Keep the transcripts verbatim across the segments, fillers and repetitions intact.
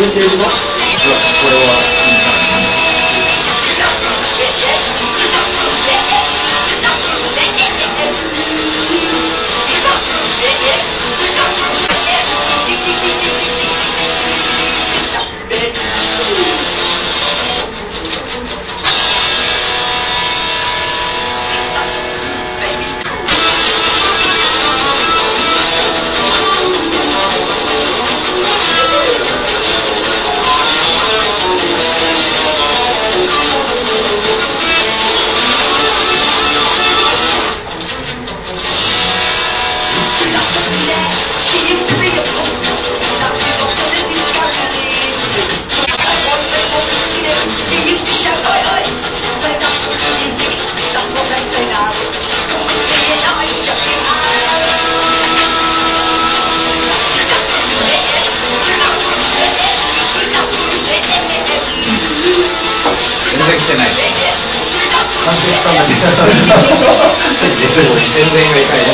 メージはこれは全然がいかない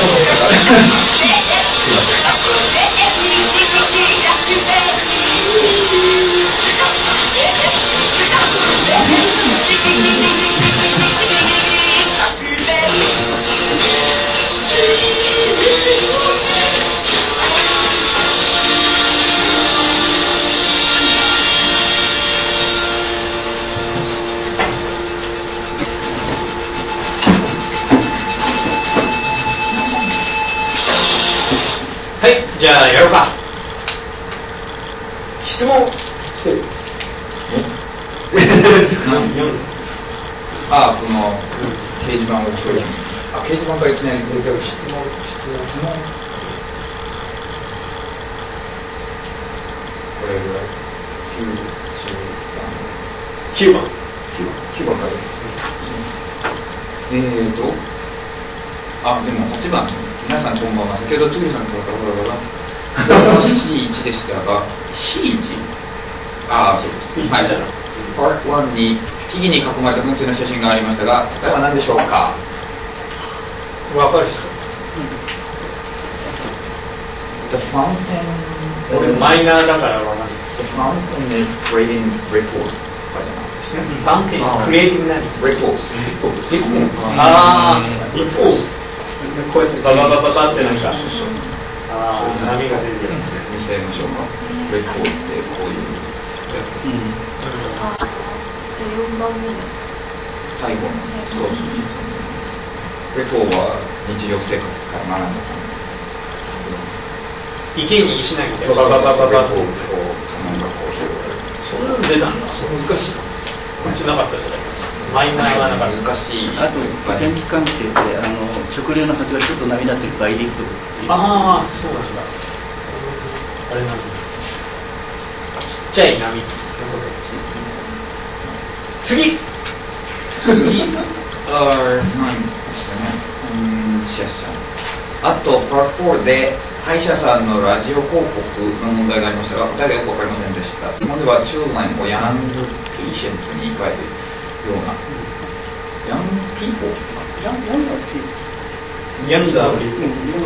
じゃあやろうか。質問してる。ああ、この掲示板を聞こえる。あ、掲示板からいきなり出てくる質問、質問。これぐらい。きゅうばん。きゅうばんから。えーと、あ、でもはちばん。皆さんこんばんは。先ほどトゥーリさんからからからから シーワン でしたが シーワン？ ああ、そうです。はい。パートワンに木々に囲まれた噴水の写真がありましたが、答えは何でしょうか？わかる人。The fountain。俺マイナーだからわかる。The fountain is creating ripples。Fountain is creating ripples。ああ、ripples。こうやってバババババってなんか、ああ、波が出るやつね。見せましょうか。レコーってこういうやつ。うん。あ、じゃあよんばんめ。最後のそうですね。レコーは日常生活から学んだ。池に石投げてババババババッとこうなんかこう広がる。それ出たんだ。難しい。うちなかったそれ。マイナーはなんか難しい。 あと電気関係であの食料のはずがちょっと波立ってるバイリフト。 ああ、そうなんだ。あれなんだ。ちっちゃい波。次。 次。あ何ですかね。うん、シャシャ。あとパーフォーで歯医者さんのラジオ広告の問題がありましたが、答えがよくわかりませんでした。そこではchildrenをヤングペイシェンツに言い換えている。ような、ヤンピーポーヤンダーピーポーヤンダーピーポー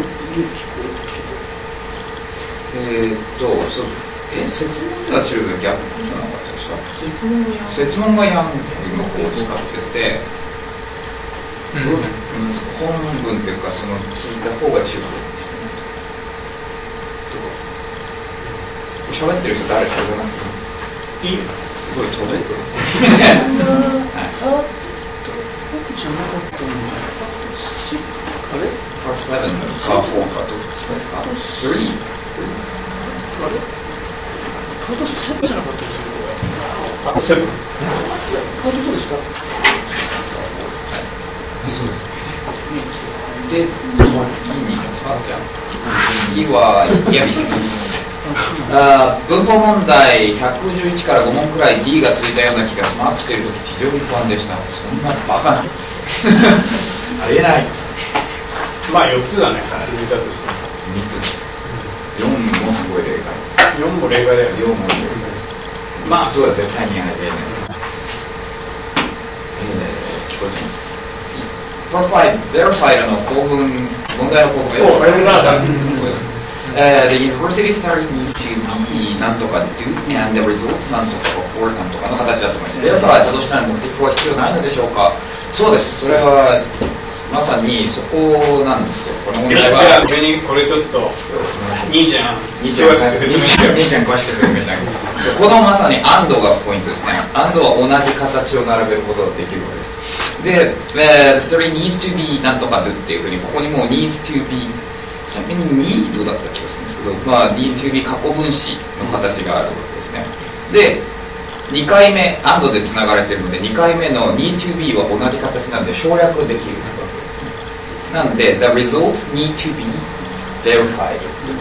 えーっと、そう、え、説問では中国逆じゃなかったですか？説問が説問がヤンの方を使ってて、うんうん、本文っていうかその聞いた方が中国ですね。喋ってる人誰か言わなくていい？すごい飛べず。僕じゃなかったのに。あれ？パーセブンのパーフォーかどっちですか？スリー。あれ？パートセブンじゃなかったですよ。パートセブン。パートそうですか？そうです。で、次にさじゃあ次はイヤビス。あ文法問題ひゃくじゅういちからご問くらい D がついたような気がマークしているとき非常に不安でした。そんなバカなありえない。 まあよっつだね。続いたとしてみっつ。よんもすごい例外。 よんも例外だよね。 よんも例外。まあそうだ絶対にあれでね。えー、聞こえてます。パーファイブ、ベロファイルの構文、問題の構文。 お、これがだ。 uh, the university study needs to be なんとか do and the results なんとか for なんとかの形だと思います。だから助動詞なり目的は必要ないのでしょうか。そうです。それはまさにそこなんですよ。この問題は。 逆にこれちょっと兄ちゃん兄ちゃん詳しく説明しない。兄ちゃん詳しく説明しない。このまさに and がポイントですね。and は同じ形を並べることができるわけです。で、uh, the story needs to be なんとか do っていうふうにここにも needs to be ちなみに need だった気がするんですけど、まあ need to be 過去分詞の形があるわけですね。で、にかいめ and でつながれているのでにかいめの need to be は同じ形なので省略できるわけですね。なんで the results need to be verified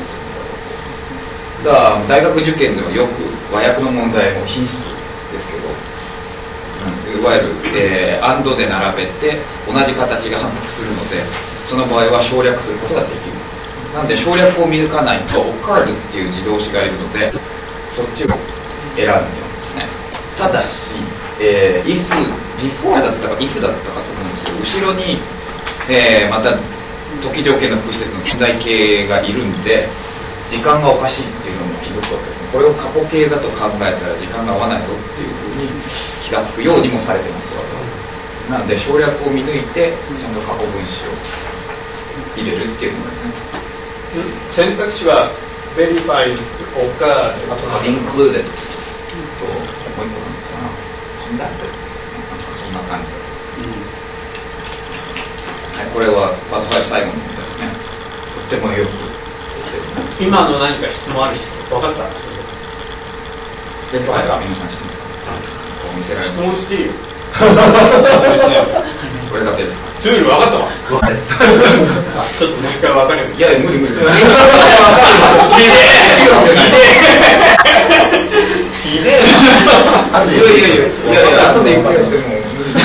だから大学受験ではよく和訳の問題も品質ですけど、うん、いわゆる、えー、and で並べて同じ形が反復するのでその場合は省略することができる。なんで省略を見抜かないと occurred っていう自動詞がいるのでそっちを選んじゃうんですね。ただし、えー、if before だったか if だったかと思うんですけど後ろに、えー、また時条件の複数の現在形がいるんで時間がおかしいっていうのも気づくわけですね。これを過去形だと考えたら時間が合わないぞっていうふうに気がつくようにもされてますよ。なので省略を見抜いてちゃんと過去分詞を入れるっていうのですね。 選択肢は verified かあとは included ともう一個なんかな conducted そんな感じ、うんはい、これはパートご最後の問題ですね。とってもよく今の何か質問ある人分かった？ ベルファイは皆さん知ってますか？見せられます。 質問していいよこれだけでツール分かったわ。 分かったです。 ちょっともう一回分かるように。 いや無理無理無理。 ひでえな。いやいやいやいやいや後でゆっくりやっても無理。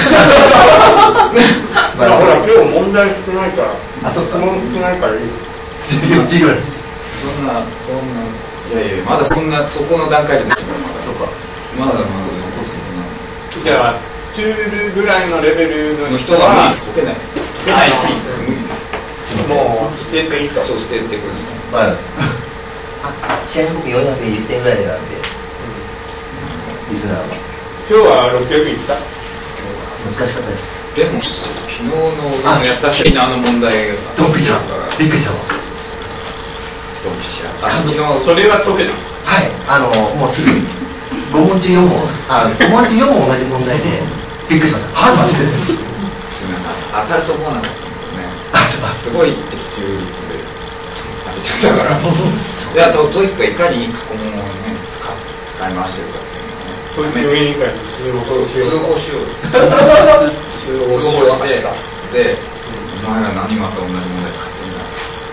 まあほら今日問題少ないから。 あ、そっか。 質問少ないからいい。 授業です。 そんなそんないやいやまだそんなそこの段階でですからまだそうかまだまだ残すのな。 じゃあツールぐらいのレベルの人はは解けない。はいしもう捨てていいと。 そう捨ててくるんですね。 わかりました。ちなみに僕よんひゃくにじゅってんぐらいでなんで、リスナーは今日はろっぴゃくいった。 難しかったです。 でも昨日のやったセミナーの問題がドンピシャびっくりしたわ。 ドンピシャ昨日それは解けた。 はい、あのもうすぐご問中よん問あご問中よん問同じ問題でびっくりしました。はぁ待ってすみません当たると思わなかったんですよね。すごい的中率で当てちゃったからいやトトイックがいかに過去問をね使使い回してるかっていうのをねトイックの委員会に通報しよう通報しよう通報してで、うん、お前ら何また同じ問題使ってんだ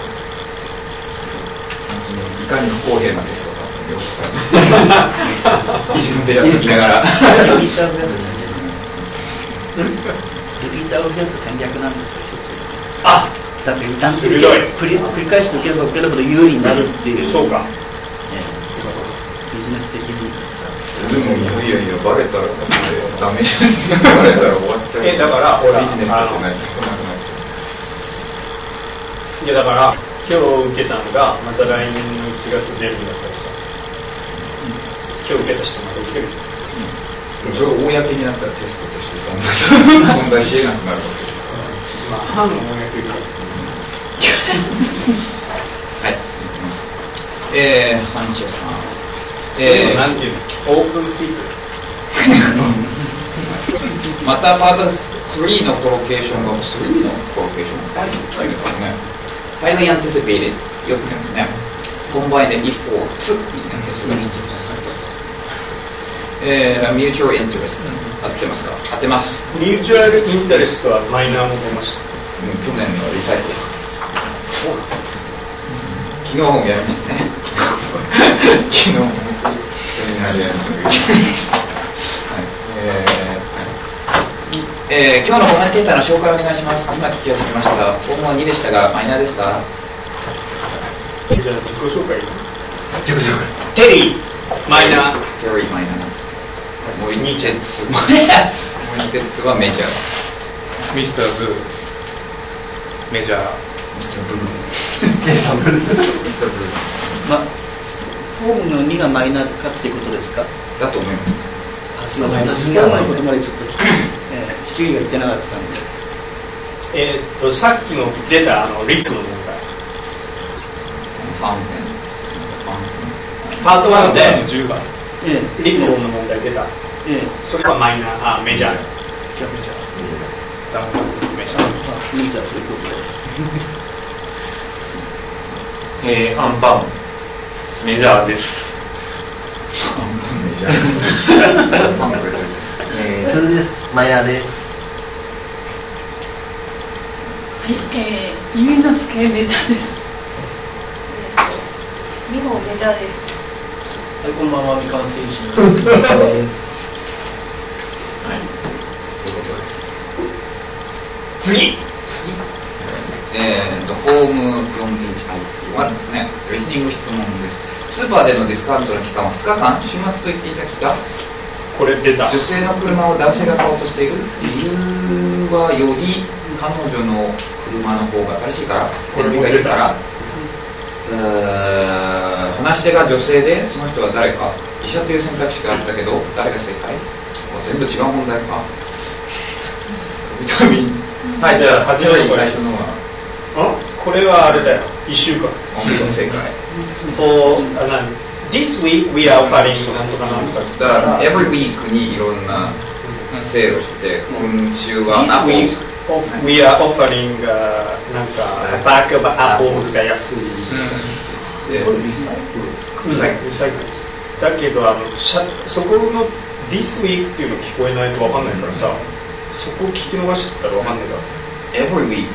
いかに不公平なテストだったのよ自分でやってきながらリピーターを増やす戦略リピーターを増やす戦略なんですよ一つ。 あだって断定的繰り繰り返して受ければ受けるほど有利になるっていう、 そうか、 えー、そうビジネス的にでもいやいやバレたらダメじゃないですかバレたら終わっちゃうえだからほらビジネスじゃないいやだから今日受けたのがまた来年のいちがつ出るんだったらさ、今日受けた人また受けるじゃん。 それが公になったらテストとして存在存在し得なくなるわけです。 まあ反公にはい続きます。えー、反射さん。 えー、なんていうのオープンスイート。またパートスリーのコロケーションがスリーのコロケーションが入るからね。highly anticipated よく言いますね。combine the if or つですね。えー、mutual interest 合ってますか？合ってます。 ミューチュアルインタレストはマイナーも出ました。 去年のリサイクル。そうなんです。昨日もやりましたね。昨日もセミナーでやりました。はい。えー、えー、今日のコメンテーターの紹介をお願いします。今聞き始めました。訪問はにでしたがマイナーですか？ じゃあ自己紹介。 自己紹介。 テリーマイナー。 テリーマイナー。もうに鉄もうに鉄はメジャー。 ミスターズメジャー。 ステーションブルー。 ま、フォームのにがマイナーかっていうことですか？ だと思います。 あ、すいません。私、フォームのことまでちょっと、えー、主義が言ってなかったんで。 えー、っと、さっきの出たあのリップの問題。 ファウンテン。 パートワンでじゅうばん。 ええ、 リップの問題出た。 ええ、 それはマイナー、あ、メジャー。 じゃあメジャー。 ダウンタウンメジャー。 メジャーということで。 えー、アンパンメジャーです。 アンパンメジャーです。パンメジャーです。 えー、トゥーです。マイナーです。 はい、えー、ゆいのすけメジャーです。みほメジャーです。 はい、こんばんは、みかん選手です。 はい。ということで。 次えーと、ホーム よんエイチアイシー はですね、リスニング質問です。スーパーでのディスカウントの期間はふつかかん、週末と言っていた期間。 これ出た。 女性の車を男性が買おうとしている理由はより彼女の車の方が新しいから、 これもがいるから、話し手が女性で、その人は誰か、医者という選択肢があったけど、誰が正解？全部違う問題か。ビタミン。はい、じゃあ、はち割最初のは。 これはあれだよ。いっしゅうかん。 正解。 For, uh, this week we are offering なんとかなんとか。 だから、every week にいろんなセールをして、今週は This week we are offering、uh, なんか、a bag of apples が安い。 で、 これリサイクル。リサイクル。だけど、あの、そこの this week っていうの聞こえないとわかんないからさ、そこを聞き逃してたらわかんないから。 every week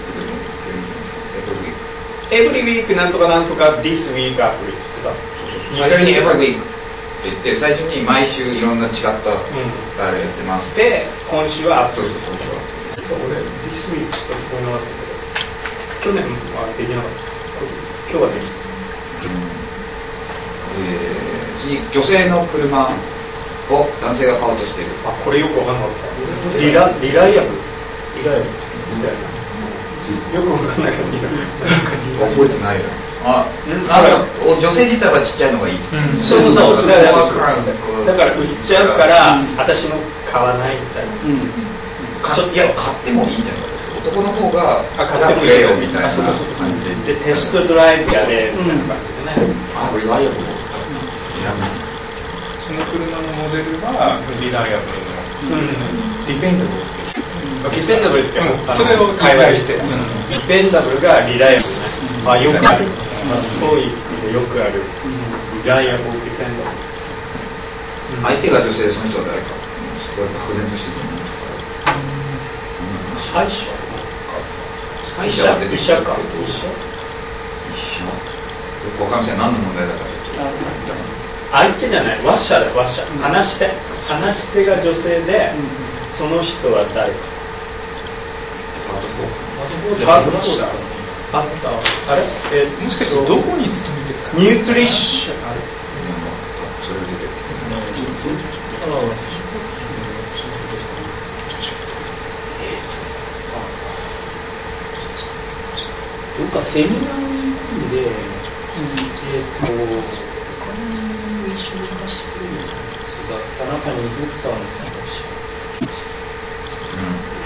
every week なんとかなんとか this week アプリって言ってた。 最初に every week って言って、最初に毎週いろんな違ったスタイルやってます。 で、今週はアプリ。 そうそう、今週は。 俺、this week しか聞こえなかったけど、去年はできなかった。今日はできる。 えー、次、女性の車を男性が買おうとしている。 あ、これよくわかんなかった。リラ、リライアブル。リライアブル。みたいな。よくわかんないけど、 覚えてないよ。あ、あ女性自体はちっちゃいのがいい。 そうそうそう。だから売っちゃうから、私も買わないみたいな。 いや、買ってもいいじゃん。男の方が、 買ってもいいよみたいな感じで。で、テストドライブやれ、みたいな感じでね。 あ、リライアブル。 その車のモデルは、リライアブルの。ディペンダブル。 ディペンダブルってそれを会話してる。ディペンダブルがリライアブルね。あ、よくある。トーイックでよくある。リライアブル、ディペンダブル。 相手が女性でその人は誰か。すごい漠然としてると思う。 歯医者歯医者は出てきたけど。 医者か。 医者医者よくわかんない。何の問題だかちょっと。 相手じゃない。話者だよ、話者。話し手。話し手が女性で、その人は誰か。パートフォーだ。あった。あれえもしかしてどこに勤めてるか。 ニュートリッション。あれそれ出てる。 どっかセミナーに行くんで、えっと、お金一緒に貸してくれるんですが、田中にドクターの選択肢。 はい。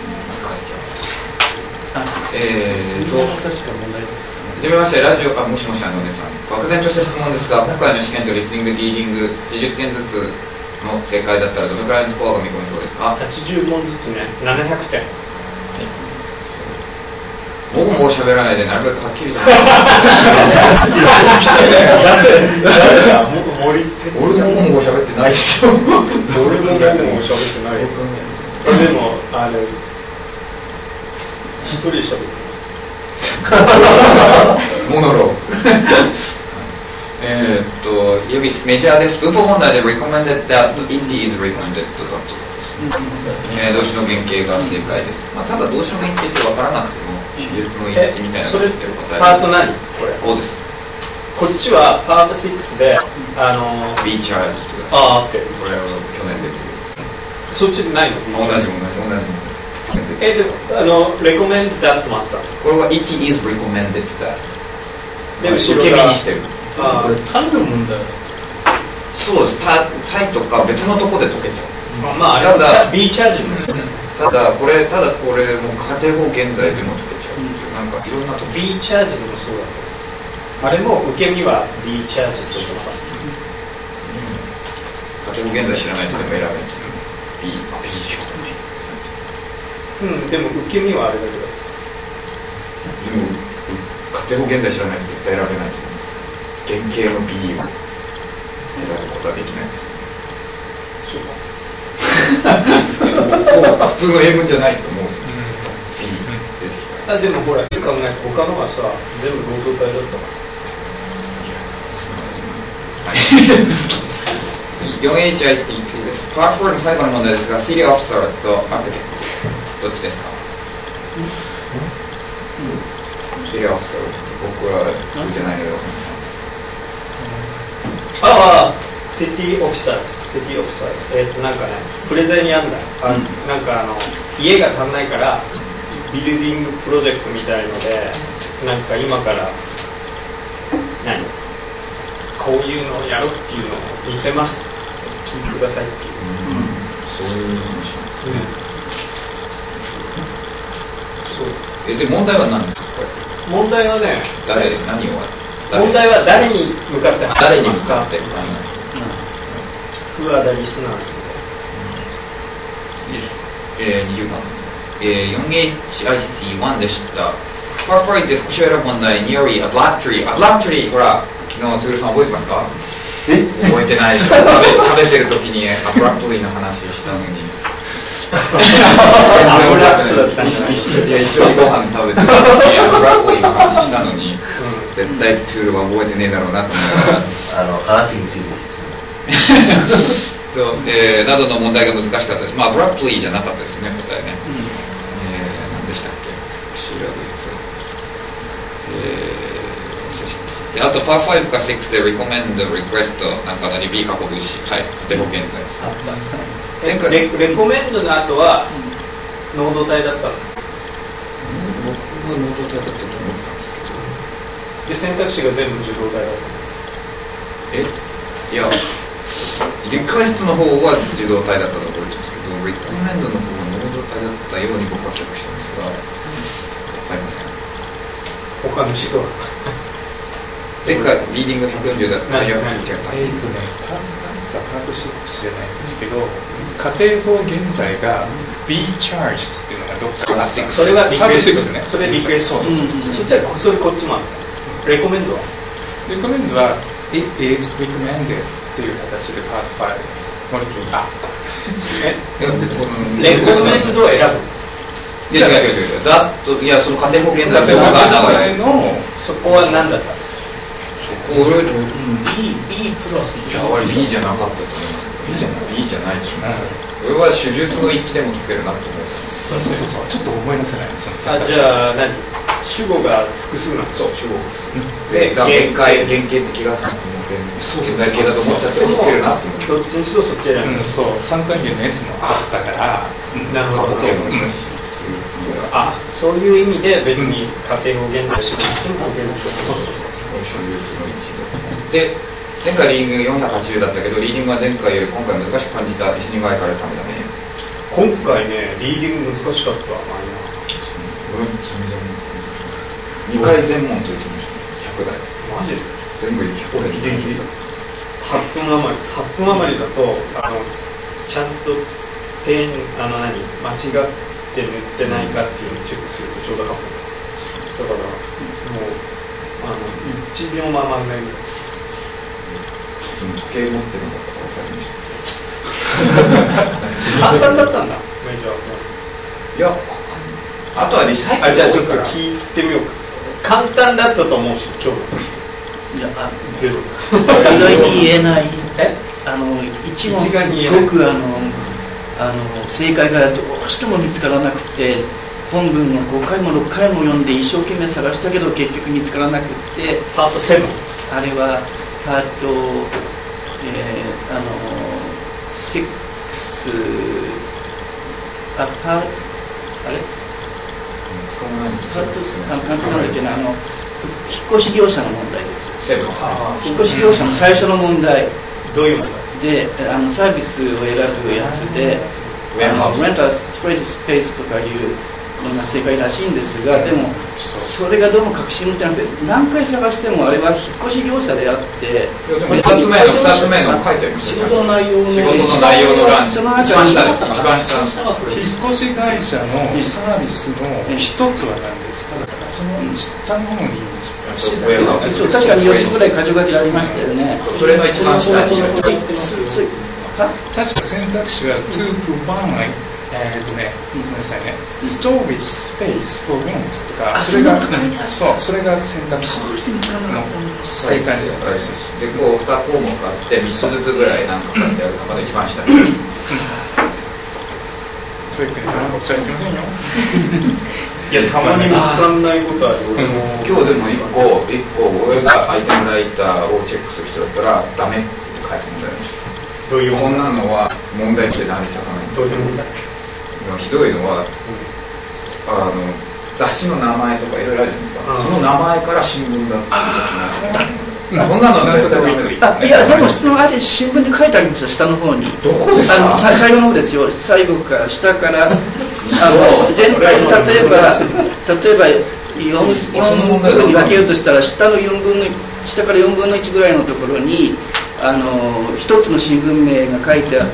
えーと、はじめまして、ラジオ、あ、もしもし、あのお姉さん。漠然とした質問ですが、今回の試験とリスニング、リーディング、はちじゅってんずつの正解だったら、どのくらいのスコアが見込めそうですか？ はちじゅう問ずつね、ななひゃくてん。 僕も喋らないで、なるべくはっきりと。俺ももう喋ってないでしょ。 俺も誰も喋ってないよ。でも、あれ、一人で喋ってモノロー。えっと、指メジャーです。文法問題で recommended that it is recommended とだと。えー、動詞の原型が正解です。まあ、ただ動詞の原型って分からなくても、手術の一致みたいなのを言ってる答え。 パート何これ。 こうです。 こっちはパートろくで、あのー、 ビーチャージ。 あー、オッケー。 これを去年出てる。 そっちでないの？ 同じ同じ同じ。 え、でも、あの、recommend that もあった。 これは it is recommended that。 で、後ろ受け身にしてる。 ああ、これ単の問題。 そうです。た、タイとか別のとこで解けちゃう。 まあ、まあ、あれただ、 B チャージですね。 ただ、これ、ただこれ、もう家庭法現在でも解けちゃう。なんかいろんなとこ。 B チャージでもそうだけど。あれも受け身は B チャージとか。 家庭法現在知らないとでも選べる。B、あ、B しかない。 うん、でも受け身はあれだけど。 でも、家庭法現在知らないと絶対選べないと思うんです。原型の B を選ぶことはできないです。そうか。普通の英文じゃないと思う。B 出てきた。 あ、でもほら、考えて他のはさ、全部労働体だったから。 次、よんエイチアイシーツー です。パートフォーの最後の問題ですが、シリアオフィサーとアーキテクト、どっちですか？シリアオフィサー、僕は聞いてないけど。 ああ、シティオフィサーズ、シティオフィサーズ。えっと、なんかね、プレゼンにあんだ。あ、うん、なんかあの、家が足んないから、ビルディングプロジェクトみたいので、なんか今から、何こういうのをやるっていうのを見せます。聞いてくださいっていう。うん、 そういうのもしれない。 そう。 え、で、問題は何ですか？ 問題はね、 誰、何を問題は誰に向かって話しますかって。 フアダリスナーズで。いいです。えー、にじゅうばん。えー、よんエイチアイシーワン でした。パーファイで復習選ぶ問題、nearly a black tree。a black tree、ほら、昨日、トゥールさん覚えてますか？ え覚えてないでしょ。食べ、食べてる時に、アブラックリーの話したのに。アブラックだったんじゃない？いや、一緒にご飯食べてる時に、アブラックリーの話したのに、絶対トゥールは覚えてねえだろうなと思いながら。 あの、話についてですよ。そう、えー、などの問題が難しかったです。まあ、ブラックリーじゃなかったですね、答えね。うん、えー、何でしたっけ？調べると。えーであと、パーファイブかシックスで recommend request なんかのに B 過去分詞。はい。で、保険剤です。 あった。レ、レコメンドの後は、濃度体だったの？ 僕は濃度体だったと思ったんですけど。 で、選択肢が全部受動体だったの？ えいや、リクエストの方は受動体だったと覚えてますけど、レコメンドの方は濃度体だったように僕はチェックしたんですが、わかりません。 他の人は前回リーディングひゃくよんじゅうだったら、 えーとね、パートシックスじゃないんですけど、家庭法現在が B チャージっていうのがどっかあって、 それはリクエストね。 それリクエスト。そうそうそうそう。そっちはそれこっちもあった。レコメンドは？ レコメンドは It is recommended っていう形でパートファイブ。モリキンあ。 え？レコメンドを選ぶ。 いやいやいやいや、ざっといやその家庭法現在の方が長いの。 そこは何だった？ これ、うん、 B、B プラス。 いや、俺 B じゃなかったと思いますけど、B じゃないでしょ。俺は手術の一致でも解けるなと思って。 そうそうそう、ちょっと思い出せない。 あ、じゃあ何？主語が複数なの？ そう、主語が複数。で、限界、原型的がさ、現在形だと思っちゃって解けるなと思って。 どっちにしろそっち選ぶ。 うん、そう、三単元の S もあったから、 なるほど。あ、そういう意味で別に家庭語現在主語にも解けると。そうそうそう。 で、前回リーディングよんひゃくはちじゅうだったけど、リーディングは前回より今回難しく感じた石に側からためだね。 今回ね、リーディング難しかった。 俺も全然。にかい全問解いてました。ひゃくだい。 マジで全部ひゃくだい。 ギリギリだ。はっぷん余り。はっぷん余りだと、あの、ちゃんと点、あの何、間違って塗ってないかっていうのをチェックするとちょうどはっぷん。だから、もう、あの、いちびょうも余んないぐらい。 時計持ってるのか分かりました。 簡単だったんだ、メジャー。いや、あとはリサイクル。 あ、じゃあちょっと聞いてみようか。簡単だったと思うし、今日。 いや、あゼロ。 一概に言えない。 えあの、一問すごくあの、あの、正解がどうしても見つからなくて、本文をごかいもろっかいも読んで一生懸命探したけど結局見つからなくて、 パートセブン。 あれはパート、えー、あのシックス、あパーあれ使わないんですよ。 あのなんてなんだっけな、あの引っ越し業者の問題ですよ。 セブン。 引っ越し業者の最初の問題。 どういう問題で、あのサービスを選ぶやつで、あのレンタルトレードスペースとかいうのが正解らしいんですが、でもそれがどうも確信持ってなくて、何回探してもあれは引っ越し業者であって、 ふたつめのふたつめの書いてあります仕事の内容の仕事の内容の欄、 その一番下です。一番下の引っ越し会社のサービスの一つは何ですか？だからその下の方にそう、確かによっつぐらい箇条書きありましたよね。 それの一番下に確か選択肢は to provide えーっとね、ごめんなさいね、storage space for rent とか、それがそう、それが選択肢の正解です。 で、こうに項目あってみっつずつぐらいなんか書いてある中で一番下に。 それってなんか最近ませんよ。 いや、たまに見つかんないことある。 今日でも一個一個俺がアイテムライターをチェックする人だったらダメって返す問題ありました。 どういうこんなのは問題って成り立たない。 どういう問題？ ひどいのは、あの雑誌の名前とかいろいろあるじゃないですか、うん、その名前から新聞だってこんなの絶対ダメですよ、ね、 いやでもそのあれ新聞で書いてありますよ、下の方に。 どこですか？ あの最後の方ですよ、最後から下からあの全体例えば例えばよんぶんに分けようとしたら下のよんぶんの下からよんぶんのいちぐらいのところにあの一つの新聞名が書いてあって、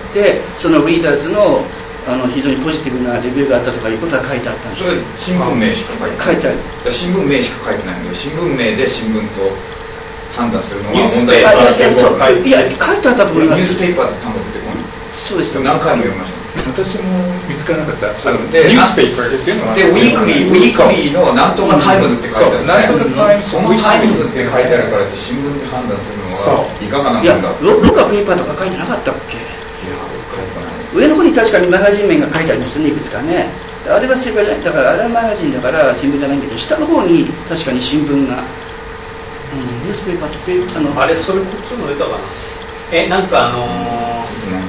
そのリーダーズのあの非常にポジティブなレビューがあったとかいうことが書いてあったんです。 それ新聞名しか書いてない。 書いてある。 新聞名しか書いてないので、新聞名で新聞と判断するのは問題だといや、書いてあったと思います。 ニュースペーパーって単語出てこない。 そうですね。 何回も読みました。 私も見つからなかった。 で、 ニュースペーパーっていうのはで、ウィークリー、ウィークリーのなんとかタイムズって書いてある、ね。 なんとかタイムズ。 そのタイムズって書いてあるからって新聞で判断するのはいかがなもんだ。 いや、ロックがペーパーとか書いてなかったっけ？ いや、書いてない。 上の方に確かにマガジン名が書いてありましたね、いくつかね。あれは正解じゃない。だからあれはマガジンだから新聞じゃないんだけど、下の方に確かに新聞が、うん、ニュースペーパーとペーパーのあれ、それこっちも出たかな。え、なんかあのー、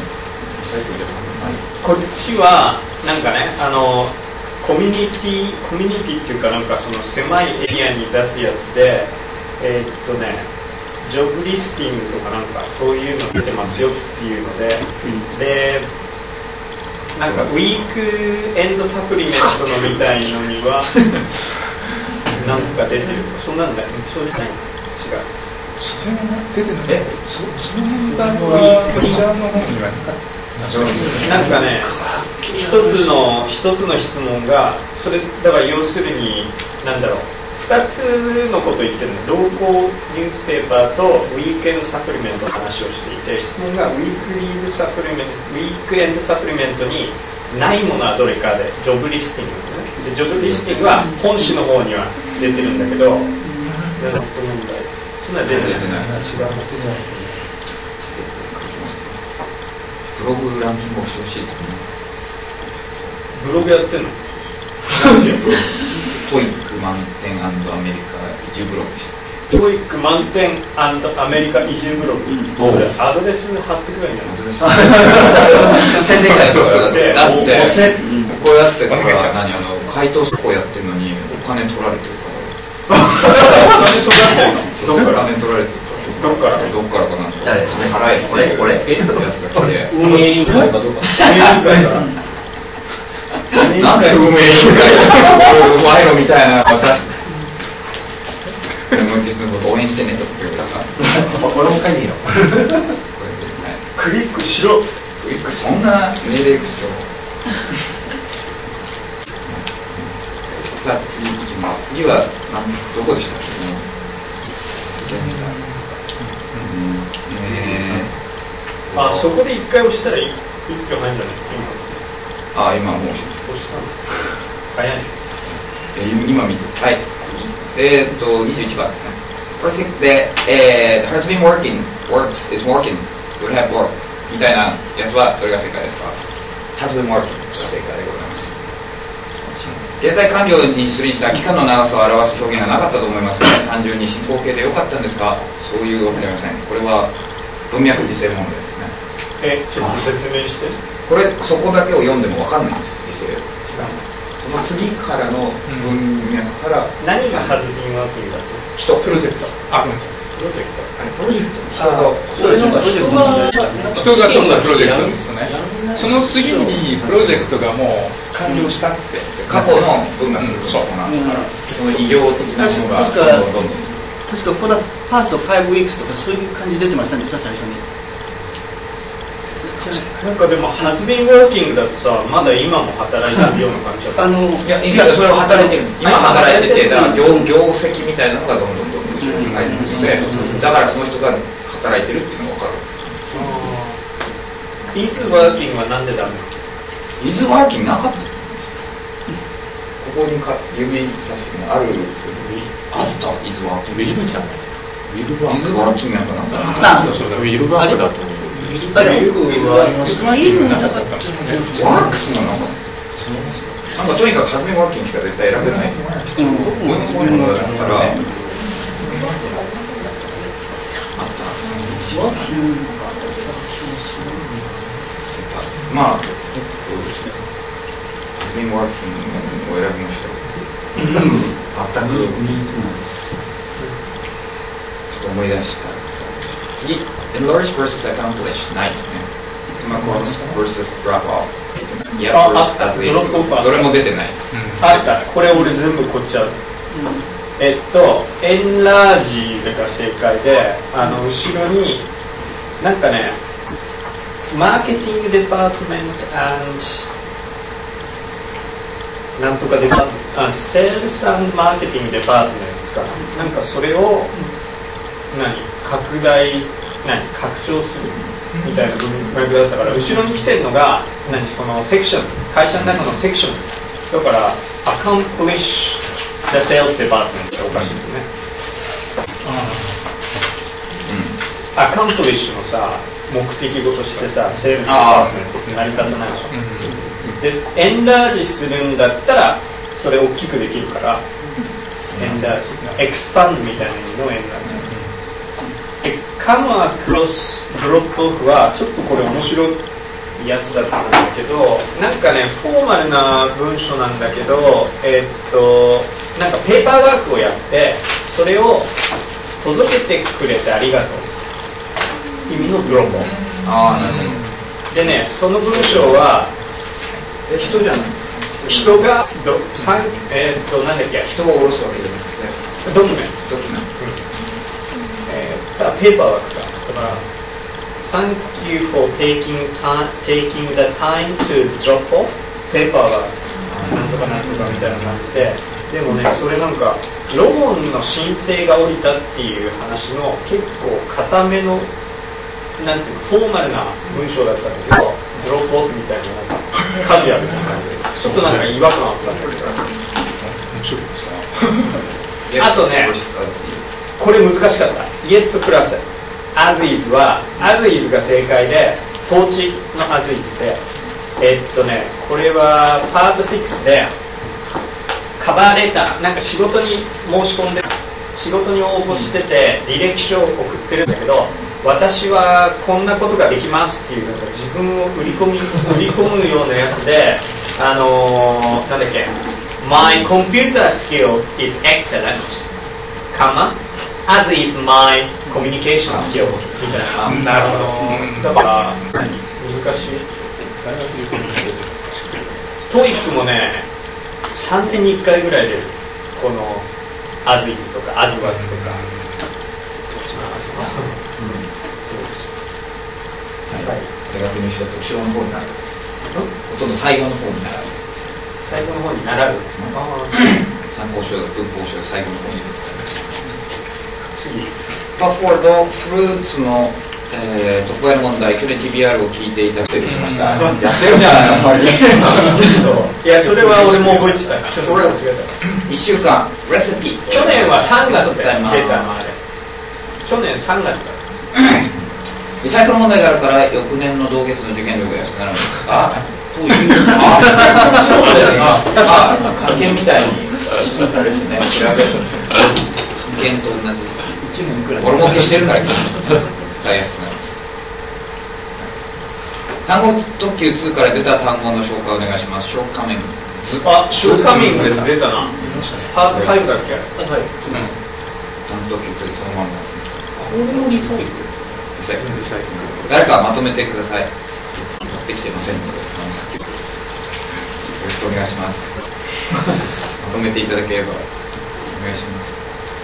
こっちはなんかね、あのコミュニティコミュニティっていうかなんかその狭いエリアに出すやつで、えー、っとね。ジョブリスティングとかなんかそういうの出てますよっていうので、うん、でなんかウィークエンドサプリメントのみたいのにはなんか出てる。そんなんだよね。そうじゃない。違う。 それは出てない。え、そその問題はこちらの方にはなかった。 なんかね、一つの一つの質問がそれだから要するになんだろう。ふたつのことを言ってるの。ローコニュースペーパーとウィークエンドサプリメントの話をしていて、質問がウィークリードサプリメント、ウィークエンドサプリメントにないものはどれかで、ジョブリスティングですね。で、ジョブリスティングは本誌の方には出てるんだけど、問題。そんな出てない。違う、出てない。 ブログランキングをしてほしいですね。 ブログやってんの？ トイック満点&アメリカ移住ブログでした。 トイック満点&アメリカ移住ブログ。これアドレス貼ってくればいいんじゃない？ 宣伝会とかだって、だって、こうやってから、何、あの、回答そこやってるのにお金取られてるから。お金取られてるの？どっから金取られてるか。どっからどっからかなんとか。金払え。 俺俺えってやつが来て。 運営委員会かどうか。運営委員会から。 なんで運営委員会うまいのみたいな私もう一度応援してねとか言うからさ俺も書いていいのクリックしろクリックそんな命令口調さあ次行きます次は何どこでしたっけえー、あそこで一回押したら一挙入るんじゃない今あ今もう押しました早い、 えー、今見てはい次えー、っとにじゅういちばんですね First the、uh, has been working works is working would have worked みたいなやつはどれが正解ですか has been working が正解でございます現在完了にするにした期間の長さを表す表現がなかったと思いますが単純に進行形で良かったんですかそういうわけではありませんこれは文脈時制問題ですねえちょっと説明してこれそこだけを読んでも分かんないんです時制違うその次からの文脈から、 何がハズビンワーキングだと？ 人、プロジェクト。 あ、ごめんなさい。 プロジェクト。 あれ、プロジェクト。 それのプロジェクトなんですかね。 人が取ったプロジェクトですね。その次にプロジェクトがもう完了したって。 過去の文学のそうなだから、その医療的なものがどんどんどんどん。 確か、for the past five weeks とかそういう感じ出てましたね、最初に。 なんかでも、ハズビンワーキングだとさ、まだ今も働いてるような感じだった。 あの、 いや、いや、それを働いてる。今働いてて、だから業、業績みたいなのがどんどんどんどん後ろに入ってくるので、だからその人が働いてるっていうのが分かる。 イズワーキングはなんでダメ？ イズワーキングなかった。ここにか指差してもある。あった、イズワーキング。 ウィルじゃないですか。ウィルワイズワーキングなんかなんかあ、 そうそう、ウィルワークだと思います。 あれ、よく言われます。まあ、いいのなかった。 ワークスもなんか、なんかとにかく初めワーキングしか絶対選べない。うん、僕もそういうのだったら、あった。まあ、初めワーキングを選びましたよ。全く、ちょっと思い出した。次、enlarge versus accomplish ないですね。Macords versus drop off。いや、versus as is。どれも出てないです。 あった。これ俺全部こっちある。えっと、enlarge が正解で、あの、後ろに、なんかね、マーケティングデパートメント and なんとかデパートメント、あ、セールス&マーケティングデパートメントかな。なんかそれを、何拡大何拡張するみたいな文脈だったから、後ろに来てるのが何そのセクション、会社の中のセクションだから accomplish the sales department っておかしいですね。ああ、うん、accomplish のさ目的語としてさセールスデパートメントって成り立たないでしょ。でエンラージするんだったらそれ大きくできるから、エンラージエクスパンドみたいな意味のエンラージ。カムアクロスドロップオフはちょっとこれ面白いやつだったんだけど、なんかねフォーマルな文章なんだけど、えー、っとなんかペーパーワークをやってそれを届けてくれてありがとう意味のドロップオフ。 ああ、なるほど。 でね、その文章はえ人じゃない人がどさんえー、っとなんだっけ人が下ろすわけじゃなくてドキュメントドキュメント、 えー、ただペーパーワークだだから Thank you for taking, time, taking the time to drop off ペーパーワークなんとかなんとかみたいな感じで、でもねそれなんかローンの申請が降りたっていう話の結構固めのなんていうのフォーマルな文章だったんだけど、ドロップオフみたいななんかカジュアルな感じでちょっとなんか違和感あったんだけど面白いですね。 あとねこれ難しかった。yet プラス as is は as is が正解で、統治の as is で、えっとねこれはパートろくでカバーレター、なんか仕事に申し込んで仕事に応募してて履歴書を送ってるんだけど、私はこんなことができますっていうのが自分を売り込み売り込むようなやつで、あのー、なんだっけ My computer skill is excellent, as is my communication skill みたいな。なるほど。だから難しい。トイックもねさんねんにいっかいぐらいでこの as is とか as was とか。 手書きの人だと後ろの方になる。ほとんど最後の方になる。 最後の方に並ぶ。 参考書だと文法書が最後の方になる。 次。 パフォードフルーツの、えー、特売の問題、去年 ティービーアール を聞いていただきました。やってるじゃない、やっぱり。 いや、それは俺も覚えてた。ちょっと俺が違った。 いっしゅうかん、レシピ。 去年はさんがつで出たのあれ。去年さんがつだ。 リサイクル問題があるから翌年の同月の受験力が安くなるんですかという、あ、そうだよね。あ、科研みたいにあれですね、調べる。科研と同じ。いちねんくらい。俺も消してるから、大安くなる。 単語特急ツーから出た単語の紹介をお願いします。ショーカミング。 あ、ショーカミングです。出たな。ハードファイブだっけ？はい。うん。 単語特急ツーそのまま。 これもリサイクル。 リサイクル。リサイクル。誰かまとめてください。持ってきてませんので、よろしくお願いします。まとめていただければお願いします。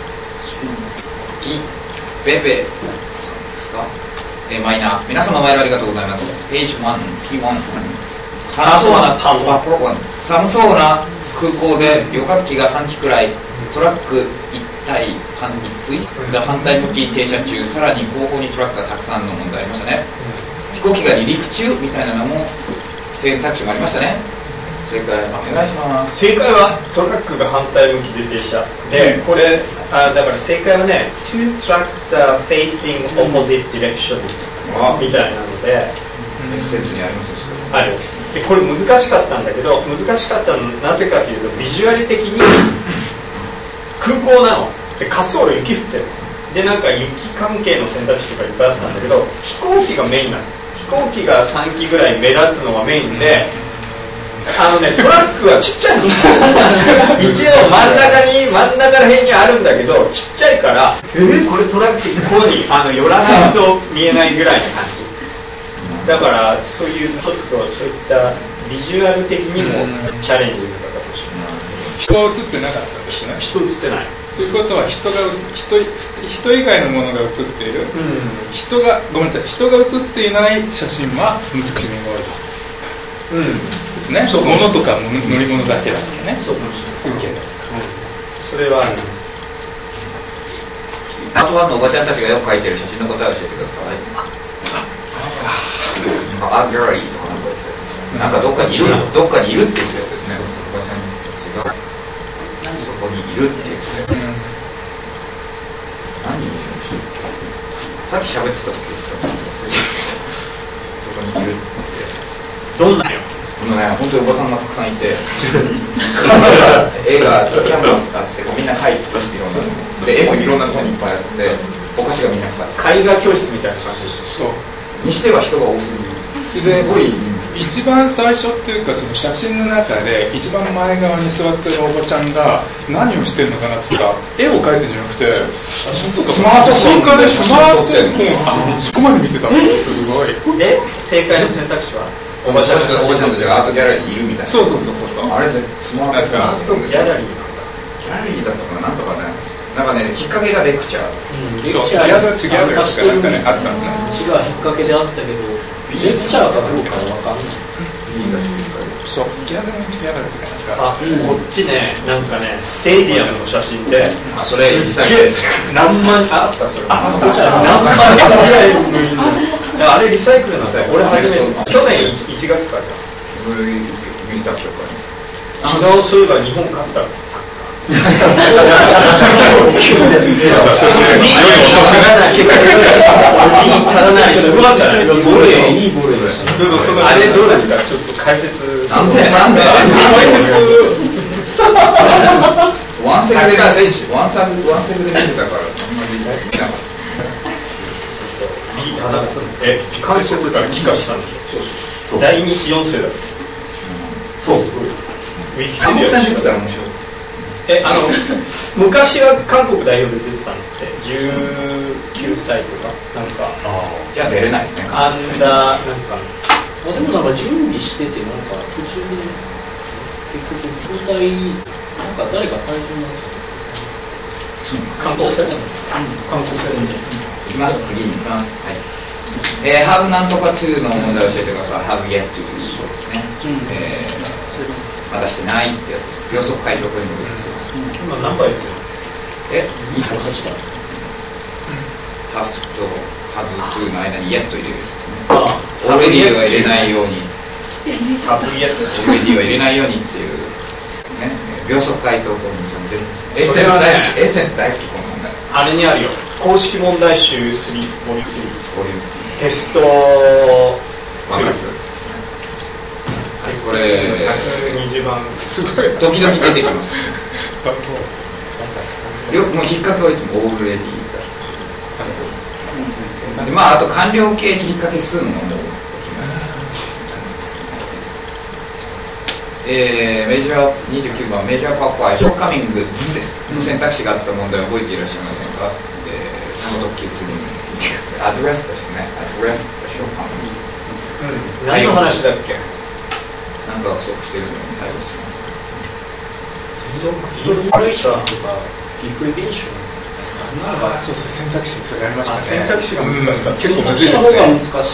キベベさんですか？えマイナー。皆様マイルありがとうございます。ページワン、ピーワン。寒そうなパンはプロワン。寒そうな空港で旅客機がさん機くらい、トラックいったい半立が反対向きに停車中、さらに後方にトラックがたくさんの問題ありましたね。飛行機が離陸中みたいなのも選択肢もありましたね。正解お願いします。 正解はトラックが反対向きで停車で、これあだから正解はね two tracks are facing opposite direction みたいなので施設にありますよ。 あるでこれ難しかったんだけど、難しかったのなぜかというとビジュアル的に空港なので滑走路雪降ってるで、なんか雪関係の選択肢とかいっぱいあったんだけど、飛行機がメインなの。飛行機がさん機ぐらい目立つのがメインで、あのね、トラックはちっちゃいの。一応真ん中に、真ん中ら辺にあるんだけど、ちっちゃいから、えー、これトラックここにあの寄らないと見えないぐらいの感じ。だから、そういうちょっと、そういったビジュアル的にもチャレンジだったかもしれない。 人は映ってなかったですね。 人映ってない。 ということは人が 人, 人以外のものが写っている、うん、人がごめんなさい人が写っていない写真は難しみが多いと、うん、ですね。物とか乗り物だけだったね。そうかもしれない。風景だとか、うん、それは、ね、 あとはのおばちゃんたちがよく描いてる写真の答えを教えてください。アギャラリーとかなんかですよ。なんかどっかにいるどっかにいるって言ってたよね。おばちゃんたちがそこにいるって言ってたよ。何言ってたっけ？さっき喋ってた時ですよ。そこにいるって。 どんなよ？ このね、本当におばさんがたくさんいて、絵がキャンバスがあって、みんな描いていろんなで、絵もいろんなところにいっぱいあって、お菓子がみんなさ、絵画教室みたいな感じ。 そう。にしては人が多すぎる。すごい。 一番最初っていうかその写真の中で一番前側に座ってるおばちゃんが何をしてるのかなって言ったら絵を描いてるんじゃなくて写真とかスマートフォンでスマートフォンそこまで見てたのすごい。 で正解の選択肢はおばちゃんとおばちゃんたちがアートギャラリーにいるみたいな。 そうそうそうそう。 あれでスマートフォンアートギャラリーなんだ。 ギャラリーだったかななんとかね。なんかねきっかけがレクチャー。 うん、そう。ギャザーツギャラリーとかなんかねあったんですね。 違うきっかけであったけど。レクチャーかどうかわかんない。 そう、ギャザーギャラリーとかなんか。 あ、こっちね、なんかね、ステディアムの写真で、 あ、それリサイクル。 何万、あったそれ。 あ、あった。 何万ぐらいのみんな。あれリサイクルなんだよ。俺初めて、去年いちがつから。 俺見た記憶ある。 違う、そういえば日本勝ったの。 いいあれどうですか？ちょっと解説。 なんでなんで？ワンセグでワンサグワンセグで見てたからあんまり見なかった。 え、韓国から帰化したんでしょ？在日よん世だ。そう。ウィキペディア韓国さん見てたら面白い。 え、あの、昔は韓国代表で出てたのってじゅうきゅうさいとか、なんか、 あじゃあ出れないですね。 アンダー、なんか、 あでもなんか準備してて、なんか途中で、結局、交代、なんか誰か退場になっちゃった。 韓国戦？うん、韓国戦で。 いきます、次に行きます。はい。えー、have なんとか to の問題を教えてください。have yet to ですね。うん、えー、まだしてないってやつです。秒速解読に戻ってます。 今何倍ですよ？ え、にじゅうはちだ。have と have to の間に yet 入れるやつですね。ああ、already は入れないように。 have yet already は入れないようにっていう、ね、秒速解読法にちゃんとエッセンス大好き、エッセンス大好きこの問題。 あれにあるよ。公式問題集スリー、ボリュームスリー。 ボリュームテストワン月。これひゃくにじゅうばんすごい時々出てきますよくもう引っ掛けはいつもオールレディーだでまああと完了形に引っ掛けするのもえー、メジャーにじゅうきゅうばんメジャーパーファイショーカミングですの選択肢があった問題を覚えていらっしゃいませんか。えー、ナモドッキー次にアドレスですね。アドレスショーカミング、 うん、何の話だっけ。 なんか不足しているのに対応します。 インフォレーションとかディプレベーション。 ああ、そうそう、選択肢それありましたね。 選択肢が難しかった。 結構難しいですね。 難しい。うん。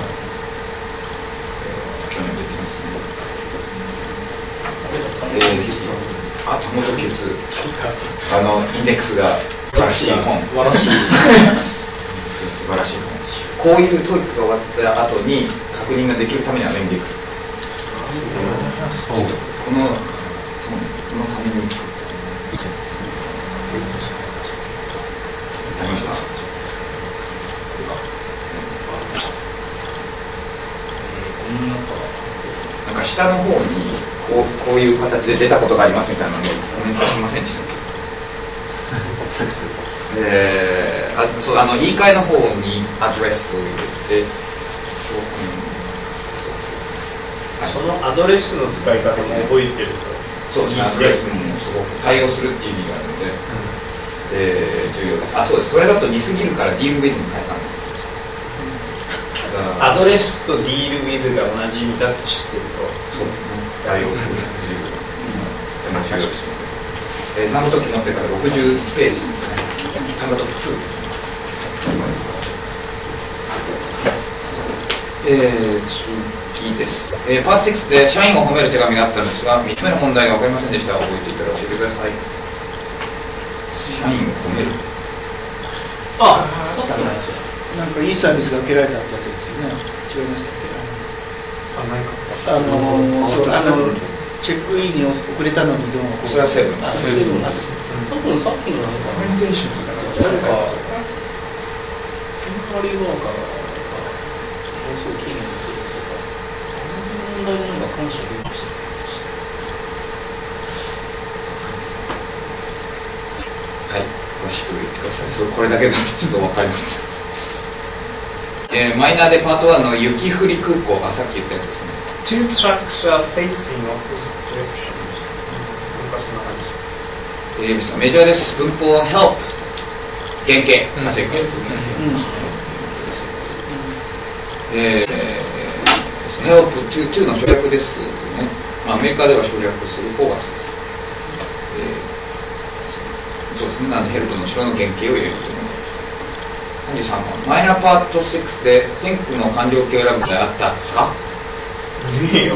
えー、あ、タモドキューズ、あのインデックスが素晴らしい本。 素晴らしい。 素晴らしい本。こういうトイックが終わった後に確認ができるためにはインデックス。この、そう、このために作った。やりました。なんか下の方にこう、こういう形で出たことがありますみたいなのをコメントしませんでしたっけ。えー、あ、そう、あの言い換えの方にアドレスを入れて、 そのアドレスの使い方も覚えてると。 そうですね、アドレスもすごく対応するっていう意味があるので、うん、えー、重要です。あ、そうです。それだと似すぎるからディールウィズに変えたんです。 アドレスとディールウィズが同じ意味だと知ってると、 そうですね、対応するっていう、うん、でも重要ですので、えー、ナノトキ持ってからろくじゅういちページですね。ナノトキツーですね。えー、次です。えー、パースろくで社員を褒める手紙があったのですが、みっつめの問題が分かりませんでした。覚えていたら教えてください。社員を褒める。 あ、そうだね。なんかいいサービスが受けられたってやつですよね。違いましたっけ。あ、ないか。あのー、そう、あの、チェックインに遅れたのにどうもこう。 それはセブン。 あ、セブン。 多分さっきのなんか、 コメンテーションとか誰か、テンポラリーワーカーが、もうすぐ期限が来るとか、あの問題のなんか感謝をしてはい、詳しく言ってください。そう、これだけだとちょっと分かります。えー、マイナーでパートワンの雪降り空港、あ、さっき言ったやつですね。 Two tracks are facing opposite directions. 昔の話。 えー、メジャーです。文法 help 原型、まあ、正解ですね。えー、help to, to の省略ですね。まあ、アメリカでは省略する方が好きです。えー、そうですね。なんで help の後ろの原型を入れるというのさんじゅうさんばんマイナーパートろくで選挙の完了形を選ぶみたいなあったんですか？ ねえよ。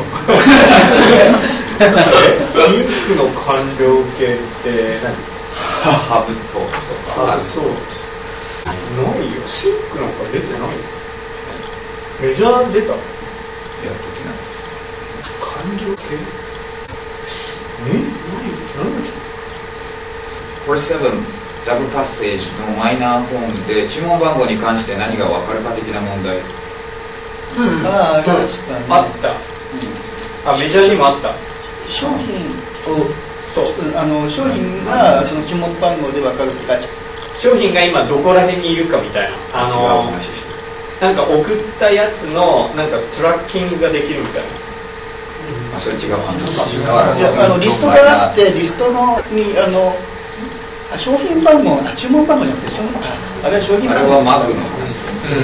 選挙の完了形って何？ ハブソート。 あ、そう。ないよ。シンクなんか出てないよ。メジャー出た？いや、 出てない。 完了形？え？ないよ。何の人？ フォーセブンダブルパッセージのマイナーフォームで注文番号に関して何が分かるか的な問題。 うん、ああ、ありましたね。 あった、うん。あ、メジャーにもあった。 商品を、そう、あの商品がその注文番号で分かるって感じ。 商品が今どこら辺にいるかみたいな。あのなんか送ったやつのなんかトラッキングができるみたいな。 あ、それ違うか。 いや、あのリストがあってリストのにあの。商品番号、注文番号じゃなくて、あれは商品番号。 あれはマグの話。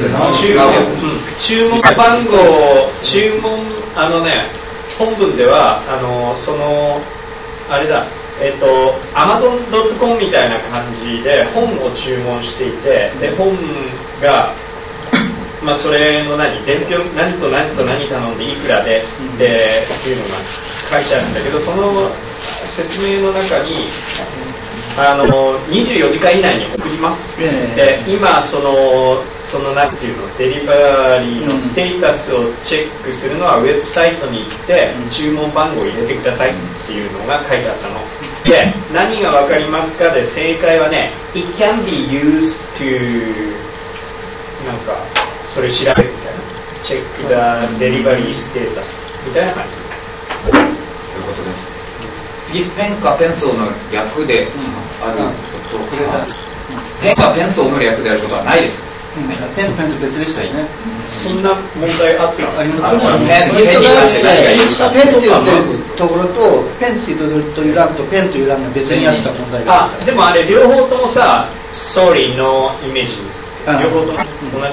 注文番号、注文、あのね、本文では、あの、その、あれだ、えっと、アマゾンドットコム みたいな感じで本を注文していて、で、本が、まあ、それの何、伝票、何と何と何頼んでいくらで、で、っていうのが書いてあるんだけど、その説明の中に、あのにじゅうよじかん以内に送ります、えー、で今そのそのなんていうのデリバリーのステータスをチェックするのはウェブサイトに行って注文番号を入れてくださいっていうのが書いてあったので何が分かりますかで正解はね It can be used to なんかそれ調べるみたいなチェックだデリバリーステータスみたいな感じということです次、ペンかペンソーの略であること、ペンかペンソーの略であることはないです。 ペンとペンシル別でしたよね。 そんな問題あったの？ あります。ペンリストがあって、ペンシルというところと、ペンシルという欄とペンという欄が別にあった問題があった。 あ、でもあれ両方ともさ、sorry, no images。両方とも同じの書いてあった。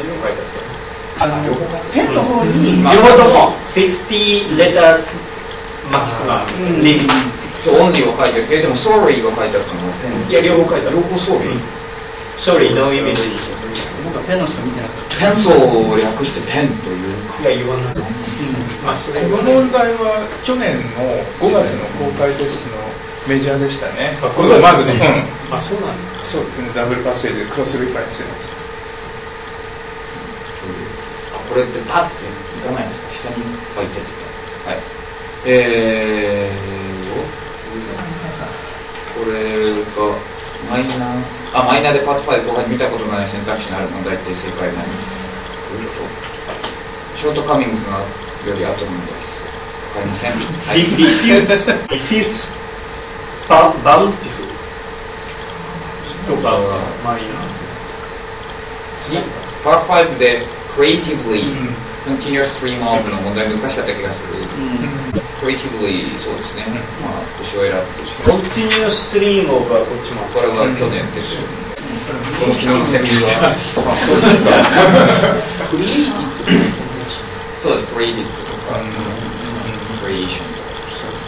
あのペンの方に、 両方ともsixty letters maximum limit。 そう、オンリーが書いてある。え、でも sorry が書いてあったのペン。 いや、両方書いてある。 両方 sorry。sorry, no images。 僕はペンのしか見てなかった。 ペンソーを略してペンというか。 いや、言わない。 まあ、この問題は去年のごがつの公開テストのメジャーでしたね。 あ、これまずね。 あ、そうなんだ。 そうですね、ダブルパッセージでクロスリファレンスのやつ。 これってパッていかないんですか？下に書いてってはい。えー、これがマイナー、あ、マイナーでパートファイブ後半に見たことのない選択肢のある問題って正解何？どういうこと？ショートカミングがより後の問題です。わかりません。はい。 refutes, refutes, bountiful とかがマイナー。 パートファイブでcreatively、うん、continuous stream of の問題難しかった気がする、うん、creatively そうですね、うん、まあ復習を選ぶ continuous stream of はこっちもこれは去年ですよ、うん、この昨日のセミナーはそうですかクリエイティブそうですクリエイティブとか、うん、クリエーションとか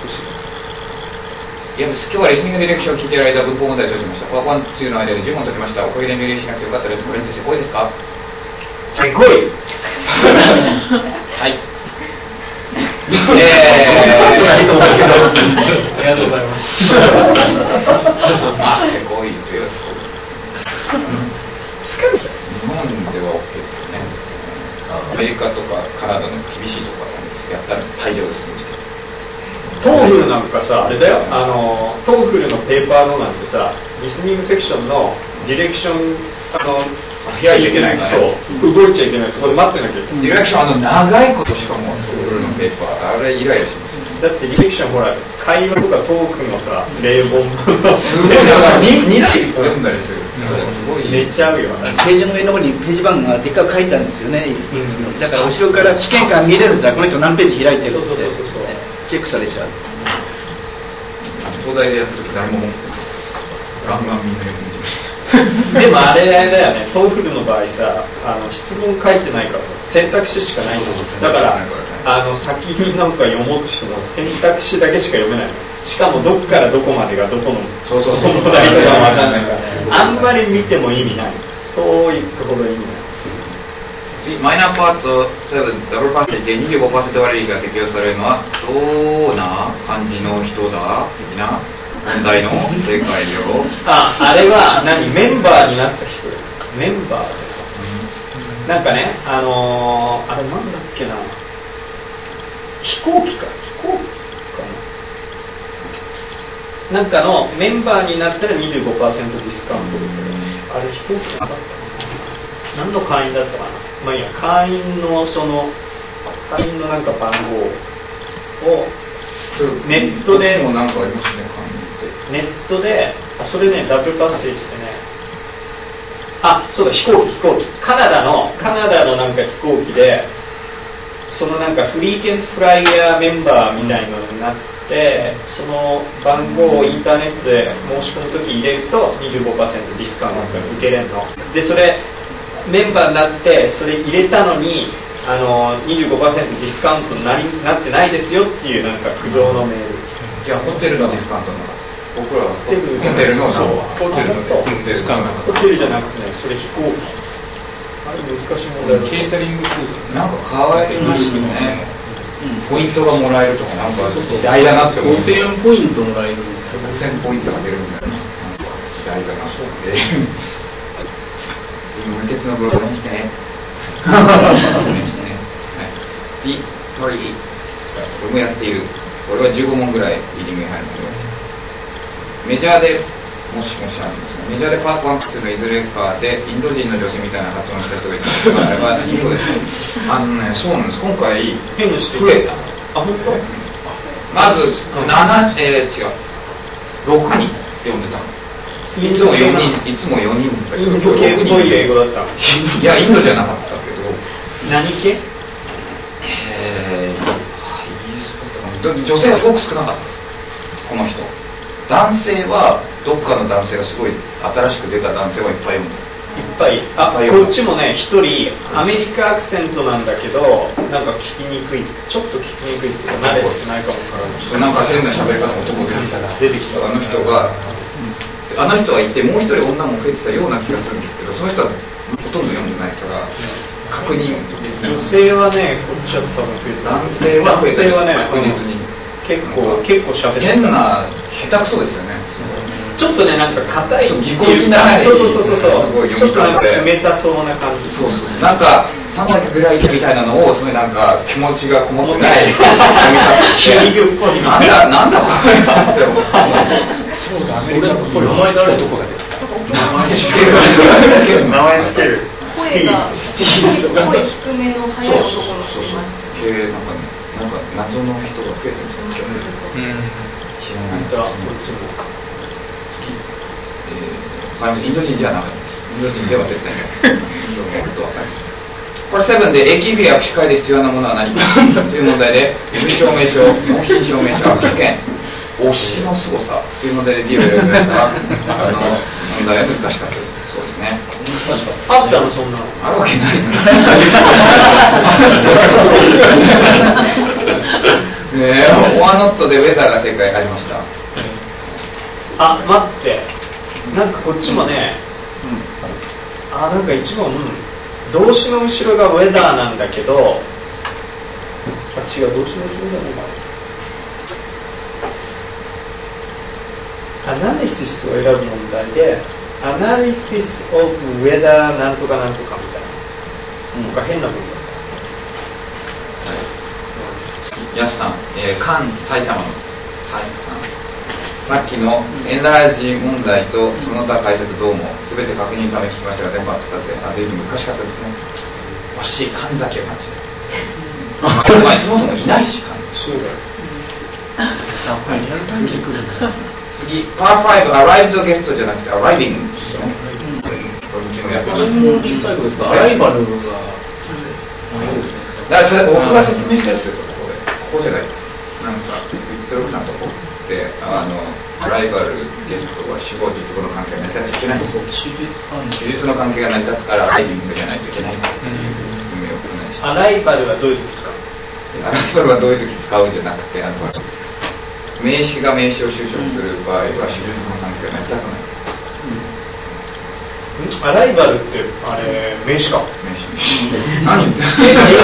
いや今日はリスニングディレクションを聞いている間文法問題を解きました。パーワン、ツーの間でじゅう問解きました。おかげで命令しなくてよかったです。これってせこいですか？ せこいはい。えー、ありがとうございます。 まあ、せこいという日本では OK ですね。アメリカとかカナダの厳しいところなんですけど、やったら大丈夫ですね。 トーフルなんかさ、あれだよ、あの、トーフルのペーパーのなんてさ、リスニングセクションのディレクション、あの、 開いちゃいけないから、ね、 そう、動いちゃいけない、そこで待ってなきゃいけない。 ディレクション、あの、長いことしかも、トーフルのペーパー、あれイライラします。 だってディレクション、ほら、会話とかトークのさ、例文すごい、だからにだい読んだりする。 すごい。寝ちゃうよ。 ページの上の方にページ番号がでっかく書いてあるんですよね。うん、だから後ろから試験官見れるんですよ。この人何ページ開いてるって。そうそうそうそう。チェックされちゃう。 東大でやった時誰もガンガンみんな読んででもあれだよね、トーフルの場合さ、あの質問書いてないから選択肢しかないんだから、あの先になんか読もうとしても選択肢だけしか読めない。しかもどっからどこまでがどこのそうそうそう問題とかわかんないから、あんまり見ても意味ない。遠いところ意味ない。 マイナーパートななダブルパーセンテージで にじゅうごパーセント 割引が適用されるのはどうな感じの人だ的な問題の正解よ。 あ、あれは何メンバーになった人メンバー、うん、なんかね、あのー、あれなんだっけな、飛行機か飛行機かな、なんかのメンバーになったら にじゅうごパーセント ディスカウントで、あれ飛行機だったかな、何の会員だったかな、まあいいや、会員のその会員のなんか番号をネットでもなんかありますね、 ネットで、あ、それね、ダブルパッセージでね、あ、そうだ、飛行機、飛行機、カナダの、カナダのなんか飛行機で、そのなんかフリーケンフライヤーメンバーみたいのになって、その番号をインターネットで申し込むとき入れると にじゅうごパーセント ディスカウントが受けれるの。で、それ、メンバーになって、それ入れたのに、あの、にじゅうごパーセント ディスカウントになりなってないですよっていうなんか苦情のメール。 じゃあ、ホテルのディスカウントなの？僕らはホテルのそうホテルのディスカウント。 ホテルじゃなくてね、それ飛行機。あれ難しい問題だ。 ケータリングフードなんか可愛いらしいね。ポイントがもらえるとかなんか時代だなって思う。 ごせんえんポイントもらえる。 ごせんポイントが出るみたいな。なんか時代だな。今無鉄のブログにしてね。してね。次、トリー。これもやっている。これはじゅうご問ぐらいリーディングに入るので。メジャーで、もしもしあるんですね。メジャーでパートワン、ツーのいずれかで、インド人の女性みたいな発音した人がいたんですが、あれは何語ですか？あのね、そうなんです。今回、増えた。 あ、本当？ まず、なな、えー、違う。ろくにんって呼んでたの。 いつもよにん、いつもよにんだけど、 インド系っぽい英語だった。 いや、インドじゃなかったけど。 何系？ えー、イギリスだったかな。女性はすごく少なかったです。この人。男性は、どっかの男性がすごい、新しく出た男性はいっぱいいる。 いっぱい。あ、こっちもね、一人、アメリカアクセントなんだけど、なんか聞きにくい、ちょっと聞きにくいっていうか、慣れてないかもわからない。 なんか変な喋り方の男が出てきた。あの人が、あの人はいて、もう一人女も増えてたような気がするんですけど、その人はほとんど読んでないから、確認女性はね、こっちは多分増えてた。 男性は増えてた。 男性はね、 確実に。 結構、結構喋ってた。 変な、下手くそですよね。 ちょっとね、なんか硬い。 ぎこちない。 そうそうそうそう。 すごいちょっとなんか冷たそうな感じ。 そうそう。なんか、さんさいぐらいみたいなのを、すごいなんか気持ちがこもってない。 ヒューリグっぽい。 なんだ、なんだこれって思う。 そうだ、アメリカっぽい。 名前誰どこが出た？ 名前つける。 名前つける。 声が、声低めの速い男の人いました。 なんかね、なんか謎の人が増えてるんですよ。うん。知らない。こっちも。インド人じゃなかったです。インド人では絶対ない。これセブンで エーケービー 握手会で必要なものは何かという問題で、身分証明書、納品証明書、握手券、推しの凄さという問題で ディーを選びました。あの、問題は難しかったです。そうですね。 あったのそんなの。 あるわけない。ねえ、オアノットでウェザーが正解ありました。 あ、待って。なんかこっちもね、うん、あ、なんか一番、動詞の後ろがウェダーなんだけど、あ、違う、動詞の後ろじゃない。アナリシスを選ぶ問題で、アナリシスオブウェダーなんとかなんとかみたいな。なんか変な文だった。 はい。ヤスさん、えー、関埼玉の埼玉さん。さっきのエナラジー問題とその他解説どうも全て確認のため聞きましたが全部あったぜ。あ、随分難しかったですね。惜しい、神崎はマジで。お前そもそもいないし、神崎。そうだよ。 やっぱりリアルタイムで来るんだ。 次、パーファイブ、アライブドゲストじゃなくてアライビングですよね。これうちもやってました。 最後ですか、アライバルが、 だからそれ僕が説明したやつですよ、ここで。ここじゃないですか。なんか、ビットロクさんとこで、あの、ライバルゲストは主語実語の関係が成り立っちゃいけないんですよ。手術の関係が成り立つから、ライビングじゃないといけないっていう説明をお願いします。 アライバルはどういう時使う？ アライバルはどういう時使うんじゃなくて、あの、名詞が名詞を修飾する場合は、手術の関係が成り立たない。 アライバルって、あれ、名詞か。 名詞。何言ってんの？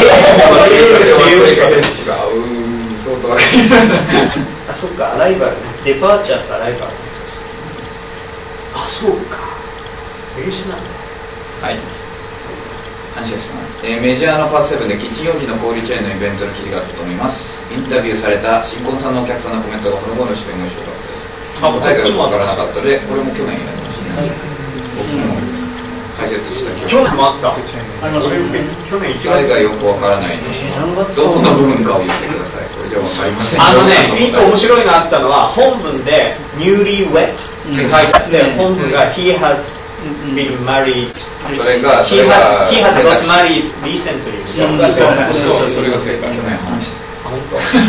違う。相当わかりない。 あ、そっか、アライバルね。デパーチャーとアライバル。あ、そうか。名詞なんだ。 はい。感謝します。えー、メジャーのパートセブンでキッチン用品の小売チェーンのイベントの記事があったと思います。インタビューされた新婚さんのお客さんのコメントがほのぼのして面白かったです。あ、答えがよくわからなかったので、これも去年やりましたね。僕も解説した記憶。 去年もあった。あります。去年いちがつ。 答えがよくわからないので、どこの部分かを言ってください。これじゃわかりません。 あのね、一個面白いのあったのは、本文で newly wed って書いてあって、本文が he has been married。 それが、 he has, he has got married recently。 そうそうそう、それが正解。去年話した。 あ、本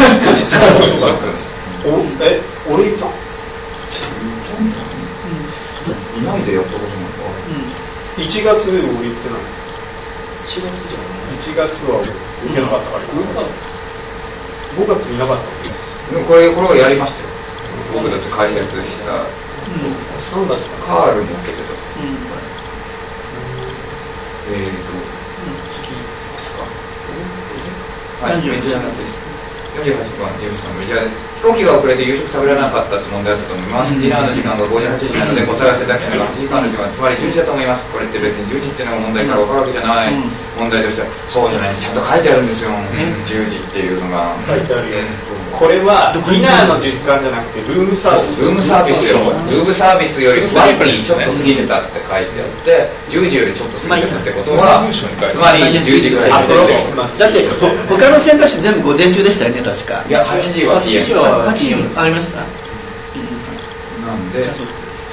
当。お、え、俺いた？ いないでやったことないか。 いちがつ俺言ってない。いちがつじゃない。いちがつは俺いなかったから。ごがついなかった。 でもこれ、これはやりましたよ。僕だって解説した。うん。 さんがつか。 カールに受けてた。うん。えーと、次ですか。はい、メジャーです。よんじゅうはちばん、ユースのメジャーです。飛行機が遅れて夕食食べられなかったって問題だったと思います。ディナーの時間がごじ、はちじなので、ご探していただくのがはちじかんの時間、つまりじゅうじだと思います。これって別にじゅうじっていうのが問題から分かるわけじゃない。問題としては、そうじゃない、ちゃんと書いてあるんですよ。じゅうじっていうのが。 書いてあるよ。これは、ディナーの時間じゃなくて、ルームサービス。 ルームサービスよ。ルームサービスよりスワイプにちょっと過ぎてたって書いてあって、じゅうじよりちょっと過ぎてたってことは、つまりじゅうじぐらいですよ。 だって、他の選択肢全部午前中でしたよね、確か。 いや、はちじは ピーエム。 はちじありました。 なんで、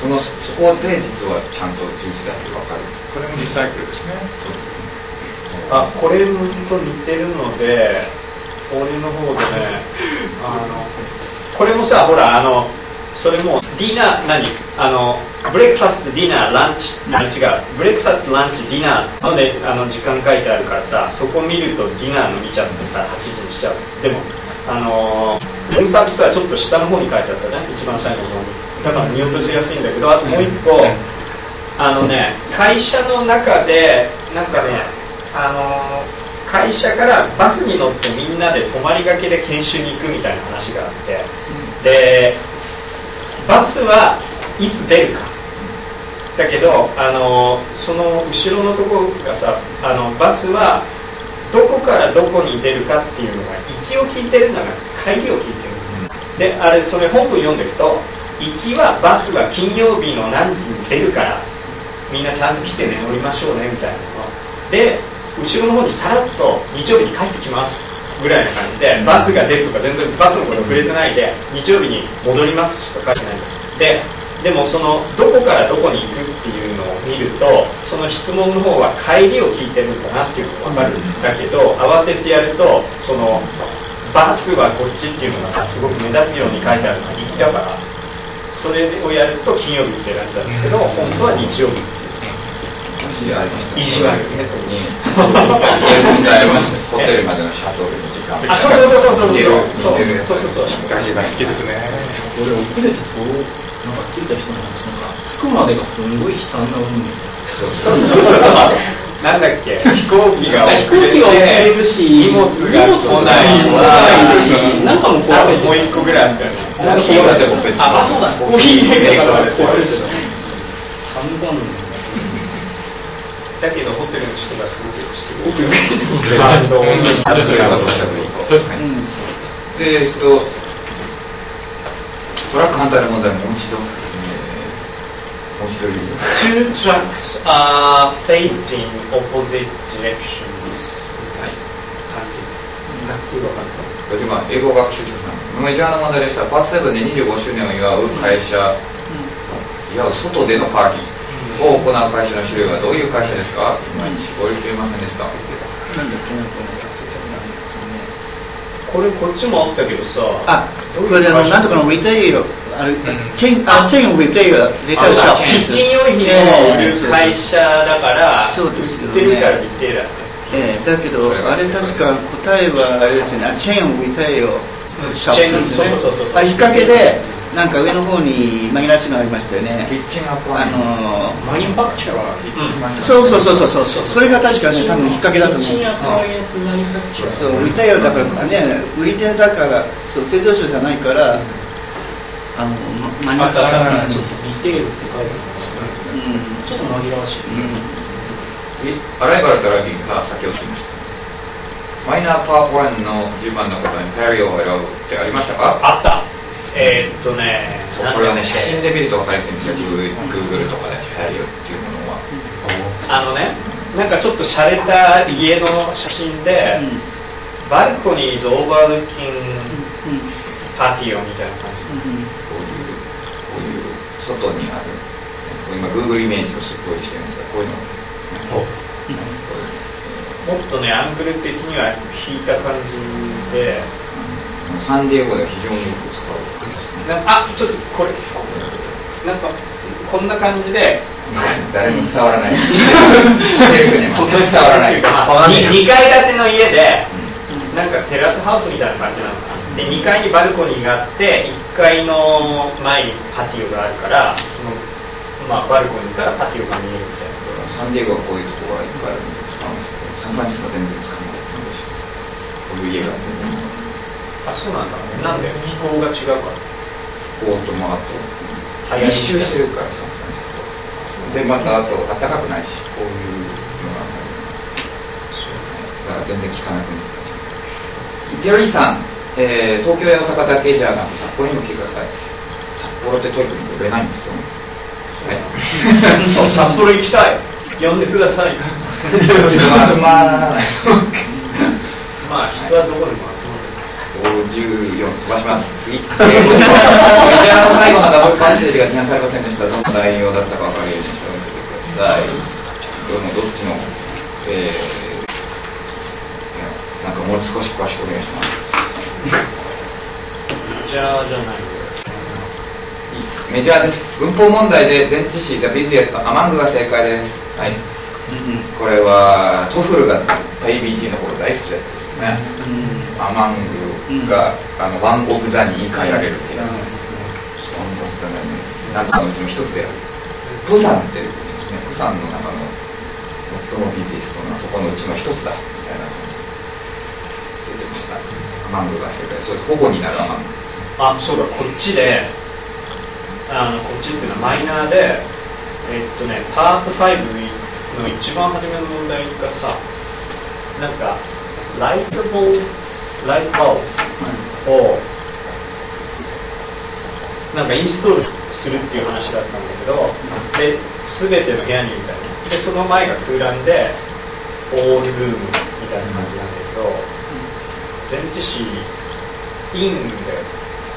そのそこで実はちゃんとじゅういちだって分かる。 これもリサイクルですね。 あ、これと似てるので、俺の方でね、あの、これもさ、ほら、あの、それもディナー、何あの、ブレックファスト、ディナー、ランチ、あ、違う、ブレックファスト、ランチ、ディナー、ので、あの、時間書いてあるからさ、そこ見るとディナーの見ちゃってさ、はちじにしちゃう。でも、あのー、ルームサービスはちょっと下の方に書いてあったね、一番最後の方に。だから見落としやすいんだけど、あともう一個、あのね、会社の中で、なんかね、あのー、会社からバスに乗ってみんなで泊まりがけで研修に行くみたいな話があって、で、バスはいつ出るか。だけど、あのー、その後ろのところがさ、あの、バスは、どこからどこに出るかっていうのが行きを聞いてるんだが帰りを聞いてる。で、あれそれ本文読んでいくと、行きはバスが金曜日の何時に出るからみんなちゃんと来てね乗りましょうねみたいなので、後ろの方にさらっと日曜日に帰ってきますぐらいな感じで、バスが出るとか全然バスのこと触れてないで日曜日に戻りますしか書いてないで、でもそのどこからどこに行くっていうのを見ると、その質問の方は帰りを聞いてるんだなっていうのが分かるんだけど、慌ててやるとそのバスはこっちっていうのがさすごく目立つように書いてあるのが行きだから、それをやると金曜日って選んだんだけど、本当は日曜日っていう意地悪ね。 問題ありました。ホテルまでのシャトルの時間。 あ、そうそうそうそうそうそうそうそうそうそう。 味が好きですね。 俺遅れてこうなんか着いた人の話なんか着くまでがすんごい悲惨な運命。 そうそうそうそう。なんだっけ、飛行機が飛行機が遅れるし、 荷物が来ないし、 なんかもうあともう一個ぐらいあったよね。 コーヒーがでも別に。 あ、そうだ。コーヒーが壊れてる。散々。 だけどホテルの人がすごくしてる。バンドを見てたとおっしゃると。で、えっと、トラック反対の問題ももう一度、もう一度言う。 Two tracks are facing opposite directions. はい。感じ。なくわかった。 今、英語学習中なんです。メジャーな問題でした。パートセブンでにじゅうごしゅうねんを祝う会社、祝う外でのパーティー。を行う会社の種類はどういう会社ですか？いまいち絞りきれませんでした。 なんだっけな、 これこっちもあったけどさ、 あ、これあのなんとかのリテイル、あれチェーンあチェーンリテイル、リテイルショップ。 キッチン用品を売る会社だから、 そうですよね。 売ってるからリテイラー。 ええ、だけどあれ確か答えはあれですよね、チェーンリテイルショップですね。あれ引っ掛けで。なんか上の方に紛らわしいのがありましたよね。 キッチンアプライアンス。 あのー、マニュファクチャラー。 うん、そうそうそうそうそう。それが確かね、多分引っ掛けだと思う。 キッチンアプライアンスマニュファクチャラー。 そう、売りたいよだからね、売り手だから、そう製造者じゃないから、あのマニュファクチャラー。 そうそう、リテールって書いてあるから、うん、ちょっと紛らわしい。 うん。アライバルとラビーが先を進みました。マイナーパーワンのじゅうばんのことにペリオを選ぶってありましたか？ あった。えー、っとね、 これはね、写真で見ると分かりやすいんですよ、Google とかでペリオっていうものは。 あのね、なんかちょっと洒落た家の写真で、うん、バルコニーズオーバールッキングパティオみたいな感じ、うん、 こういう、こういう外にある、今 Google イメージをすごいしてるんですが、こういうの、 うん、もっとね、アングル的には引いた感じで、 サンディエゴでは非常によく使われてます。あ、ちょっとこれ、なんかこんな感じで誰も伝わらない。本当に伝わらない。 にかい建ての家で、なんかテラスハウスみたいな感じなのかな。でにかいにバルコニーがあって、いっかいの前にパティオがあるから、そのまあバルコニーからパティオが見えるみたいな。 サンディエゴはこういうところがいっぱいあるんで使うんですけど、サンフランシスコは全然使わない。こういう家が全然。 あ、そうなんだ。なんで気候が違うから。 気候ともあと密集してるからさ。でまたあと暖かくないし、こういうのがある。だから全然効かなくなった。ジェリーさん、えー、東京や大阪だけじゃなく札幌にも来てください。札幌ってトイレに売れないんですよ。 はい。そう、札幌行きたい。呼んでください。 集まらない。 まあ人はどこでも集まる。 ごじゅう次を飛ばします。次。えー、メジャーの最後のダブルパッセージが違反されませんでした。どんな内容だったか分かるようにしておいてください。どのどっちの、えー、なんかもう少し詳しくお願いします。 メジャーじゃない。 メジャーです。文法問題で前置詞 The busiest アマングが正解です。はい。これはトフルが エービーティー の頃大好きだったですね。アマングがあのワンオブザに言い換えられるっていう。なんかのうちの一つである。プサンっていうことですね。プサンの中の最もビジエストなところのうちの一つだみたいな感じで出てました。アマングが正解。そうです。保護になるアマング。 あ、そうだ、こっちで、あのこっちっていうのはマイナーで、えっとね、パートファイブの一番初めの問題がさ、なんか、ライトボール、ライトバルブを、なんかインストールするっていう話だったんだけど、で、すべての部屋にみたいな。で、その前が空欄で、オールルームみたいな感じなんだけど、前置詞、インだよ。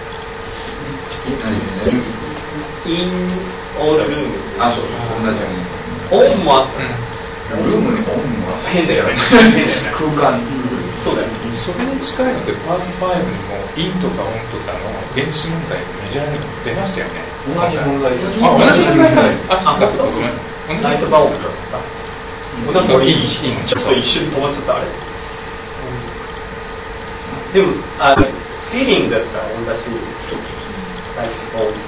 インオールルーム。 あ、そう、同じように。オンもあった。 ルームにオンも変だよね。 空間。 そうだよね。 それに近いので、パートファイブにも、インとかオンとかの現地問題でメジャーに出ましたよね。 同じ問題で。 あ、同じ問題か。あ、そうか、そうか、ごめん。 ナイトバーオーだった。私もいい、ちょっと一瞬止まっちゃった、あれ。でも、あれ、シーリングだったら同じ。ナイトバーオー。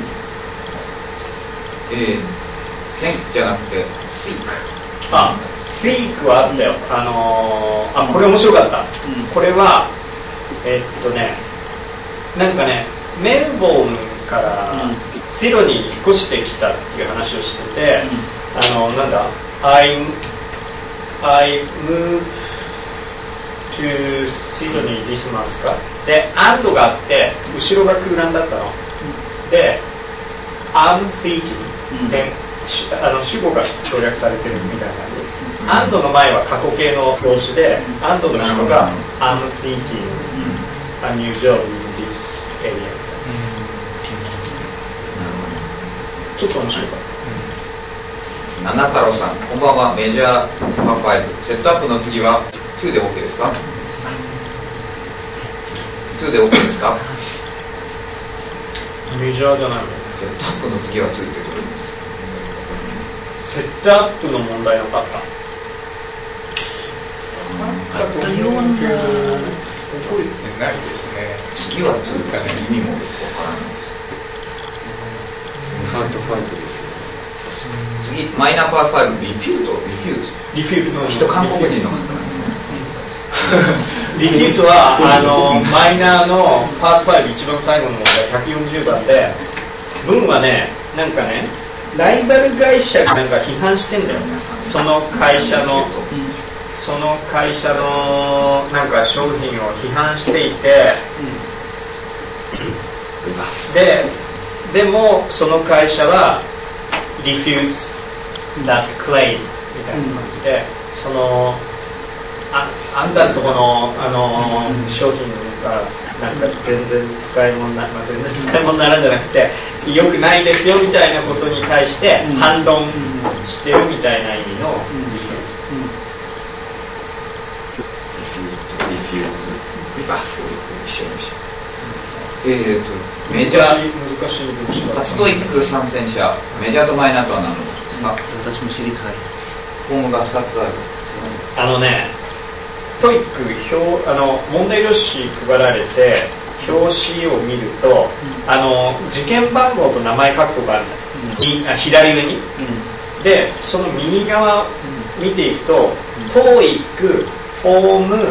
えー、変じゃなくて、シーク。 あ、シークはあったよ。あのー、あ、これ面白かった。うん、これは、えっとね、なんかね、メルボルンからシドニーに引っ越してきたっていう話をしてて、うん、あの、なんだ、I, I moved to Sydney this month か。で、and があって、後ろが空欄だったの。うん、で、I'm seeking、うん、で、あの主語が省略されてるみたいな感じ。and の前は過去形の動詞で、and の人が I'm seeking a new job in this area。ちょっと面白かった。 七太郎さん、こんばんは。メジャーパーファイブ。セットアップの次はツーで OK ですか？ツーで OK ですか？ メジャーじゃないの？ セットアップの次はツーってことです。 セットアップの問題なかった。 あったような。 覚えてないですね。 次はツーかね、意味もよくわからないです。 パートファイブですよ。 次、マイナーパーファイブ、リフュート、リフュート。 リフュートの人、韓国人の方なんですね。 リフュートは、あの、マイナーのパートファイブ一番最後の問題、ひゃくよんじゅうばんで、文はね、なんかね、ライバル会社がなんか批判してんだよ。その会社の、その会社のなんか商品を批判していて、で、でもその会社は refutes that claim みたいな感じで、そのあ、あんたのとこの、あのー、商品がなんか全然使い物な、まあ、全然使い物にならんじゃなくて良くないですよみたいなことに対して反論してるみたいな意味のリフュート。 リフューズ、バッフル、一緒にしよう。えーと、メジャー、 難しい文章初トイック参戦者、メジャーとマイナーとは何のことですか？ 私も知りたい。 項目がふたつある。 あのね、トイック表、あの、問題用紙配られて、表紙を見ると、うん、あの、受験番号と名前書くとこあるじゃん。うん、あ左上に、うん。で、その右側見ていくと、トイック、フォーム、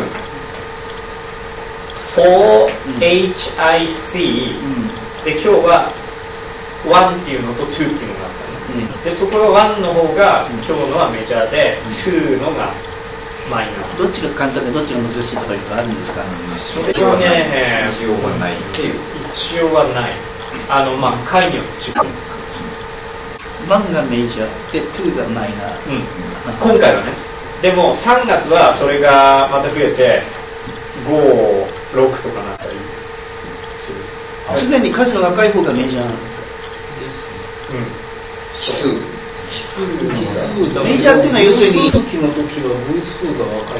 フォーエイチアイシー、うん、で今日はワンっていうのとツーっていうのがあったね、うん、でそこはワンの方が今日のはメジャーで、うん、ツーのがマイナー。 どっちが簡単でどっちが難しいとかいうのあるんですか？ それはね、 一応はないっていう。 一応はない。あのまあ回によって違う。 ワンがメジャーでツーがマイナー。 うん。今回はね。でもさんがつはそれがまた増えてご、ろくとかなったり。 常に数の若い方がメジャーなんですか？ ですね。うん。 指数。メジャーっていうのは要するに時の時は分数が若いから。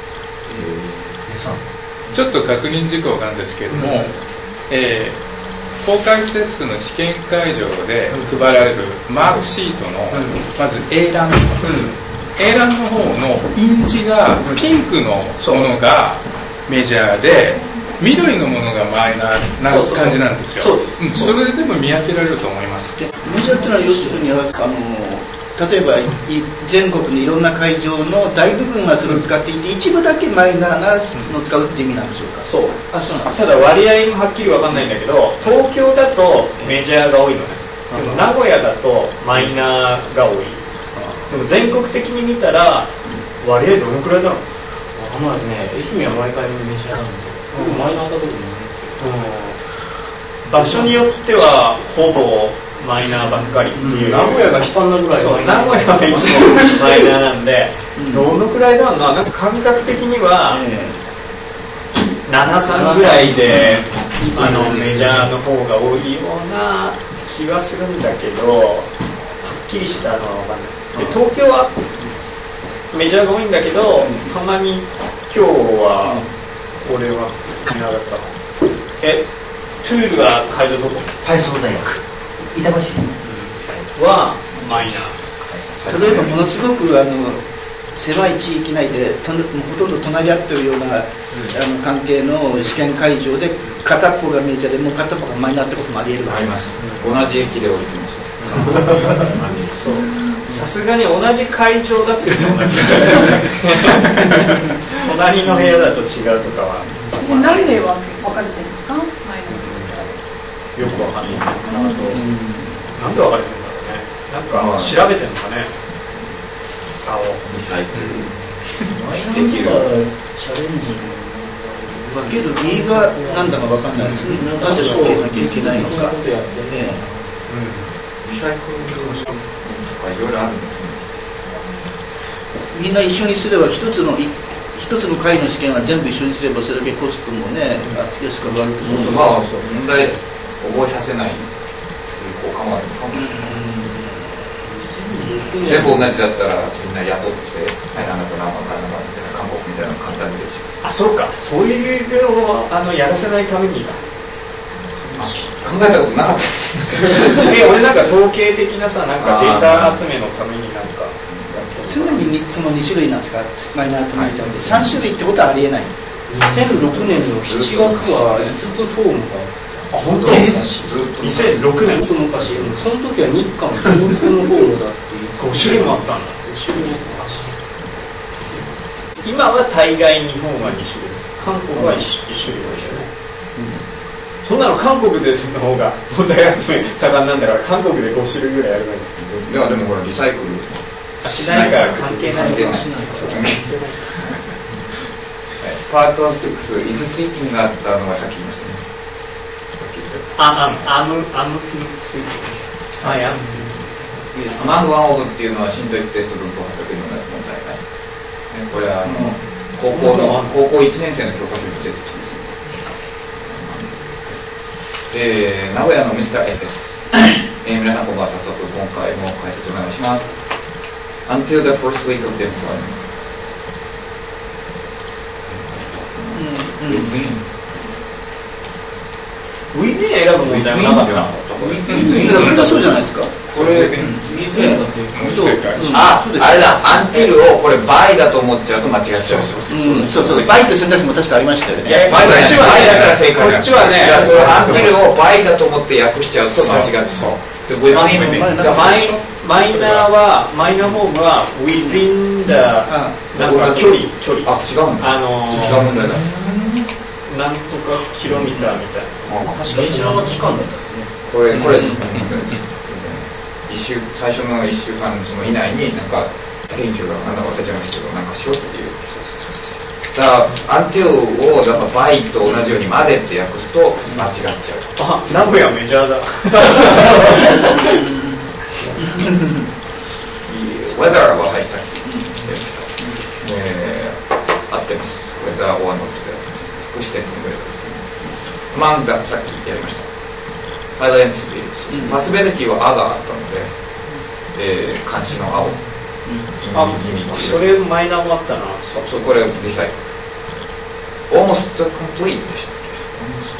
ちょっと確認事項なんですけれども、うん、えー、公開テストの試験会場で配られるマークシートの、うん、まず A 欄、うん、A 欄の方の印字がピンクのものがメジャーで、緑のものがマイナーな感じなんですよ。そうそう、うん、それでも見分けられると思います。 メジャーっていうのは要するにあの例えば全国にいろんな会場の大部分はそれを使っていて、一部だけマイナーなのを使うって意味なんでしょうか？ そう。あ、そうなん。ただ割合もはっきりわかんないんだけど、東京だとメジャーが多いのね。でも名古屋だとマイナーが多い。でも全国的に見たら割合どのくらいだろう？わかんないですね。愛媛は毎回メジャーなんで。でもマイナーだと思うんですよ。場所によってはほぼマイナーばっかりっていう、うん、名古屋が悲惨なぐらい、そう、名古屋はいつもマイナーなんで、うん、どのくらいだろうな、なんか感覚的には、えー、ななさんぐらいで、あのメジャーの方が多いような気はするんだけど、はっきりしたのは分かんない。で、東京はメジャーが多いんだけど、たまに今日は俺はマイナーだった。え、トゥールは会場どこ？ 体操大学板橋はマイナー。例えばものすごくあの狭い地域内でほとんど隣り合ってるような、うん、あの関係の試験会場で片っぽがメジャーでもう片っぽがマイナーってこともあり得るわけです。 同じ駅で降りてます。 さすがに同じ会場だって隣の部屋だと違うとかは。 何で分かれてるんですか？マイナーよくわかんないなと、うん、なんで分かれてるんだろうね。なんか調べてるのかね、差をリサイクルできるチャレンジ分ける理由が何だか分かんないですね。なぜそうやらなきゃいけないのか。 リサイクルとかいろいろあるんですね。 みんな一緒にすれば一つの一つの回の試験は全部一緒にすればそれだけコストもね、安く上がると思うので、 まあ問題覚えさせない効果もあるかもしれない。全部同じだったらみんな雇ってはいあなた何番から何番みたいな韓国みたいなの簡単にできる。 あ、そうか、そういうのをあのやらせないためにだ。 考えたことなかったです。 え、俺なんか統計的なさ、なんかデータ集めのためになんか常にそのに種類なんですか、マイナーとメジャーでさん種類ってことはありえないんですか？ にせんろくねんのしちがつはいつつフォームがあ、本当？にせんろくねんその昔、その時は日韓共通のフォームだっていうご種類もあったんだ。ご種類もあったし、今は大概日本はに種類、韓国はいち種類ですよね。うん、そんなの韓国でその方が問題集め盛んなんだから韓国でご種類ぐらいやるのに。 いやでもほらリサイクルしないから関係ない。 パートろく、イフスイーピングがあったのがさっき言いましたね。 あ、アム、アムスイーピング。はい、アムスイーピング。 アマンドワンオブっていうのは新トイックテストルートはちびゃくえんのやつの大会。これはあの、高校の、高校いちねん生の教科書に出てきてですね。えー、名古屋のミスター エスエス。えー、皆さんこんばんは、早速今回も解説お願いします。Until the first week of deployment. Within 選ぶ問題もなかった。 みんなそうじゃないですか。 これ、あ、あれだ、Until をこれ by だと思っちゃうと間違っちゃう。 うん、そうそう、by って選択肢も確かありましたよね。 こっちは by だから正解。こっちはね、Until を by だと思って訳しちゃうと間違っちゃう。 マイナーは、マイナーフォームは within the なんか距離、距離。 あ、違うんだ。 あのー、 違う問題だ。 なんとかキロミターみたいな。確かメジャーの期間だったんですね。 これ、これ、一週、最初の一週間その以内になんか、店長がなんだか忘れちゃいましたけど、なんかしようっていう。だから、until を、だから by と同じようにまでって訳すと間違っちゃう。 あ、名古屋メジャーだ。 weather ははい、さっき言ってました。えー、合ってます。weather or not で。福祉店のぐらいですね。 マンがさっきやりました。アイデンティティ、パスビリティはアがあったので、えー、監視の青、うん、 あ、それマイナーもあったな。 そう、これリサイクル。almost complete でしたっけ？ almost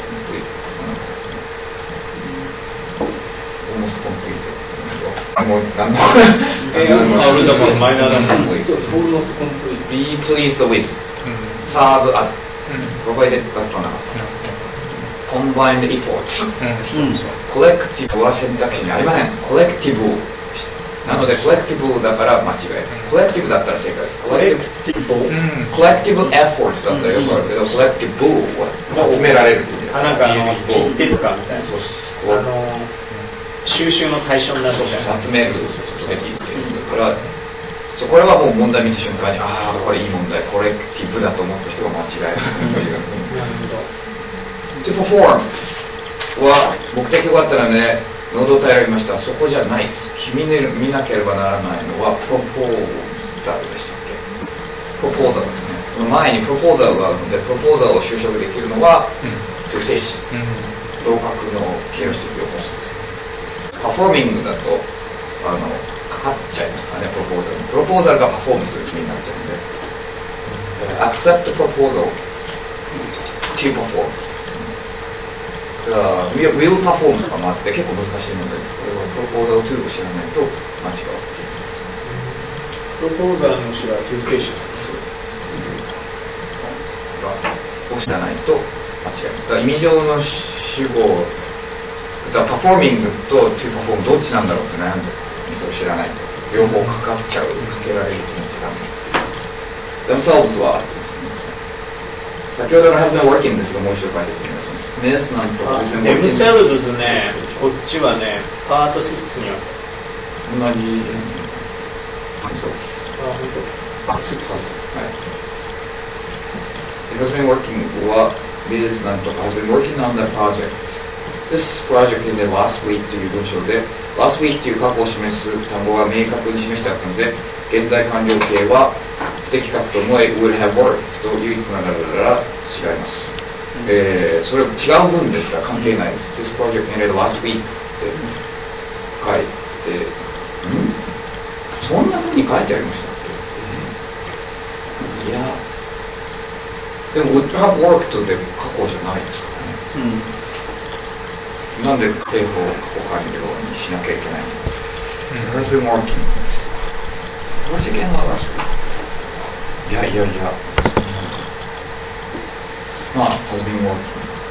complete。almost complete。あ、もう何も。 えー、あれだからマイナーだもん。 そう、almost complete。be pleased with。serve as。provided だったな。combined efforts、うん、コレクティブは選択肢にありません。コレクティブなのでコレクティブだから間違い。コレクティブだったら正解です。コレクティブ、コレクティブエフォーツだったらよくあるけど、コレクティブは集められるっていう。 あ、なんかあの言ってるかみたいな。そうそう。あの収集の対象になるじゃん。 集めることができるっていうだから。そう、これはもう問題見た瞬間に、ああこれいい問題、コレクティブだと思った人が間違える。なるほど。to perform は目的があったので喉を平らげました。そこじゃないです。君に見なければならないのはプロポーザルでしたっけ？プロポーザルですね。その前にプロポーザルがあるので、プロポーザルを就職できるのは、うん、to fish、うん、同格の形容詞的要素です。パフォーミングだとあのかかっちゃいますかね、プロポーザルに。プロポーザルがパフォームする気になっちゃうので、accept proposal to perform。だからウィルパフォームとかもあって結構難しいので、これはプロポーザーをツールを知らないと間違う。 プロポーザーの詞はティズケーションを知らないと間違う。だから意味上の主語、だからパフォーミングとトゥーパフォームどっちなんだろうって悩んでる。それを知らないと両方かかっちゃう、かけられる気持ちがない。themselves は先ほどの has been working ですが、もう一度解説お願いします。メスなんと has been working。 themselves ね、こっちはね、パートシックスには同じ。そう。 あ、本当。 あ、シックスです。はい。It has been working は is なんと has been working on the project。This project in the last week という文章で、last week という過去を示す単語が明確に示してあったので、現在完了形は不適格と思い would have worked と唯一なららら違います。うん、えー、それは違う文ですから関係ないです。This project in the last week って書いて、んそんな風に書いてありましたっけ？いや、でも would have worked で過去じゃないですかね。うん、なんで正方過去完了にしなきゃいけないの？ It has been working。これ世間は悪い。いやいやいや。まあ、has been working。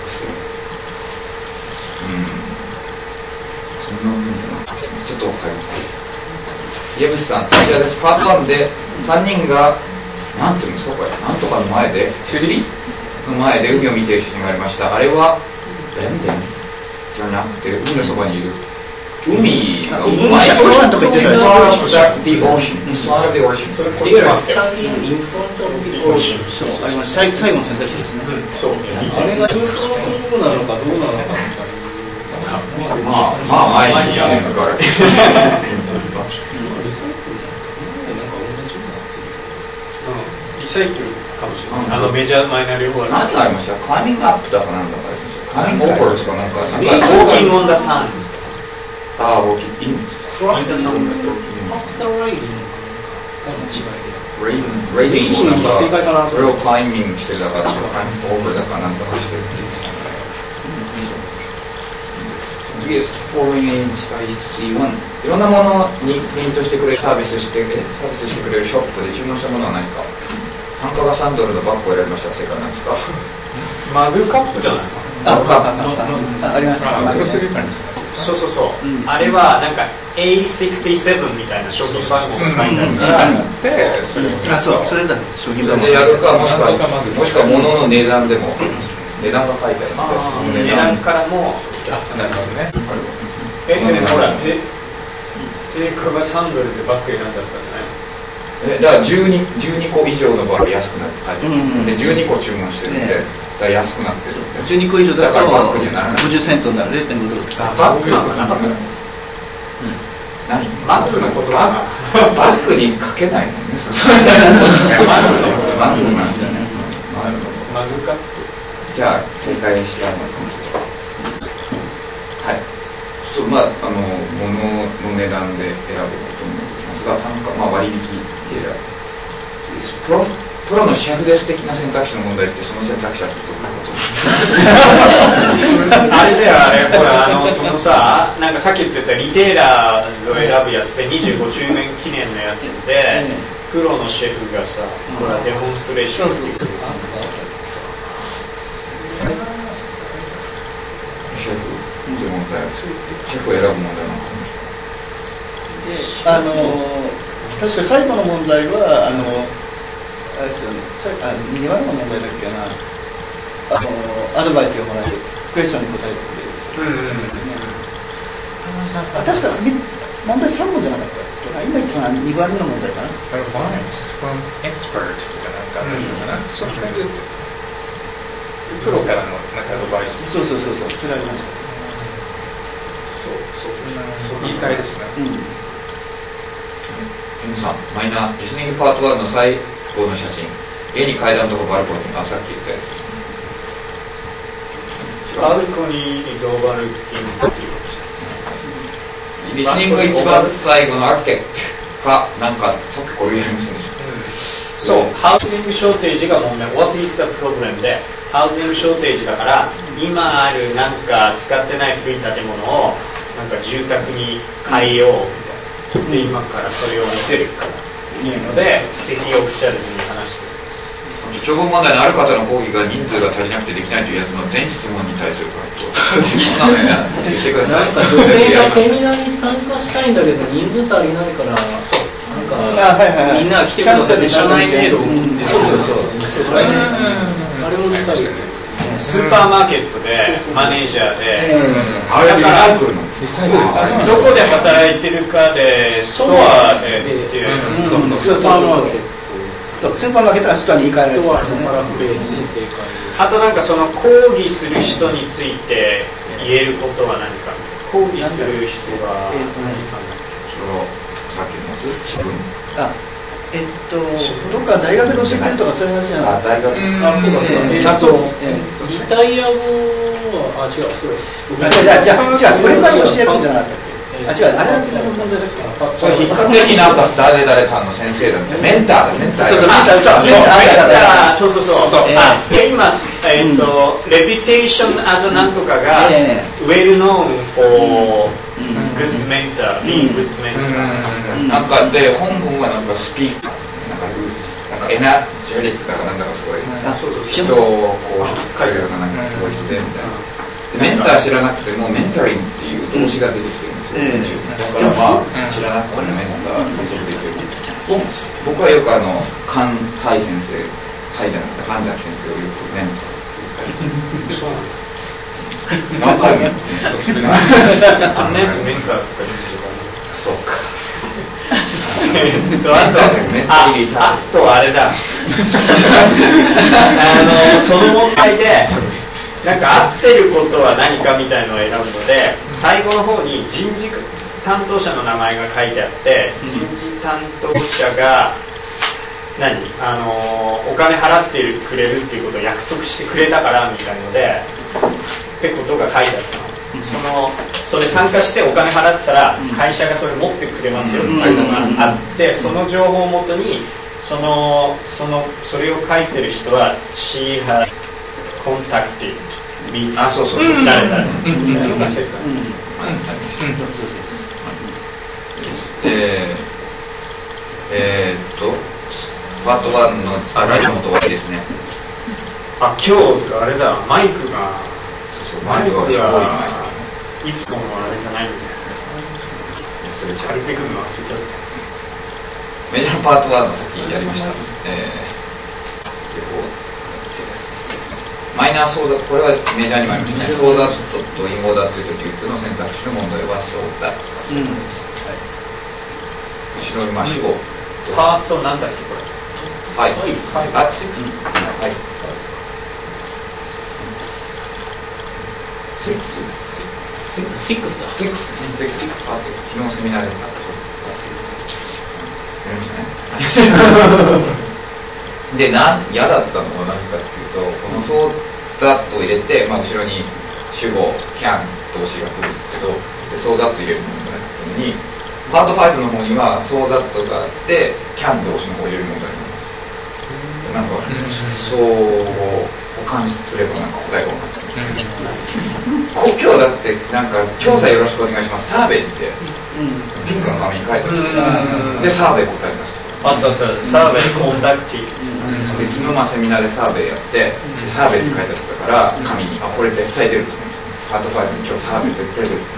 うん。そんな風になってちょっとわかりません。家渕さん、こちらです。パートワンでさんにんが、なんていうんですかこれ、なんとかの前で、釣りの前で海を見ている写真がありました。あれは、でんでんじゃなくて、海のそばにいる。海がうまい。 海のとか言ってたよ。 The ocean. Side of the ocean. それこれは Standing in front of the ocean. そう、ありました。最後の選択肢ですね。 そう。あれがどうなのかどうなのか。 まあ、まあ前にやるから。 リサイクルかもしれない。あのメジャーマイナー両方は。 何がありました？クライミングアップだかなんだかありました。クライミングオーバーですかなんか。 ウォーキングオンダサンです。 ああ、ウォーキングインですか。 フロンダサン。 アフターライディングが違いで。 レイディング、レイディングなんか、それをクライミングしてだか、クライミングオーバーだかなんとかしてるっていうんですかね。次です。Foreign Age アイシーワン。いろんなものにプリントしてくれるサービスして、サービスしてくれるショップで注文したものは何か。単価がさんドルのバッグを選びましたが正解なんですか？ マグカップじゃないあ、あ、ありました。 マグカップそうそうそう。あれはなんか エーシックスティーセブン みたいな商品番号が書いてあるから。 あ、そう、それだ。商品番号。 でやるか、もしくは、もしくは物の値段でも、値段が書いてあるので、 値段からも、 なるほどね。 え、でもほら、定価がさんドルでバッグ選んだったんじゃないの？ えだからじゅうに、じゅうにこ以上の場合安くなって書いてある、うんうん、でじゅうにこ注文してるんで、ね、だから安くなってるんでじゅうにこ以上だとだからバッグにはならないごじゅっセントになる れいてんごドルバッグなんかなんか何バッグのことはバッグに書けないもんねバッグのことバッグなんだねマグカップじゃあ正解してありますか。はい。そう、まあ、あの、物の値段で選ぶこともできますが、単価、まあ、割引で選ぶ。プロ、プロのシェフです的な選択肢の問題って、その選択肢はどういうことあれだよ、あれ、ほら、あの、そのさ、なんかさっき言ってたリテーラーズを選ぶやつでにじゅうごしゅうねん記念のやつで、プロのシェフがさ、ほら、デモンストレーションっていう。 シェフって問題、シェフを選ぶ問題なのかもしれない。で、あの、確か最後の問題は、あの、あれですよね、あにばんの問題だっけな、あの、アドバイスがもらえる、クエスチョンに答えてくれる。うんうんうん、確か問題さん問じゃなかったっけな、今言ったのはにばんの問題かな。 Advice from experts とかなんかあったのかな、それでプロからのなんかアドバイス。 そうそうそうそう、それありました。 そう、そう、言い換えですね。うん。 皆さん、マイナーリスニングパートワンの最後の写真、家に階段とかバルコニー、あ、さっき言ったやつですね。 バルコニー is overlooking リスニング一番最後のアーキテクトか、なんか、さっきこれ言いませんでした。 そう、ハウジングショーテージが問題。What is the problem で、ハウジングショーテージだから、今あるなんか使ってない古い建物を、なんか住宅に変えようみたいな。で、今からそれを見せるから。いうので、シティオフィシャルズに話してる。 長文問題のある方の講義が人数が足りなくてできないというやつの全質問に対する回答。そんなのや言ってください。 なんか女性がセミナーに参加したいんだけど人数足りないから、なんか、はいはいはい、みんなが来てくださって社内メールを送って、そうそうそう。あれもさ、 スーパーマーケットでマネージャーで、 あれリサイクルのどこで働いてるかで、ストアでっていう、 そうそうスーパーマーケット。そう、スーパーマーケットはストアに行かれる。 あとなんかその講義する人について言えることは何か。講義する人が、えっと何かさっきのやつ、自分。 あ、えっと、どっか大学で教えてるとかそういう話じゃない。 あ、大学。 あ、そうだった。あ、そうですね。リタイア後は、あ、違う、そう。 あ、じゃあ、じゃあ、じゃあ、これから教えるんじゃなかったっけ。あ、違う、あれは問題だっけ。 それ、比較的なんか誰々さんの先生だみたいな。メンターだ、メンター。 そうそう、メンター、そう、メンター。 そうそうそう。あ、今、えっと、reputation as a なんとかが、well known for good mentor, being good mentor。 なんかで、本文はなんかスピーカー、なんか、なんかエナジェリックだかなんだかすごい、人をこう、使えるようななんかすごい人で、みたいな。メンター知らなくても、メンタリングっていう動詞が出てきてるんですよ。だからまあ、知らなくてもメンター想像できる。僕はよくあの、関西先生、西じゃなくて神崎先生をよくメンターって言ったりする。そうなんです何回もやってる。 あんなやつメンターとか言ってるから。 そうか。 あ, あとあれだあのその問題でなんか合ってることは何かみたいのを選ぶので最後の方に人事担当者の名前が書いてあって人事担当者が何あのお金払ってくれるっていうことを約束してくれたからみたいのでってことが書いてあったの。そのそれ参加してお金払ったら会社がそれ持ってくれますよっていうのがあってその情報をもとにそのそのそれを書いてる人は She has contacted with 誰々みたいなのが書いてある。 えー、えー、っとパートワンのあラジオの終わりですね。 あ今日あれだマイクがマイクがすごいいつものあれじゃないんだよ。それ借りてくるのは忘れちゃった。 メジャーパートワンの先やりました。えー、マイナーソーダ、これはメジャーにもありましたね。ソーダットとインゴーダという時の選択肢の問題はソーダット。うんはい、後ろにまあ主語。 パートなんだっけこれ。 はい。はい。あ、はい。シックス。 シックスだ。 シックス。シックス。昨日セミナーでやりましたね。 で、なん嫌だったのは何かっていうと、このソーダットを入れて、まあ、後ろに主語、can 動詞が来るんですけど、でソーダット入れるものがなったのに、パートファイブの方にはソーダットがあって、can 動詞の方を入れるものがあります。なんか、そう補完すればなんか答えが分かった。故郷だってなんか調査よろしくお願いします。サーベイってピンクの紙に書いてある。でサーベイ答えました。 あったあった。サーベイコンダクティ。 で昨日まあセミナーでサーベイやってサーベイって書いてあったから紙にあこれ絶対出ると思う。パートファイブに今日サーベイ絶対出る。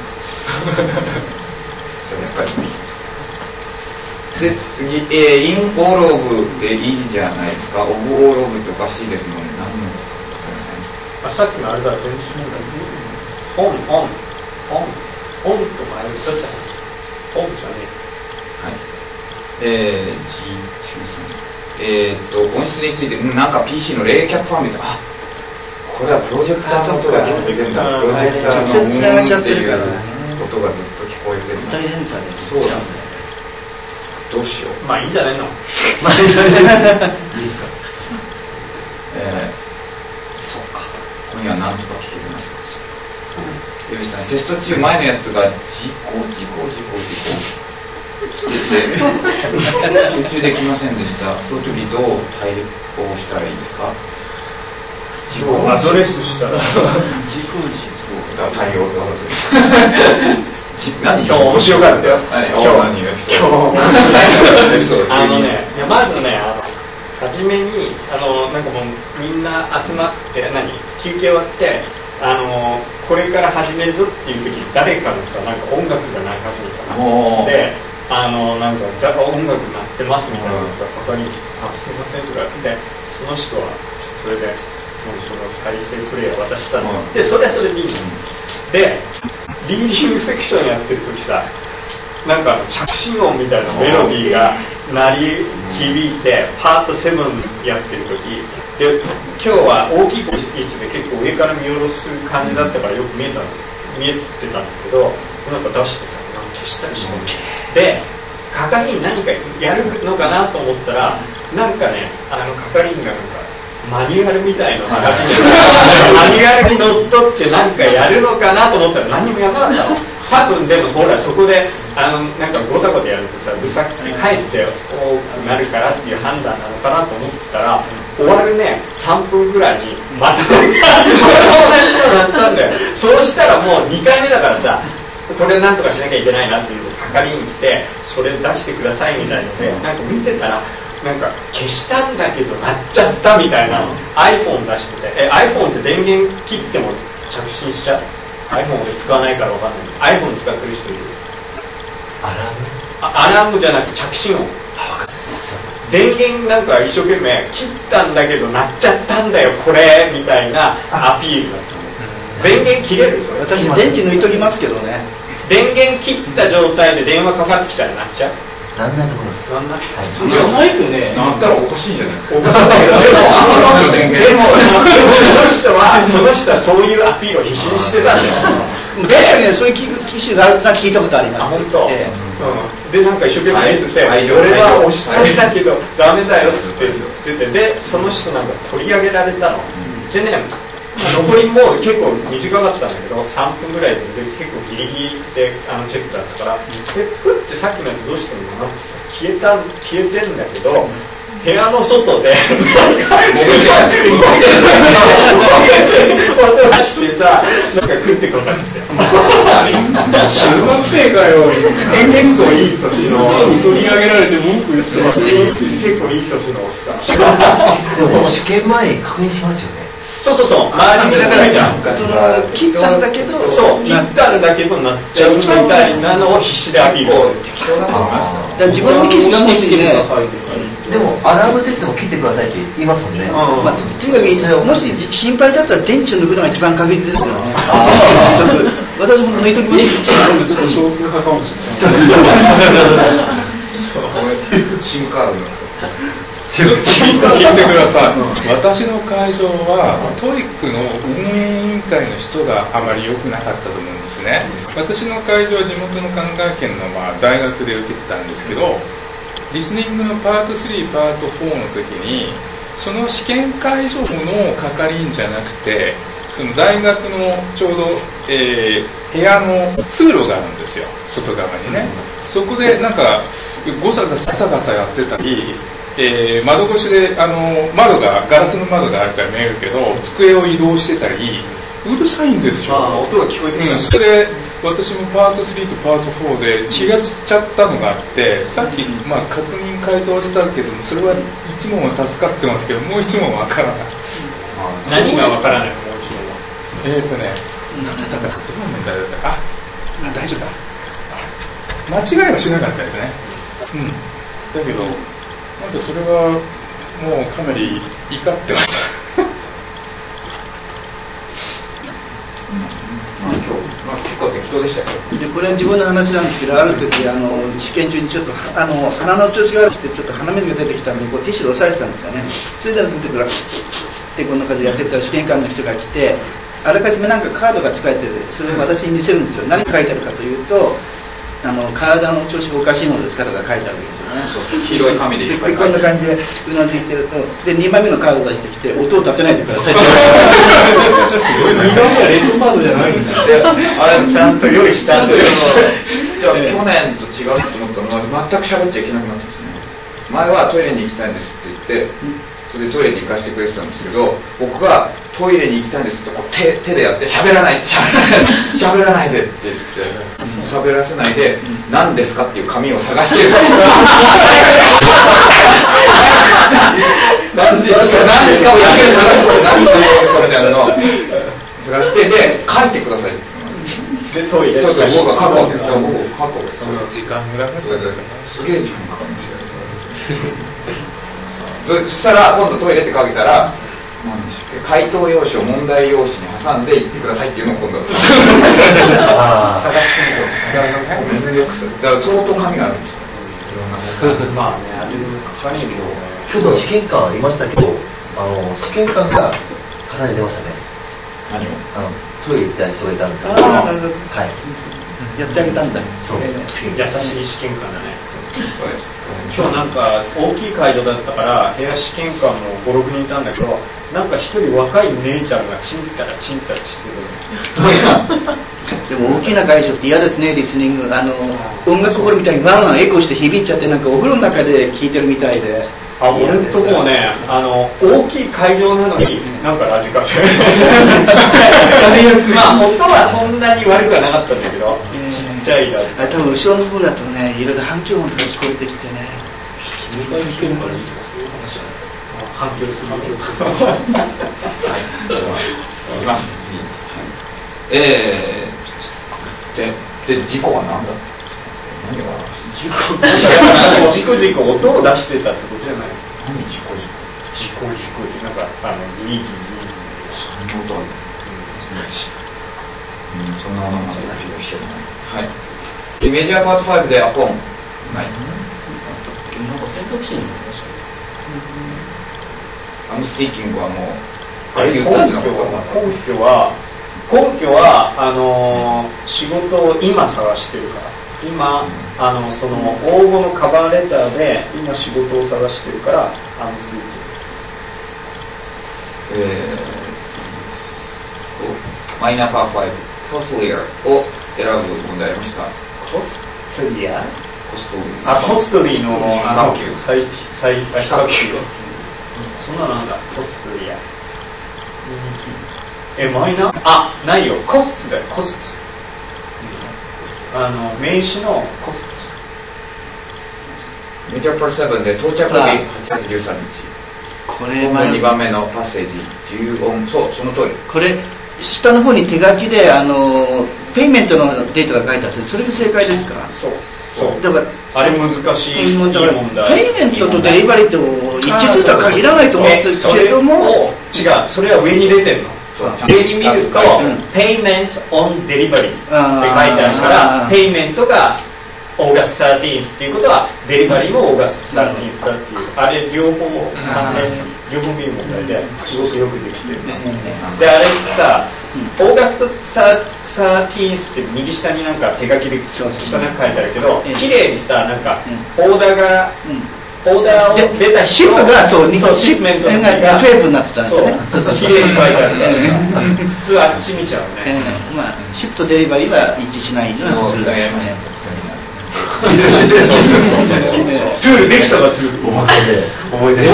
それやっぱり。で次、えー、インオールオブでいいじゃないですか。オブオールオブっておかしいですので何のですか。あ、さっきのあれだ、電子問題。オン、オン、オン、オンとかあれだった。オンじゃねえ。はい。えー、ジーきゅうさん。えーっと、音質について、うん、なんか ピーシー の冷却ファンみたいな。あ、これはプロジェクターの音が聞こえてるんだ。プロジェクターの音っていう音がずっと聞こえてるんだ。大変だね。そうだね。どうしよう。 まあいいんじゃないの。 まあいいんじゃないの。いいですか。えー、そうか。今夜は何とか聞けますか。よしさん、テスト中前のやつが事故事故事故事故してて集中できませんでした。そういう時どう対応したらいいですか。 事故アドレスしたら事故事故だ対応が何今日面白かったよ。今日何エピソード。 あのね、まずね、あの初めにあのなんかもうみんな集まって何休憩終わって。あのこれから始めるぞっていう時に誰かのさなんか音楽が流すみたいなであのなんか音楽鳴ってますみたいなのさ他にあすいませんとかでその人はそれでもうその再生プレイヤー渡したの、うん、でそれはそれでいいの、うん、でリーディングセクションやってる時さなんか着信音みたいなメロディーが鳴り響いてパートセブンやってる時で今日は大きい位置で結構上から見下ろす感じだったからよく見えた見えてたんだけどなんか出してさなんか消したりしてで係員何かやるのかなと思ったらなんかねあの係員がなんかマニュアルみたいな形でマニュアルにのっとってなんかやるのかなと思ったら何もやらなかったの多分でもほらそこであのなんかゴタゴタやるとさうるさくて帰って多くなるからっていう判断なのかなと思ってたら終わるねさんぷんぐらいにまたなんか同じ人だったんだよそうしたらもうにかいめだからさこれなんとかしなきゃいけないなっていうの係員来てそれ出してくださいみたいのでなんか見てたらなんか消したんだけど鳴っちゃったみたいな iPhone 出しててえ iPhone って電源切っても着信しちゃうiPhone で使わないからわかんない iPhone 使ってる人いるアラームあアラームじゃなくて着信音電源なんか一生懸命切ったんだけど鳴っちゃったんだよこれみたいなアピールだった電源切れるそれ私電池抜いときますけどね電源切った状態で電話かかってきたら鳴っちゃうなんないところです。 なんない。 やばいっすよね。 なったらおかしいじゃない。 おかしいんだけど、でも、でも、その人は、その人はそういうアピールを必死にしてたんだよ。 確かにね、そういう機種があるって聞いたことあります。 あ、本当。で、なんか一生懸命言ってて、俺は押したんだけど、ダメだよって言ってて、で、その人なんか取り上げられたの。でね、残りも結構短かったんだけどさんぷんぐらいで結構ギリギリであのチェックだったからでプッてさっきのやつどうしてるのかな消えた消えてんだけど部屋の外でなんか音出してさなんか食ってこなくて中学生かよ結構いい年の取り上げられて文句言ってます結構いい年のおっさんでも試験前に確認しますよねそうそうそう周りにだからじゃんその切ったんだけどそう切ったんだけどなっちゃうみたいなのを必死でアピールして適当だと思います自分の機種がもしねでもアラーム設定も切ってくださいって言いますもんね、うんまあ、とにかくもし心配だったら電池を抜くのが一番確実ですよね私も抜いときます少数派かもしれない新カード聞いてください。私の会場はトイックの運営委員会の人があまり良くなかったと思うんですね。私の会場は地元の神奈川県のまあ大学で受けてたんですけど、リスニングのパートスリー、パートフォーの時にその試験会場の係員じゃなくて、その大学のちょうど、えー、部屋の通路があるんですよ、外側にね。そこでなんかゴサガサガサやってたり、えー、窓越しであの窓がガラスの窓があるから見えるけど、机を移動してたり、うるさいんですよ。 あ、音が聞こえてきた、 うん、それで私もパートスリーとパートフォーで血が散っちゃったのがあって、さっき、まあ、確認回答したけども、それはいち問は助かってますけど、もういち問はわからない。 何がわからないの、もういち問は。 えーとね、何だったか、どの問題だったか、あ、あ、大丈夫だ。間違いはしなかったですね。うん。だけど、なんかそれはもうかなり怒ってます。 まあ、今日、まあ、結構適当でしたけど。 で、これは自分の話なんですけど、ある時あの試験中にちょっとあの鼻の調子が悪くてちょっと鼻水が出てきたんで、こうティッシュで押さえてたんですよね。それで出てくるってこんな感じでやってたら試験官の人が来て、あらかじめなんかカードが使えてて、それを私に見せるんですよ。何書いてあるかというと、あの体の調子がおかしいのですかとか書いてあるわけですよね。 黄色い紙でいっぱい書いてある。 こんな感じでうなずいてると、でにまいめのカードを出してきて、音を立てないでくださいって。 すごいな。にばんめはレッドカードじゃないんだ。 で、あれちゃんと用意したんで、じゃあ去年と違うと思ったのは全く喋っちゃいけなくなったんですね。前はトイレに行きたいんですって言って、それでトイレに行かせてくれてたんですけど、僕がトイレに行きたいんですってこう 手, 手でやって喋らないで喋らないで喋らないでって言って喋らせないで、何ですかっていう紙を探してる。何ですか何ですかをやけに探して何ですかみたいなのを探して、で書いてください。 でトイレ。 そうそう、僕が書くわけですよ。僕書くわけですよ。 時間ぐらいかかっちゃう。 すげえ時間かかるんですよ。そしたら今度トイレってかけたら、何でしたっけ、回答用紙を問題用紙に挟んで行ってくださいっていうのを今度は探してみると、めんどくさい。だから相当紙があるんですよ。 まあね、あれ他にも今日の試験官ありましたけど、あの試験官が重ねてましたね。 何を？ あのトイレ行った人がいたんですけど、 あはい。 やってあげたんだ。 そう。 優しい試験官だね。今日なんか大きい会場だったから部屋試験官もご、ろくにんいたんだけど、なんか一人若い姉ちゃんがチンタラチンタラしてる。でも大きな会場って嫌ですね、リスニング。あの音楽ホールみたいにワンワンエコーして響いちゃって、なんかお風呂の中で聴いてるみたいで。 あ、もうほんともうね、あの大きい会場なのになんかラジカセ。まあ音はそんなに悪くはなかったんだけど、ちっちゃいラジカセ。 多分後ろの方だとね、いろいろ反響音とか聞こえてきてね。 にかい聞けるからいいですか、そういう話は。反響する反響する。はい。 いきます。次。えー、で、で事故は何だ？何が？ 事故事故事故音を出してたってことじゃない？ 何事故事故？ 事故事故ってなんかあのギリギリギリ。 そんな音ある？うん、そんな音まで気がしてるない。はい。メジャーパートファイブでアポン。はい。 なんか選択肢になりましたね。 アムスティーキングはもう、 あれ根拠は、根拠は、根拠は、あのー、仕事を今探してるから。今、あの、その、応募のカバーレターで、今仕事を探してるから、アムスティーキング。えー、マイナーパーファイブ、コストリアを選ぶ問題ありました。 コストリアコストリー。 あ、コストリーの、あの、最、最、比較級。そんなのなんだ、コストリア。え、マイナー？あ、ないよ。コスツだよ、コスツ。あの、名詞のコスツ。メジャーパーセブンで到着日はちがつじゅうさんにち。 これはにばんめのパッセージ、じゅう音、そう、その通り。 これ、下の方に手書きで、あの、ペイメントのデータが書いてあって、それが正解ですか？ そう。そう。 だからあれ難しい問題。 ペイメントとデリバリーと一致するとは限らないと思うんですけども、 違う、それは上に出てるの。上に見ると、Payment on Delivery って書いてあるから、ペイメントがオーガストサーティーンスっていうことは、デリバリーもオーガストサーティーンスだっていう、あれ両方関連、両方見る問題ですごくよくできてるね。で、あれさ、オーガストサーティーンスって右下になんか手書きで下に書いてあるけど、綺麗にさ、なんか、オーダーがオーダーを出たシップがそうそうシップメントのがじゅうにになってたんですよね。 そうそう、綺麗に書いてあるから普通あっち見ちゃうね、 うん、まあシップとデリバリーは一致しないのは普通だよね。 トゥールできたかトゥール覚えて覚えて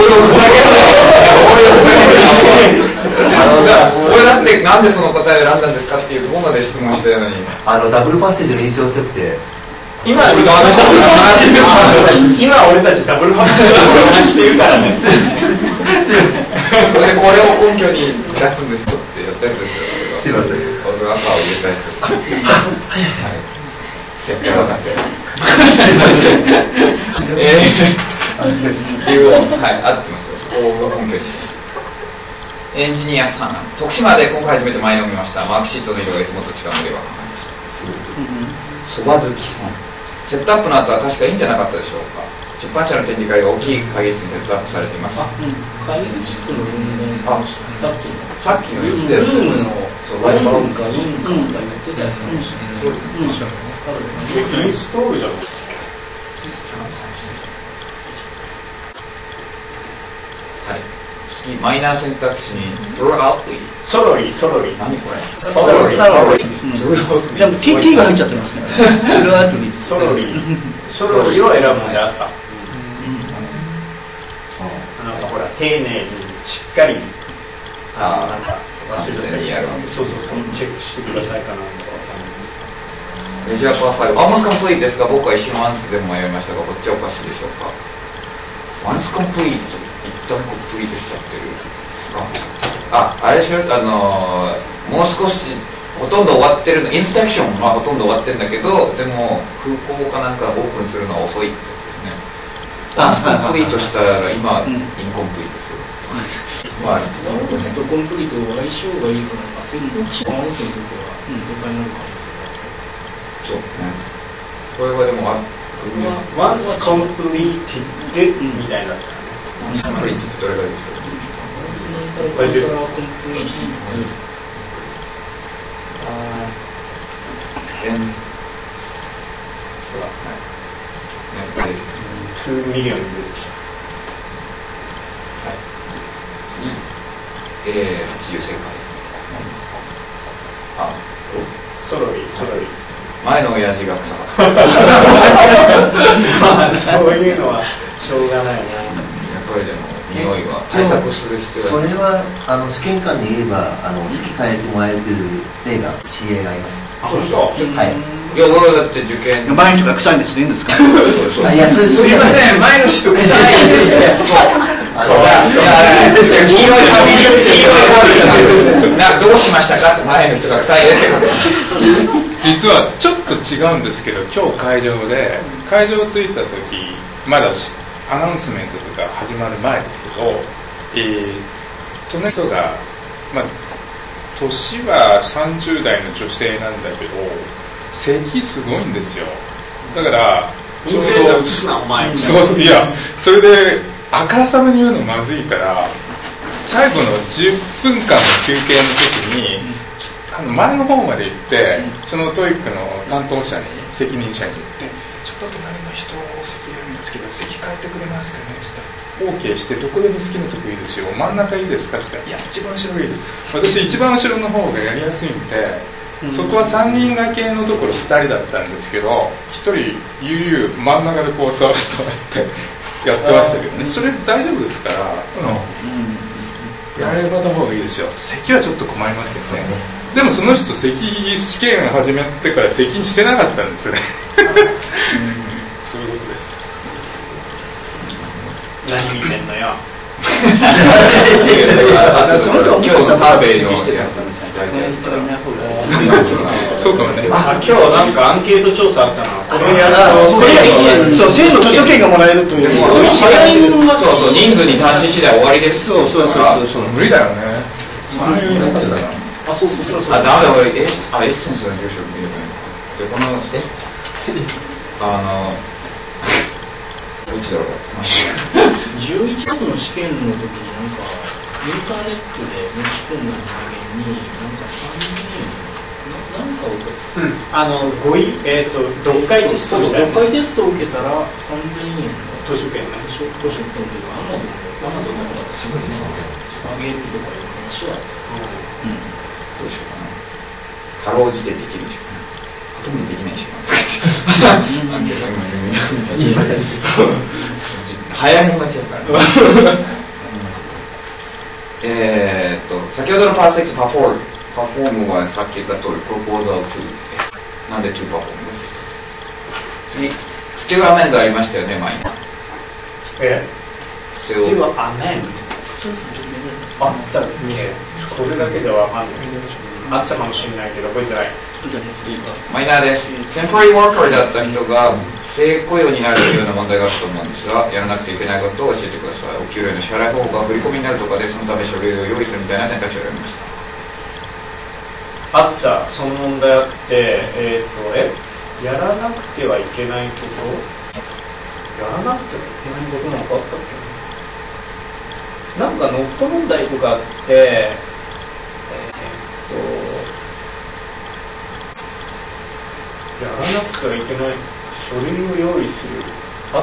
俺だってなんでその答えを選んだんですかっていうところまで質問したのに、 あのダブルパッセージの印象強くて、 今今俺たちダブルパッセージの話してるからねこれこれを根拠に出すんですよってやったやつですよ。 すいません、 俺が赤を入れたやつです。はい絶対分かってるえー理由を、はい、合ってますよ。そこを根拠にします。エンジニアさん、徳島で今回初めて前読みました。マークシートの色がいつもと違うのでは考えました。そば好きさん、セットアップの後は確かいいんじゃなかったでしょうか。出版社の展示会が大きい会議室にセットアップされています。 あ、うん、会議室のルームの、あ、さっきのさっきのルームのワインかインか言ってたやつなんですね。そうですね。 インストールじゃないですか。 はい。次、マイナー選択肢に throughout ソロリー、ソロリー。 何これ？ ソロリー。ソロリー。 でも ティー が入っちゃってますね。 ソロリー。ソロリーを選ぶんであった。なんかほら、丁寧にしっかり、ああ、なんか忘れちゃったりやるわけ。そうそう、チェックしてくださいかなとか。 メジャーパーファイブ、アーモスコンプリートですが、僕は一瞬ワンスでも迷いましたが、こっちはおかしいでしょうか。ワンスコンプリート、一旦コンプリートしちゃってる。あ、あれでしょ、あのー、もう少し、ほとんど終わってるの、インスペクションはほとんど終わってるんだけど、でも空港かなんかオープンするのは遅いってやつですね。ワンスコンプリートしたら今、インコンプリートする。まあ、ワンスとコンプリート相性がいいかなんか、そういうのを合わせるときは正解になるかもしれない。 そうね。これはでも、 once completed みたいな。 once completed ってどれがいいですか？ これで。コンプリート。 あー、then、そうだ、はい。ね、 にミリオンでした。 はい。次、えー、はちじゅう正解。あ、 ソロリー、ソロリー。 前の親父が臭かったまあそういうのはしょうがないな。やっぱりでも匂いは対策する必要がある。それはあの試験官に言えばあの好き変えてもらえるという例が知恵がありました。 あ、そうですか。 はい。 いや俺はだって受験。 前の人が臭いんですね、いいんですか。 いやそれすみません、前の人臭いんですよ。 黄色い紙に黄色い紙になどうしましたかって前の人が臭いですってこと。 実はちょっと違うんですけど、今日会場で会場着いた時まだアナウンスメントとか始まる前ですけど、えー、その人が、まあ、年はさんじゅう代の女性なんだけど咳すごいんですよ。だからちょうど移すなお前。 そうそう、いやそれであからさまに言うのまずいから最後のじゅっぷんかんの休憩の時にあの前の方まで行ってそのトイックの担当者に責任者に言ってちょっと隣の人を席やるんですけど席変えてくれますかねって言ったら OK してどこでも好きなとこいいですよ真ん中いいですかって言ったらいや一番後ろがいいです私一番後ろの方がやりやすいんで、うん、そこはさんにん掛けのところふたりだったんですけどひとり悠々真ん中でこう座らせてもらってやってましたけどね。それ大丈夫ですから、うん、やればた方がいいですよ。咳はちょっと困りますけどね。でもその人咳試験始めてから咳にしてなかったんですね。そういうことです。 何見てんのよ。 その今日のサーベイのそうかもね。 あ、今日なんかアンケート調査あったな。これやるとそう生徒図書券がもらえるという。 そうそう人数に達し次第終わりです。 そうそうそうそう無理だよね。そういうやつだな。 あ、そうそうそう。 あ、ダメだ俺エッあエッセンスの住所見ればいいのか。でこのえあの。どっちだろうじゅういちがつの試験の時になんかインターネットで持ち込んだ人間になんかさんにんななんかを受けた。 うん。あの、ごい、えっ、ー、と、読解テストみたいな。 読解テストを受けたらさんぜんえんの図書券ね。 図書図書券というか、アマゾンで、アマゾンだから、 すごいですね。 あげるとかいう話は、 うん。どうしようかな。かろうじてできるしかない。ほとんどできないしかない。アンケートにも流行り待ちやからね。えーっと、先ほどのパーセックスパフォーム、パフォームはさっき言った通り、プロポーザートゥ。なんでトゥパフォーム次、スティルアメンドありましたよね、前に。 えスティルアメンドあったっけこれだけではわかんない。あったかもしれないけど、覚えてない。 マイナーです。テンポラリーワーカーだった人が正雇用になるというような問題があると思うんですが、やらなくてはいけないことを教えてください。お給料の支払い方法が振り込みになるとかで、そのため書類を用意するみたいな選択肢を選びました。 あった、その問題あって、えっ、ー、と、えやらなくてはいけないことやらなくてはいけないことなんかあったっけなんかノット問題とかあって、えっ、ー、と、やらなくてはいけない書類を用意するあったか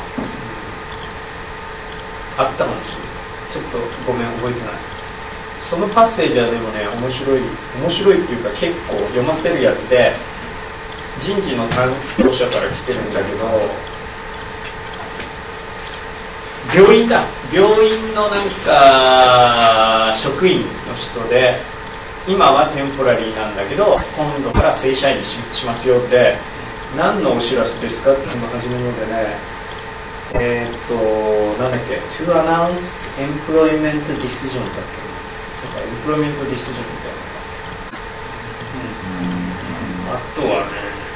なあったかもしれないちょっとごめん覚えてないそのパッセージはでもね面白い面白いっていうか結構読ませるやつで人事の担当者から来てるんだけど病院だ病院のなんか職員の人で今はテンポラリーなんだけど今度から正社員に し, しますよって何のお知らせですかっての初めのでねえー、っとなんだっけ to announce employment decision だっけなんか employment decision みたいな、うん、あとはね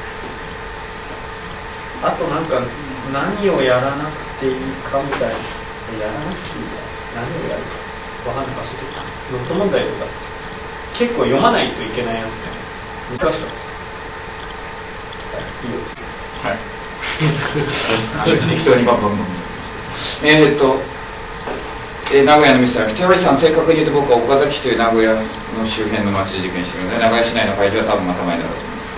あとなんか何をやらなくていいかみたいなやらなくていいか何をやるかわかんないか忘れてたノット問題とか結構読まないといけないやつね。難しかった。はい、いいよ。はい。 適当にバンバンバン。えーっと、えー、名古屋のミスター、テオリーさん、正確に言うと僕は岡崎市という名古屋の周辺の町で受験しているので、名古屋市内の会場は多分また前だろうと思います。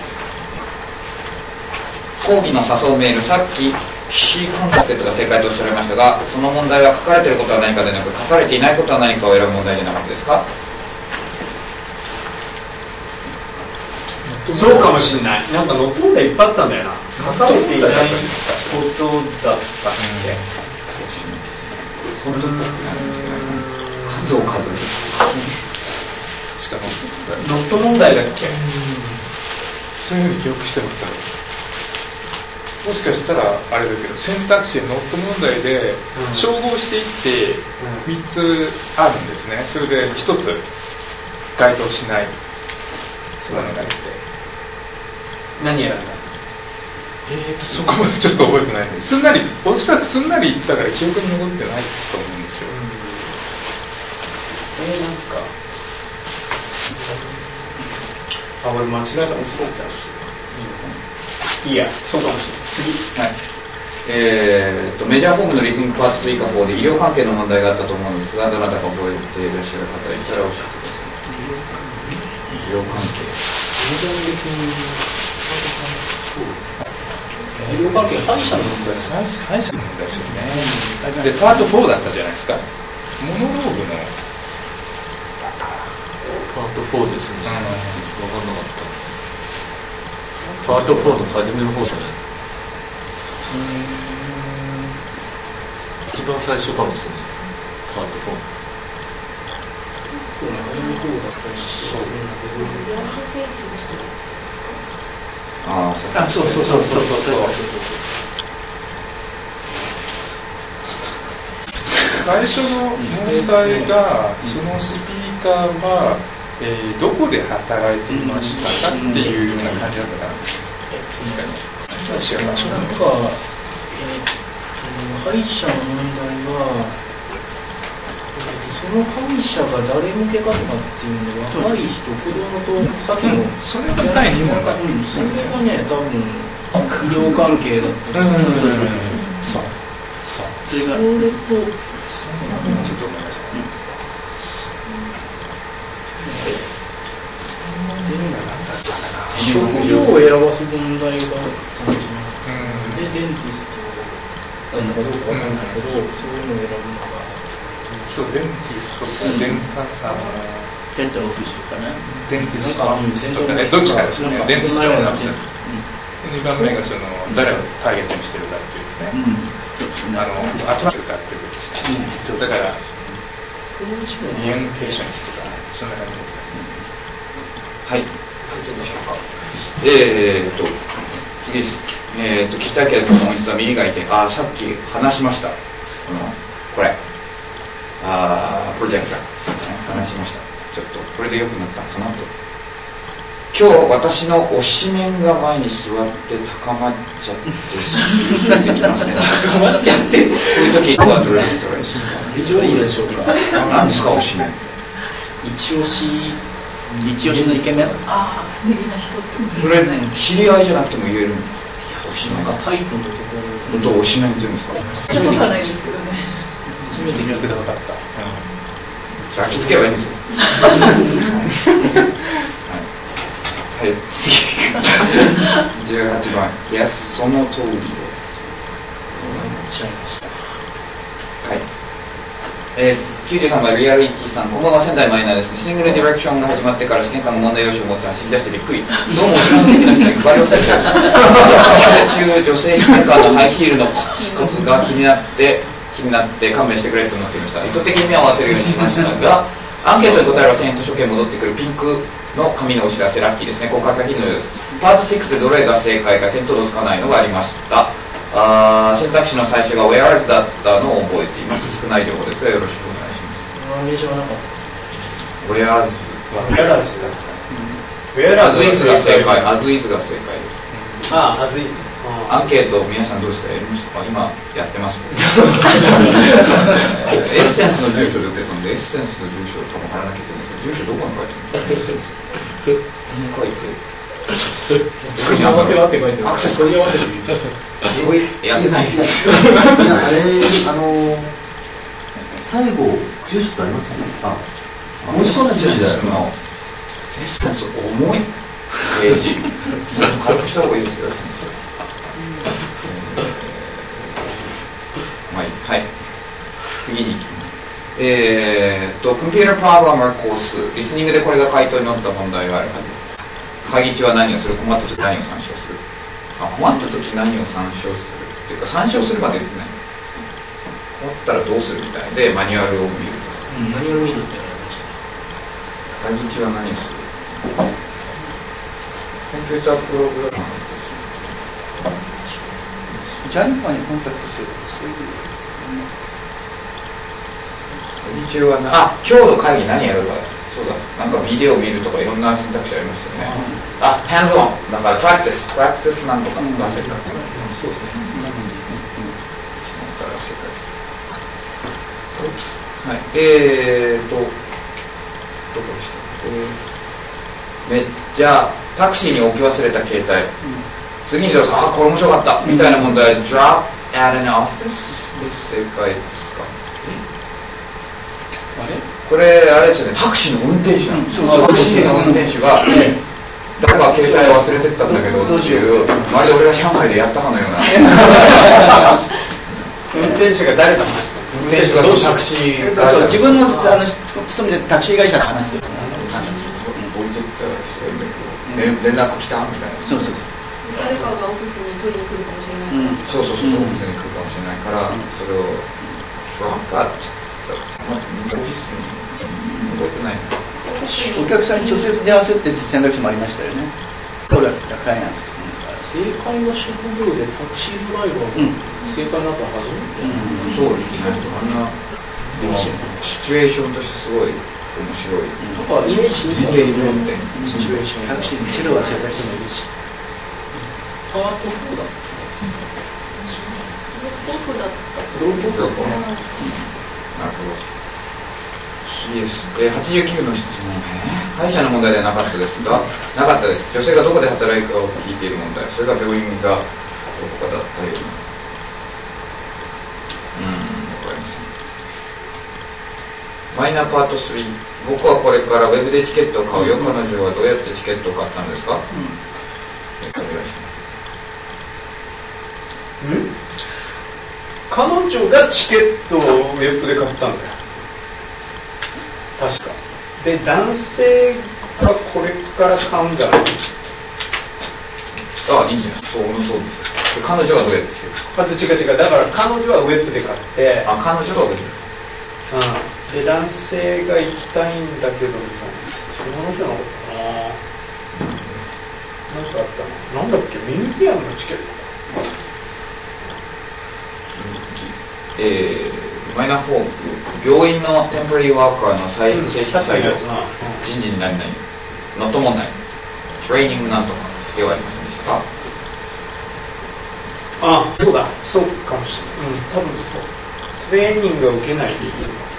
講義の誘うメール、さっき、C コンタクトが正解とおっしゃられましたが、その問題は書かれていることは何かでなく、書かれていないことは何かを選ぶ問題じゃなかったですか？ そうかもしれない。なんかノット問題いっぱいあったんだよな。書かれていないことだったっけ。 本当に数を数える。 しかもノット問題だっけ。 そういうふうに記憶してますよ。もしかしたらあれだけど選択肢ノット問題で照合していってみっつあるんですね。それでひとつ該当しないものがいて。 何選んだ？ えーと、そこまでちょっと覚えてないんです。すんなり、おそらくすんなり言ったから記憶に残ってないと思うんですよ。うん、 えー、なんか、あ、俺間違えた、嘘だったし。いいや、そうかもしれない。次。 はい。えーと、メジャーフォームのリスニングパーツ追加法で医療関係の問題があったと思うんですが、どなたか覚えていらっしゃる方いたら教えてください。医療関係。 医療関係、歯医者の問題歯医者の問題ですよね。で、パートフォーだったじゃないですか。モノローグのパートフォーですね。わかんなかった。パートフォーの初めの方じゃない。一番最初かもしれない。パートフォー。 そう、初めの方だったりして。 ああ、そうそうそうそうそうそう。 最初の問題が、そのスピーカーは、えー、どこで働いていましたかっていうような感じだったかな。確かに。違う場所なんか、えー、歯医者の問題は、その歯医者が誰向けかとかっていうのは、若い人、子供と、さっきの、 それが第二問だったんですよ。それがね、多分、医療関係だったと思うんですよ。 そう。そう。 それが、それと、 そのちょっと思いました。 で、何だったかな。 職業を選ばす問題が感じます。で、デンティストなのかどうかわかんないけど、そういうのを選ぶのが。 そう、デンティストとデンタあのデンタルオフィスとかね。 デンティストオフィスとかね、どっちかですね。デンティストなんですよ。にばんめがその誰をターゲットにしてるかっていうね。うん、あの集まってるかっていうことですね。うん、だからニューペーションとかそんな感じですね。 はい。どうでしょうか。えー、っと次です。えー、っと聞きたいけれども本質は耳がいて、あさっき話しました。このこれあプロジェクター、ね、話しました。ちょっとこれで良くなったかなと。今日私の推しメンが前に座って高まっちゃってできますね。高まっちゃってこういう時はどれだったらいいですか。 非常にいいでしょうか。 何ですか推しメン。 一押し一押しのイケメン。 ああ素敵な人って。 それね知り合いじゃなくても言えるんですか。推しメン。 タイプのところ。 本当推しメンって言うんですか。 それわかんないですけどね。 初めて見なかった。 じゃあ気付けばいいんですよ。はい、次じゅうはちばん、いやその通りです。はい。えー、きゅうじゅうさんばんリアルイッキーさん、こんばんは。仙台マイナーです。シングルディレクションが始まってから試験官の問題用紙を持って走り出してびっくり。どうも知らん的な人に配りをされている。中女性試験官のハイヒールのコツが気になって気になって勘弁してくれと思っていました。意図的に目を合わせるようにしましたが、アンケートに答えればせんえん図書券戻ってくるピンクの紙のお知らせ、ラッキーですね。ここから先のようです。パートシックスでどれが正解か見当のつかないのがありました。あ選択肢の最初が Whereas だったのを覚えています。少ない情報ですがよろしくお願いします。 名称はなかった。 Whereas Whereas だった。Whereas が正解。As is が正解です。 ああ、As is。 アンケート皆さんどうですか。やりましたか。今やってます。エッセンスの住所で受けたんでエッセンスの住所を多分貼らなきゃいけないけど、住所どこに書いてるの。え書いて問い合わせはって書いてる。 アクセス問い合わせる。 やってないです。 いやあれあの最後住所ってありますよね。あ申し込んだ住所だよ。 エッセンス重いページ軽くした方がいいですよ。エッセンスはい、はい、次に行きます。えー、っと、コンピュータープログラマーコース、リスニングでこれが回答に載った問題があるはず。会議中は何をする、困った時何を参照する。あ、困った時何を参照するっていうか、参照するまで言ってない。困ったらどうするみたいで、マニュアルを見るとか。 うん、マニュアル見るって会議中は何をする。コンピュータープログラマージャニファーにコンタクトするとかそういう。 会議中はな、あ、今日の会議何やるか。そうだ、なんかビデオ見るとかいろんな選択肢ありましたよね。うん、あ、ハンズオン、だからプラクティス、プラクティスなんとか出せた。うん、そうですね。はい、えーと、どこでした、えー、めじゃあ、タクシーに置き忘れた携帯。うん、次にどうぞ、あ、これ面白かった、うん、みたいな問題、drop at an office で正解ですか。あれこれ、あれですよね、タクシーの運転手なんですよ。タクシーの運転手が、誰か携帯忘れてったんだけど、どういう、まるで俺が上海でやったかのような。 運転手が誰と話した運転手がタクシー会社。自分のあの勤めてタクシー会社の話ですよね。 置いてったらすごいんだけど、連絡来たみたいな。 そうそう。 誰かがオフィスに取りに来るかもしれないから、うん、 そうそうそう、オフィスに来るかもしれないから、それをトランプアットオフィスに覚えてない。 お客さんに直接電話するって選択肢もありましたよね。それはクライアント。 正解は職業でタクシードライバー、うん、正解になったはず、 うん、そうですね。あんなシチュエーションとしてすごい面白い。 だからイメージしにくいですよね。シチュエーション。 タクシーにチェロ忘れた人もいるし。 パートフォーだった。 オフだった。 ドロップオフだった。 なるほど。いいです。えー、はちじゅうきゅうの質問、えー、歯医者の問題ではなかったですが、なかったです。女性がどこで働くかを聞いている問題、それが病院がどこかだったような。うーん、わかりません。 マイナーパートスリー。僕はこれからウェブでチケットを買うよ。彼女はどうやってチケットを買ったんですか？うん、お願いします。 ん？彼女がチケットをウェブで買ったんだよ。確か。で、男性がこれから買うんじゃない？ ああ、いいんじゃない？そう、そうです。彼女はどうやってチケット？ あと違う違う。だから彼女はウェブで買って、 あ、彼女がウェブで。 うん。で、男性が行きたいんだけど、その話じゃなかったかな。なんかあったな。なんだっけ、ミュージアムのチケット。 えー、マイナーフォーム、病院のテンポラリーワーカーの再正式採用、人事になりない、のともない、トレーニングなんとかではありませんでしたか？ あ、そうだ、そうかもしれない。うん、多分そう。トレーニングを受けないでいい。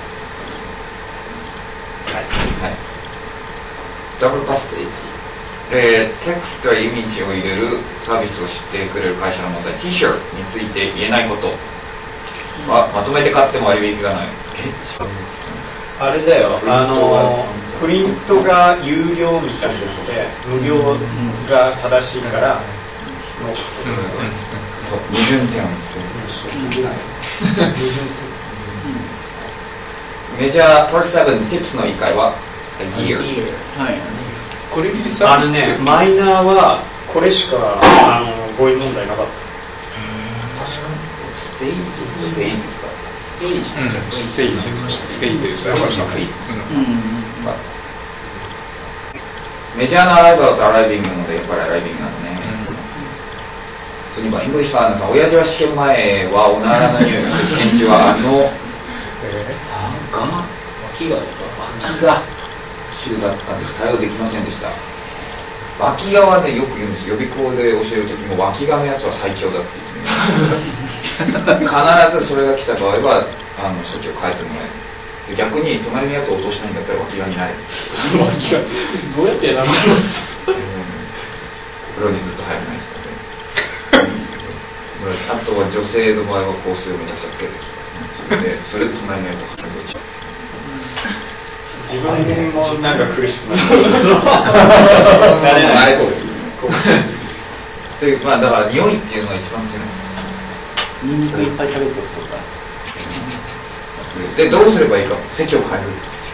はい。はい。ダブルパッセージ。えー、テクストやイメージを入れるサービスをしてくれる会社の問題、T シャツについて言えないこと。あ、まとめて買っても割引がない。 あれだよ、あの、プリントが有料みたいなので、無料が正しいから、 矛盾点をメジャーパーセブン tips の言い換えは a year。 はい。これあのね、マイナーはこれしかあの語彙問題なかった。 確かに。ステージステージですか。 ステージステージステージですね。 メジャーなアライブだとアライビングなのでやっぱりアライビングなのね。次はイングリッシュファーナーさん、親父は試験前はおならの匂いがして試験中はあのが脇がですか？ 脇が主だったんです。対応できませんでした。脇がはね、よく言うんです。予備校で教えるときも脇がのやつは最強だって言って、ね、必ずそれが来た場合はあの席を変えてもらえる。逆に隣のやつを落としたいんだったら脇がになれる。 脇がどうやってやらないの？ 風呂にずっと入らない人で。あとは女性の場合は香水をめちゃくちゃつけてる。それで、それで隣のやつを外れちゃう。 自分もなんか苦しくなる。 慣れない。慣れそうです。という、まあだから匂いっていうのが一番強いんです。 ニンニクいっぱい食べておくとか。 で、どうすればいいか。席を変えるしかない。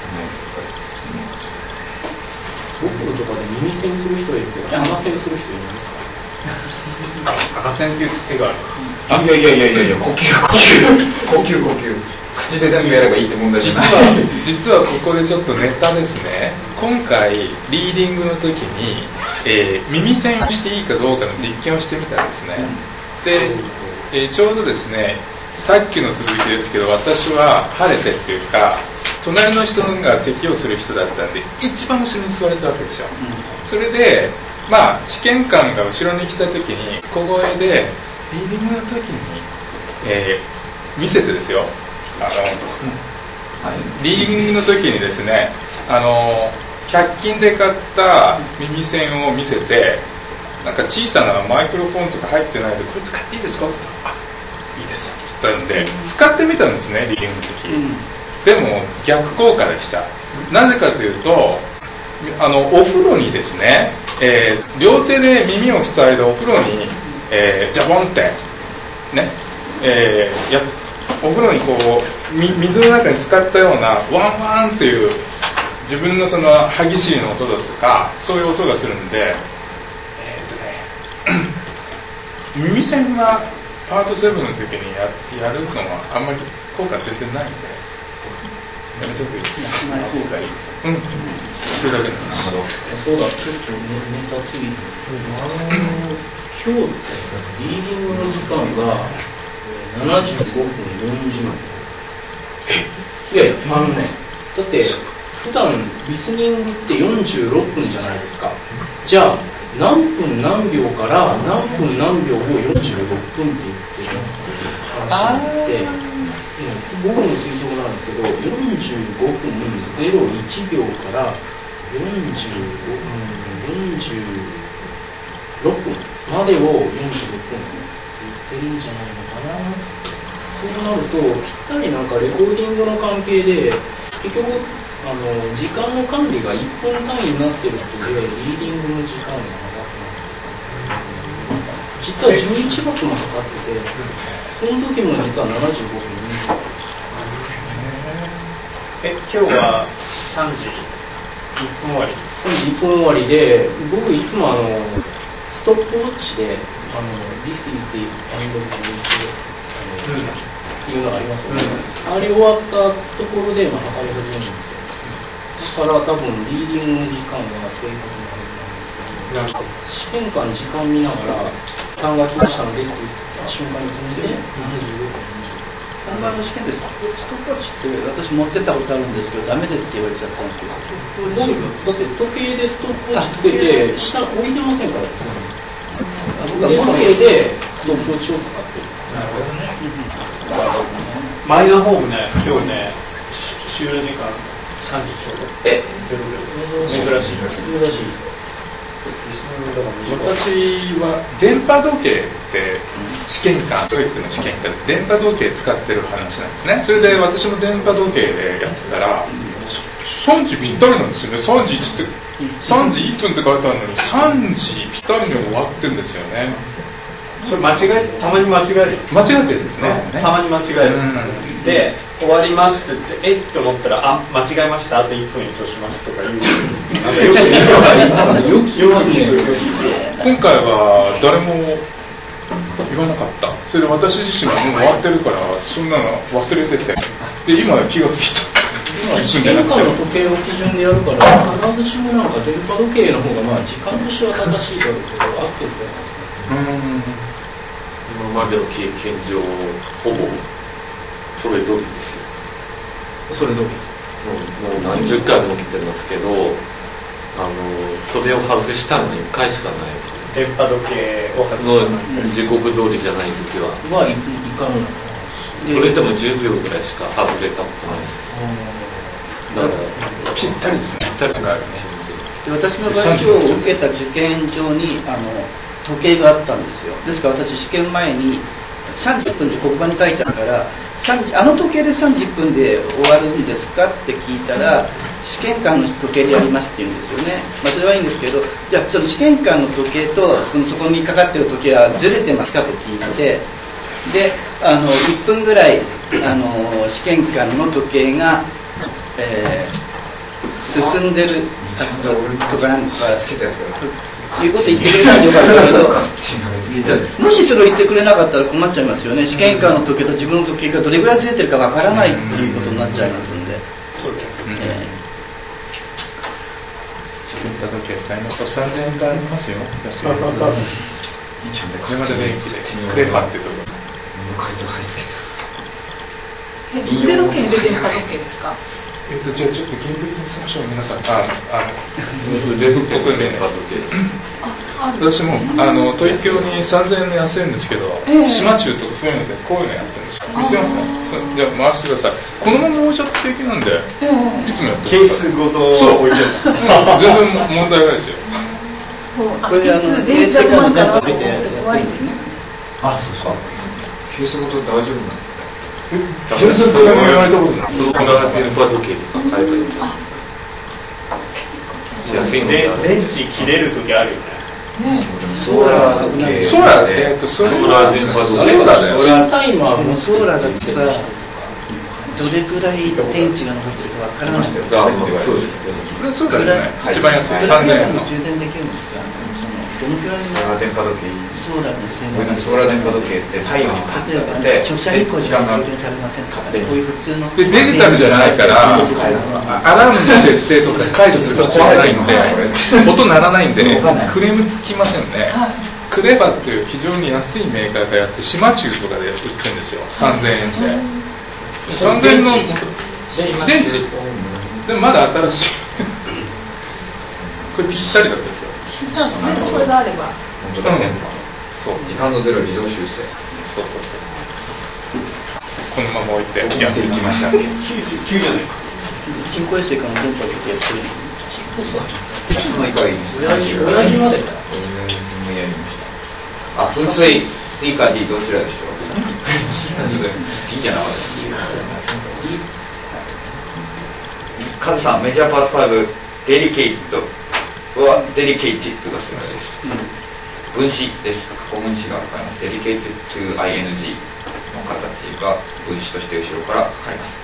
ボトルとかで耳栓する人いるけど、鼻栓する人いないですか？ 鼻栓っていう手がある。 あ、いやいやいやいやいや、呼吸呼吸呼吸呼吸。口で全部やればいいって問題じゃない。 実はここでちょっとネタですね。今回リーディングの時に、えー、耳栓をしていいかどうかの実験をしてみたんですね。で、えー、ちょうどですね、さっきの続きですけど、私は晴れてっていうか、隣の人が咳をする人だったんで、一番後ろに座れたわけですよ。それで、まあ試験官が後ろに来た時に小声でリーディングの時に、えー、見せてですよ。あの、はい、リーディングの時にですね、あのひゃく均で買った耳栓を見せて、なんか小さなマイクロフォンとか入ってないで、これ使っていいですかって言ったら、あ、いいですって言ったんで、使ってみたんですね、リーディングの時。うん、でも逆効果でした。なぜかというと、あのお風呂にですね、えー、両手で耳を塞いでお風呂に、えー、ジャボンってね、えー、やお風呂にこう水の中に浸かったようなワンワンっていう自分のその歯ぎしりの音だとかそういう音がするんで、えー、っとね耳栓はパートセブンの時に や, やるのはあんまり効果全然ないんでやめておくべきです。やらない方がいい。うん。それだけなんです。 そうだ、ちょっとネタついてる。あの今日リーディングの時間がななじゅうごふんよんじゅっぷん。いやいや、あのね、だって普段リスニングってよんじゅうろっぷんじゃないですか。じゃあ何分何秒から何分何秒をよんじゅうろっぷんって言ってる話になって、僕の推測なんですけど、よんじゅうごふんゼロいちびょうからよんじゅうごふんよんじゅうろっぷんまでをよんじゅうろっぷん言ってるんじゃないのかな。 そうなると、ぴったりなんかレコーディングの関係で、結局、あの時間の管理がいっぷん単位になってることで、リーディングの時間が長くなってる。実はじゅういちばくもかかってて、その時も実はななじゅうごふん。 え、今日はさんじいっぷん終わりさんじいっぷん終わりで、僕いつもあのストップウォッチで、あの This is the end of the week っていうのがありますよね、うん、あれ終わったところで、まあ、測り始めるんですよ。だから多分リーディングの時間は正確にあれなんですけど、試験官時間見ながら単が来ましたのでって言った瞬間に止めてななじゅうごふん。 本番の試験でストップウォッチって私持ってったことあるんですけどダメですって言われちゃったんですけど、 だって時計でストップウォッチつけて下置いてませんからですね。時計でストップウォッチを使ってる。なるほどね。 マイナーホームね、今日ね終了時間さんじちょうど。え、珍しい。珍しい。 私は電波時計って試験官、トイックの試験官で電波時計使ってる話なんですね。それで私も電波時計でやってたらさんじぴったりなんですよね。さんじいちってさんじいっぷんって書いてあるのにさんじぴったりに終わってるんですよね。 それ間違え、たまに間違える。 間違えてるんですね。 たまに間違える。うん、で、終わりますって言って、えって思ったら、あ、間違えました、あといっぷん延長しますとか言う。なんかよく言う。よく言う。 今回は誰も言わなかった。それで私自身はもう終わってるから、そんなの忘れてて。で、今気がついた。 今、試験官の時計を基準でやるから、必ずしもなんか電波時計の方が、まあ、時間としては正しいだろうけど、合ってると思います。 うん今までの経験上ほぼそれ通りですよ。 それ通りもう、もう何十回も来てますけど、あのそれを外したのはいっかいしかないです。 電波時計を外すの時刻通りじゃない時はまあいかんそれでもじゅうびょうぐらいしか外れたことないです。だからぴったりですね。ぴったりがあるね。 で私の場合今日受けた受験場にあの時計があったんですよ。ですから私試験前にさんじゅっぷんで黒板に書いてあるからさんじあの時計でさんじゅっぷんで終わるんですかって聞いたら試験官の時計でやりますって言うんですよね。まあそれはいいんですけど、じゃあその試験官の時計とそこにかかってる時計はずれてますかと聞いて、であのいっぷんぐらいあの試験官の時計が、えー、進んでるとかなんかつけたやついうこと言ってくれたらよかったけどもしそれを言ってくれなかったら困っちゃいますよね。試験官の時計と自分の時計がどれぐらいずれてるかわからないっていうことになっちゃいますんで。そうですね。えー、試験官の時計買いますとさんぜんえんかありますよ。安い。これまで電気でクレパっていうところ。 会長貼り付けてください。腕時計で電波時計ですか？ えっと、じゃあちょっと現物にしましょう、皆さん。あ、あの、 腕時計と電波時計。 私も、あの、東京にさんぜんえんで安いんですけど、えー、島中とかそういうのでこういうのやってるんですよ。見せますね。じゃあ回してください。このまま置いちゃって平気なんで、えー、いつもやってる。 ケースごと置いてる。 全然問題ないですよ。 そう、これであの、電車のなんかなって怖いですね。 あ、そうそう。ケースごと大丈夫なんですか？ ケースごとも言われたことない。 そのから電波時計とか買えばいいんですか？安いんで電池切れるときあるよね。 ソーラー時計。ソーラーえっとソーラー電波時計。ソーラーだよ。 ソーラータイマーもソーラーだってさ、どれくらい電池が残ってるかわからないんだよ。 そうですね。これそうだよね。一番安いさんぜんえんの。 充電できるんですか？どのくらいのソーラー電波時計。 ソーラーの性能。 ソーラー電波時計って太陽にパッと当たって直射日光しか経験されませんから、こういう普通のでデジタルじゃないからアラームの設定とか解除する必要がないんで音鳴らないんでクレームつきませんね。クレバっていう非常に安いメーカーがやって島中とかで売ってるんですよ。さんぜんえんでさんぜんえんの電池でもまだ新しいこれぴったりだったんですよ。 これがあれば本当だね。そう時間のゼロ自動修正。 そうそうそう。このまま置いてやっていきました。 きゅうじゅうきゅうじゃないか。 人工衛星から電波時計やってる。 そのいかいい。 親父親父まで。 親父もやりました。あ、噴水スイカ D どちらでしょう？ いいんじゃないカズさん、メジャーパートファイブ、デリケイトはデリケイティッドがするんです。分詞です。過去分詞が書かれます。デリケイティッド to アイエヌジー の形が分詞として後ろから書かれます。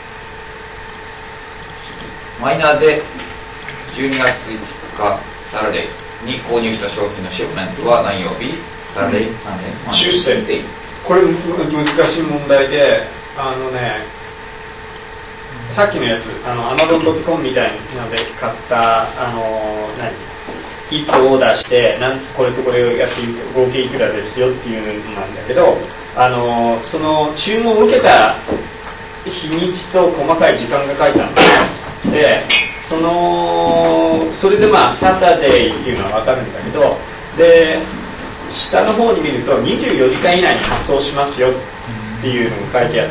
マイナーでじゅうにがついつかサラデーに購入した商品のシップメントは何曜日？サラデー、サンデー、 チュースデー。これ難しい問題で、あのね、さっきのやつ、あの、アマゾンドットコム みたいなので買った、あの、何いつオーダーして、なんこれとこれをやって合計いくらですよっていうのなんだけど、あの、その注文を受けた日にちと細かい時間が書いてあるので、その、それでまあ、サタデーっていうのはわかるんだけど、で、下の方に見るとにじゅうよじかん以内に発送しますよっていうのが書いてあって、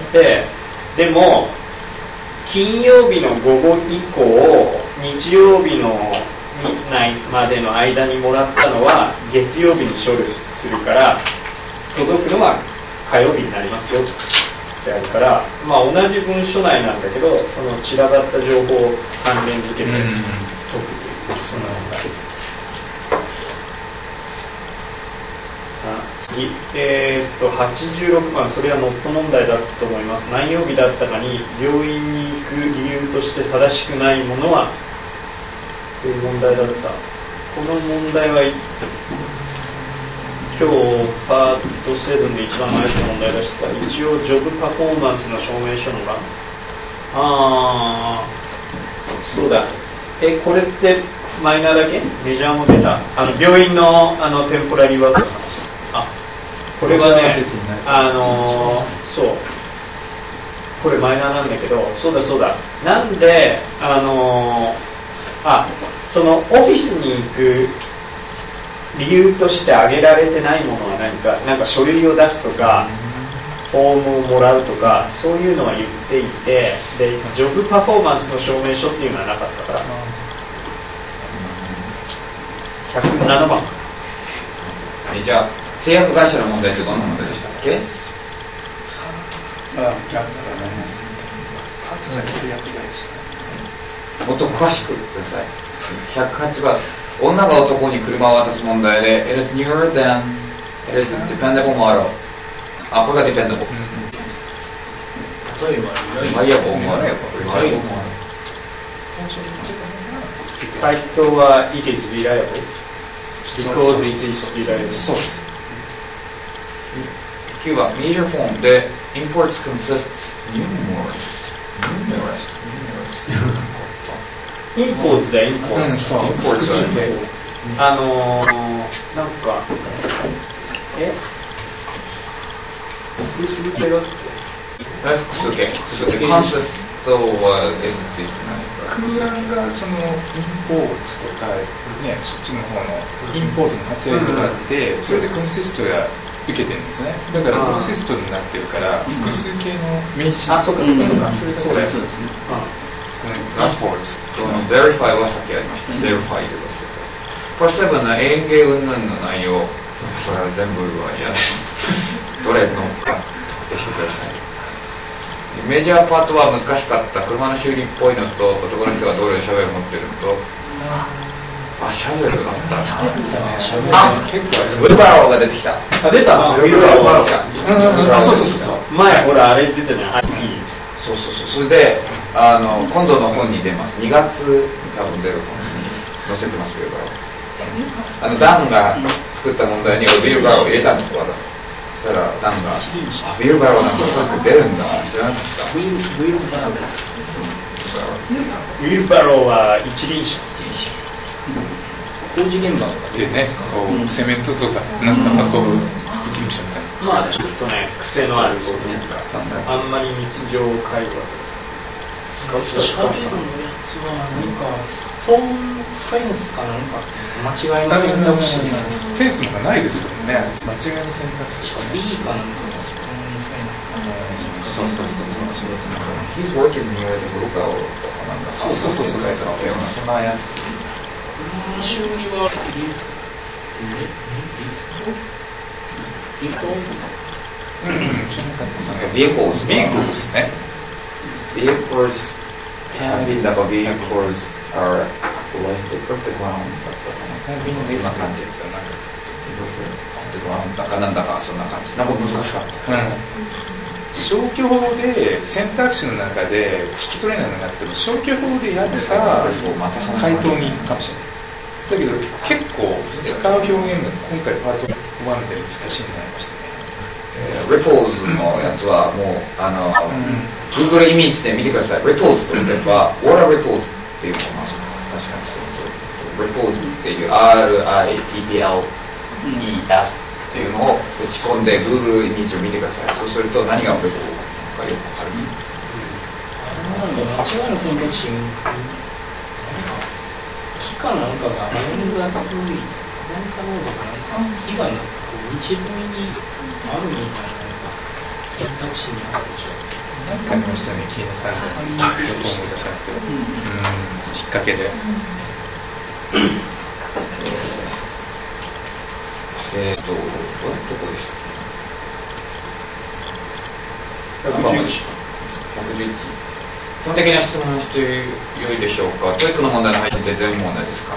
でも、金曜日の午後以降、日曜日のまでの間にもらったのは月曜日に処理するから、届くのは火曜日になりますよってあるから、まあ同じ文書内なんだけど、その散らばった情報を関連付けて解くという、その問題。次、えー、っとはちじゅうろくばん、それはノット問題だと思います。何曜日だったかに病院に行く理由として正しくないものはという問題だった。この問題は今日パートななで一番前の問題でした。一応ジョブパフォーマンスの証明書のがあーそうだ。えこれってマイナーだけ？メジャーも出た？あの病院のあのテンポラリーワークの話。あ、これはね、あのー、そう、これマイナーなんだけど、そうだそうだ、なんで、あのー、あ、そのオフィスに行く理由として挙げられてないものは何か、なんか書類を出すとか、フォームをもらうとか、そういうのは言っていて、で、ジョブパフォーマンスの証明書っていうのはなかったから、ひゃくななばん。 えじゃあ製薬会社の問題ってどんな問題でしたっけ？ あ、じゃあ、 もっと詳しくください。ひゃくはちばん、女が男に車を渡す問題で、It is newer than, it is a dependable model. あ、これが dependable。 例えば、 reliable model。 回答は It is reliable。Because it is reliable。 そうです。 きゅうばん、major form で imports consist numerous numerous imports だよ imports、 うん、imports だね。 あのー、なんかえ複数形だって複数形複数形 consist は S ついてない空欄がそのインポーツとか、ね、そっちの方のインポートの派生とかあって、それでコンシストが受けてるんですね。だからコンシストになってるから複数形の名詞。 あ、そうかそうかそうか。 そうです。 ラスポーツ。verify はさっきありました。verify でパートななの演芸云々の内容、それは全部は嫌です。どれのか特定してください。メジャーパートは難しかった。車の修理っぽいのと男の人が道路でシャベル持ってるのと、あ、シャベルがあったあ、結構ウィルバローが出てきた。 あ、出たウィルバローか。 あ、そうそうそうそう。前ほらあれ出てない。あ、いい。 そうそうそう。それで、あの今度の本に出ます。にがつに多分出る本に載せてます。ウィルバロー。あのダンが作った問題にウィルバローを入れたんです。わざわざ。そしたらダンがウィルバローなんかそうやって出るんだ。知らなかった。ウィルバロー。 ウィルバローは一輪車。 工事現場でね、こうセメントとかなんか運ぶ一輪車みたいな。 まあちょっとね、癖のある語源があんまり日常会話でシャベルのやつは何かストーンフェンスかなんか間違いの選択肢なんです。 フェンスもないですよね。間違いの選択肢。 B かなんかストーンフェンスか。 そうそうそうそうそう。He's working near the Bilbao とかなんかそうそうそうそう。そんなやつ。 修理はリフトリフトうん、知らなかったですね。 vehicles。 vehicles ね。 vehicles、and the vehicles are like the perfect round だったかな。みんな今感じるとなんか、なんかなんだかそんな感じ。なんか難しかった。うん。 消去法で選択肢の中で引き取れないのがあっても消去法でやったら回答に行くかもしれない。だけど結構使う表現が今回パートワンで難しいになりましたね。 えー、レポーズのやつはもうあの、うん、Google イメージで見てください。レポーズと例えば What are reports っていうのが確かにレポーズっていう アールアイピーピーエルイーエス っていうのを打ち込んで Google イメージを見てください。そうすると何がレポーズかよくわかる。 なんか間違いの選択肢木かなんかがアメリカ作に何かの換気が一部にあるみたいな選択肢にあるでしょう。 なんかありましたね、木の感じで思い出されて、うん、引っ掛けで。 えっと、どこでしたっけ？ひゃくじゅういち。基本的な質問をしてよいでしょうか。トイックの問題の配信って全問題ですか？はい。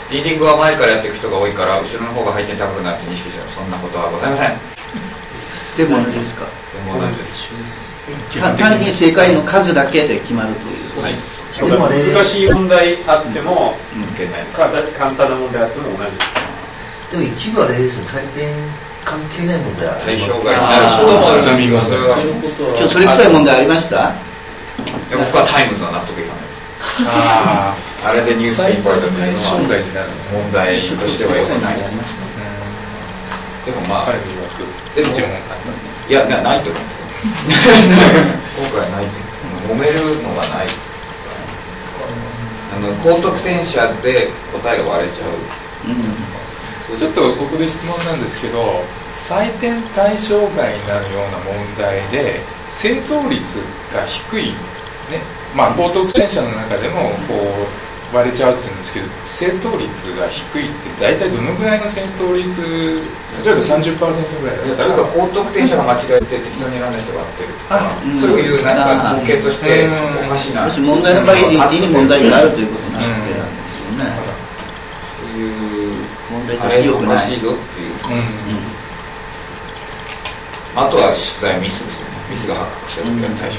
リーディングは前からやっていく人が多いから後ろの方が配信高くなって認識する。そんなことはございません。 でも同じですか？ でも同じです。 単に正解の数だけで決まるという。 はい。 難しい問題あっても、うん、簡単な問題あっても同じです。 でも一部はあれですよ、採点関係ない問題あります。対象外になる人もあると見ます。 今日それくさい問題ありました？ 僕はタイムズは納得いかないです。ああ、あれでニュースペーパーとか対象外になる問題としては良くない。でもまあ、でもいや、ないと思いますよ。今回はないと思う。揉めるのはない。あの高得点者で答えが割れちゃう。 うん、ちょっとここで質問なんですけど、採点対象外になるような問題で正答率が低い、ね、まあ高得点者の中でもこう割れちゃうって言うんですけど、正答率が低いって大体どのぐらいの正答率？例えば さんじゅっパーセント ぐらいだったら、 例えば高得点者が間違えて適当に選んだ人が合ってるとか、うん、そういうなんか統計としておかしな、 うん、問題のバイディティに問題があるということなんですよね。 そういう問題として良くない。 おかしいぞっていう、うんうん、あとは出題ミスですよね。ミスが発覚した時は対象、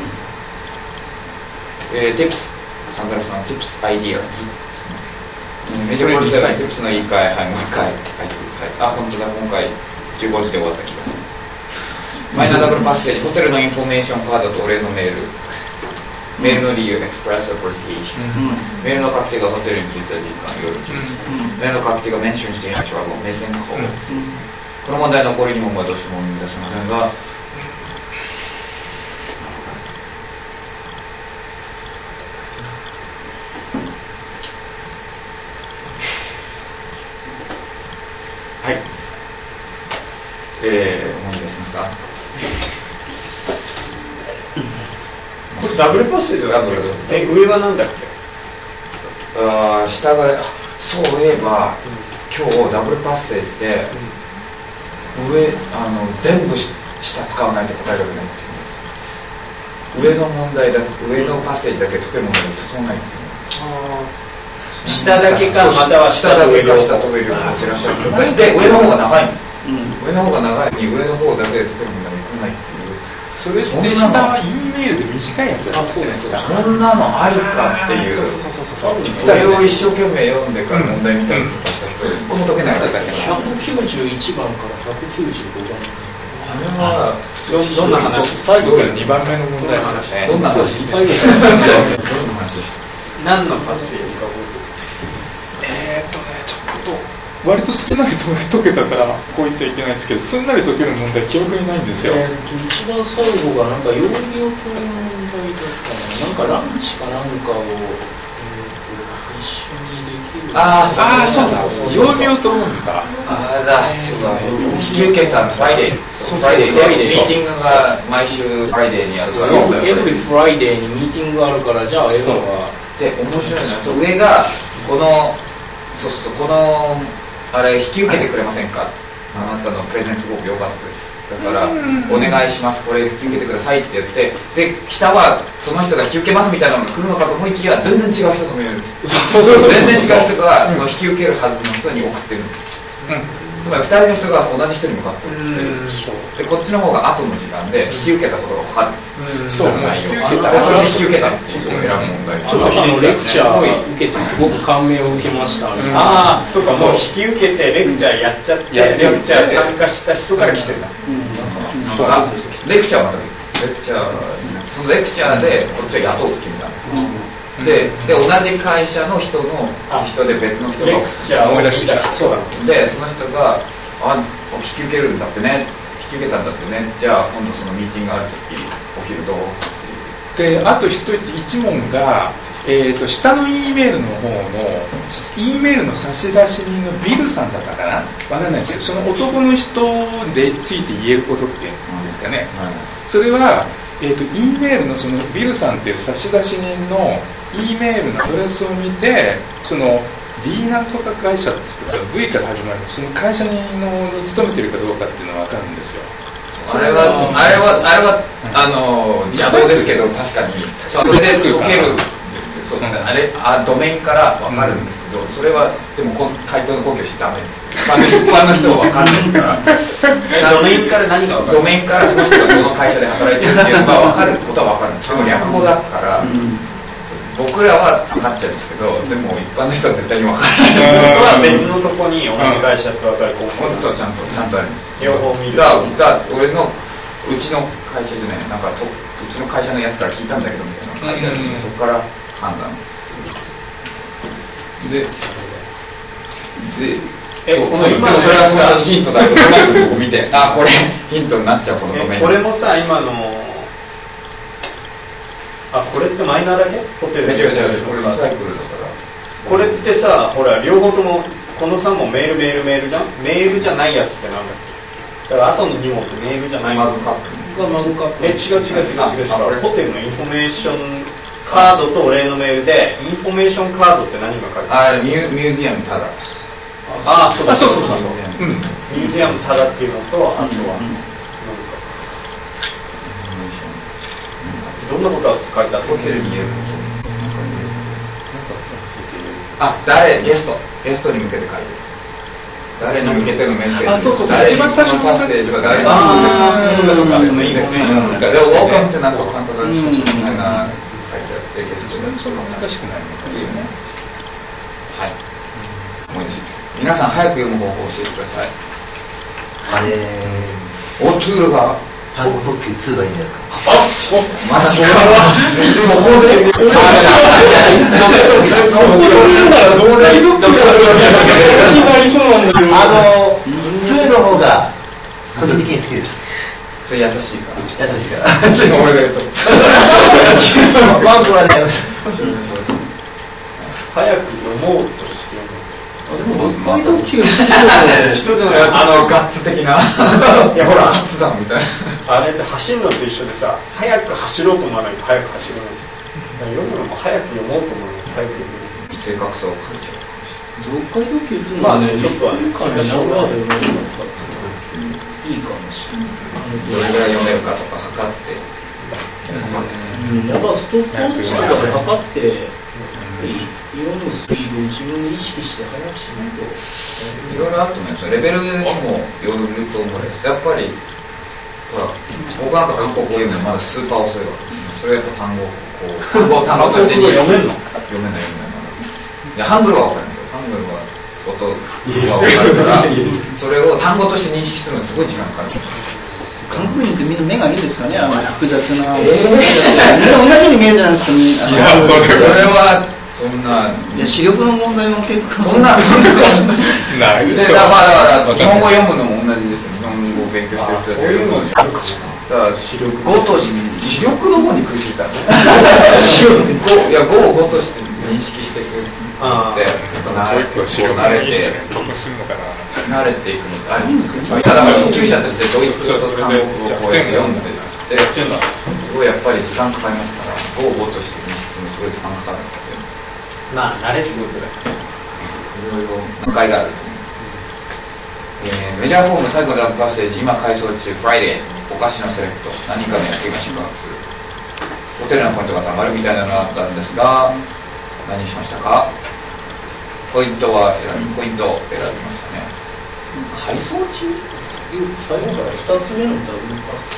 うんうん、えー、tips サンダルさん tips ideas、うん、メジャーコールセブン tips の言い換え、はい、もう一回書いてください。あ、本当だ、今回じゅうごじで終わった気がする。マイナーダブルパッセージ、ホテルのインフォメーションカードとお礼のメール、メールの理由、エクスプレスアプリケーション、うん、メールの書き手がホテルに着いた時間、夜じゅうじ、うん、メールの書き手がメンションしていないトラブル、目線コール、うん、この問題の残りに問はどうしても思い出せませんが、はい、えー、思い出しますか？ これダブルパッセージだ。ダブル。え、上はなんだっけ？ あ、下が、そういえば、うん、今日ダブルパッセージで、うん、上、あの、全部下使わないと答えられないっていう。上の問題だと、上のパッセージだけ解ける問題に進まないっていう。あ、 下だけか、または下だけか下と上両方知らない。そして上の方が長いんです。うん、上の方が長いのに上の方だけで解ける問題に来ないっていう。 それで下は E メールで短いやつだったんですか？ そんなのあるかっていう。それを一生懸命読んでから問題見たりとかした人、一個も解けないからだけど。 ひゃくきゅうじゅういちばんからひゃくきゅうじゅうごばん。 あれはどんな話？最後からにばんめの問題ですよね。 どんな話？ 最後からどんな話？ 何のパッセージか覚えてる？えーっとね、ちょっと。割とすんなり解けたからこう言っちゃいけないですけど、すんなり解ける問題記憶にないんですよ。 えー、一番最後がなんか曜日送りの問題だったかな。なんかランチかなんかを、えー、一緒にできる。 ああ、そうだ。曜日を取るんだ。 ああだ。引き受けたフライデー。フライデー。フライデー。ミーティングが毎週フライデーにあるから。 そう。エブリフライデーにミーティングがあるから、じゃあエヴァは。 で、面白いのは、そう上がこの、そうそうこの。あれ引き受けてくれませんか？あなたのプレゼンすごく良かったです。 だからお願いしますこれ引き受けてくださいって言ってで下はその人が引き受けますみたいなのが来るのかと思いきや全然違う人ともいる全然違う人がその引き受けるはずの人に送ってる、うん、つまりふたりの人が同じ人に向かって送ってるでこっちの方が後の時間で引き受けたことが分かるそう引き受けたそれで引き受けたっていうのを選ぶ問題ちょっとあのレクチャーを受けてすごく感銘を受けました、うん、 ああそうかもう引き受けてレクチャーやっちゃってレクチャー参加した人から来てた、うんうん、そうレクチャーはレクチャーそのレクチャーでこっちは雇うって決めたんですよ、うんで, で同じ会社の人の人で別の人がレクチャーを思い出してきたそうだでその人があ引き受けるんだってね引き受けたんだってねじゃあ今度そのミーティングがある時お昼どうであと一つ一問が、えー、と下の E メールの方の E メールの差出人のビルさんだったかなわかんないですけどその男の人でついて言えることっていうんですかね、うんはい、それはえー、と E メールのそのビルさんっていう差出人の E メールのアドレスを見てその D なんとか会社って言って V から始まるその会社に勤めてるかどうかっていうのが分かるんですよあれはあれはあれはあの邪道ですけど確かにそれで受けるんですけどそう、ね、あれあドメインから分かるんですけど、うん、それはでも回答の根拠してダメです一般の人は分かんないですからドメインから何が分かるドメインからその人がその会社で働いてるっていうのが分かることは分かるんですでも略語だから、うん、僕らは分かっちゃうんですけどでも一般の人は絶対に分からない別のとこに同じ会社って分かる今度はちゃんとちゃんとあるんです両方見るだから俺のうちの会社じゃないなんかとうちの会社のやつから聞いたんだけどみたいな書いてあるんで、うん、そこから判断するででえそうそう今のそれはそんなにヒントだと思います僕見てあこれヒントになっちゃうこのドメインこれもさ今のあこれってマイナーだけホテル違う違うこれリサイクルだからこれってさほら両方ともこのさんもメールメールメールじゃんメールじゃないやつってなんだっけだから後のに問ってメールじゃないマグカップがマグカップえ違う違う違う違う違うホテルのインフォメーションカードとお礼のメールでインフォメーションカードって何が書いてあるあれミュージアムただああそうだそうそうそうそう、 うん、ミュージアムただっていうのとあとは、うん、どんなことが書いてあるホテルに言えるあ誰ゲストゲストに向けて書いてる誰に向けてのメッセージあそうそうそう一番最初のメッセージは誰に向けてのメッセージでもウォーカムってなんか簡単にみたいな書いてあってゲストにそんな難しくないのですよねはい思い出し皆さん早く読む方法を教えてくださいあれおツールが単語特急ツーがいいんじゃないですかあそうまだそこはそこでそこでどうだいあのツーの方が個人的に好きですそれ優しいから優しいから俺が言うとワンコはね早く読もうとしてでも学会特急一つのやつあのガッツ的ないやほらガッツだみたいなあれって走るのと一緒でさ早く走ろうと思わないと早く走るの読むのも早く読もうと思うのと早く読む正確さを感じちゃう読解特急つまあねちょっとはね彼らは読めるのかいいかもしれないどれぐらい読めるかとか測ってうんやっぱストップウォッチとかで測って読むスピードを自分で意識して速くしないといろいろあると思いますレベルにもよると思うやっぱりほら僕なんか韓国語読むのまだスーパー遅いわそれやっぱ単語こう単語を単語として読めるの読めない読めないいやハングルは分かるんですよハングルは音が分かるからそれを単語として認識するのにすごい時間かかる韓国人ってみんな目がいいんですかねあの複雑な、えー、みんな同じように見えるじゃないですかみんな。 いやそれはそんないや視力の問題も結構そんなそんなないでしょだからだから日本語読むのも同じですよ日本語を勉強してる人はそういうのあるかだから視力語として視力の方に食いついた視力いや語を語として認識していくって慣れて慣れて慣れていくのってあるんですかだから研究者としてドイツ語と韓国語をこうやって読んですごいやっぱり時間かかりますから語を語として認識するのすごい時間かかるんですよまあ慣れてくるぐらいいろいろ使いがあるえー、メジャーフォーム最後のダブルパッセージ、今改装中、フライデー、お菓子のセレクト、何かの野球が宿泊する。ホテルのポイントがたまるみたいなのがあったんですが、何しましたか？ポイントは選び、ポイントを選びましたね。 改装中？最後からふたつめのダブルパス。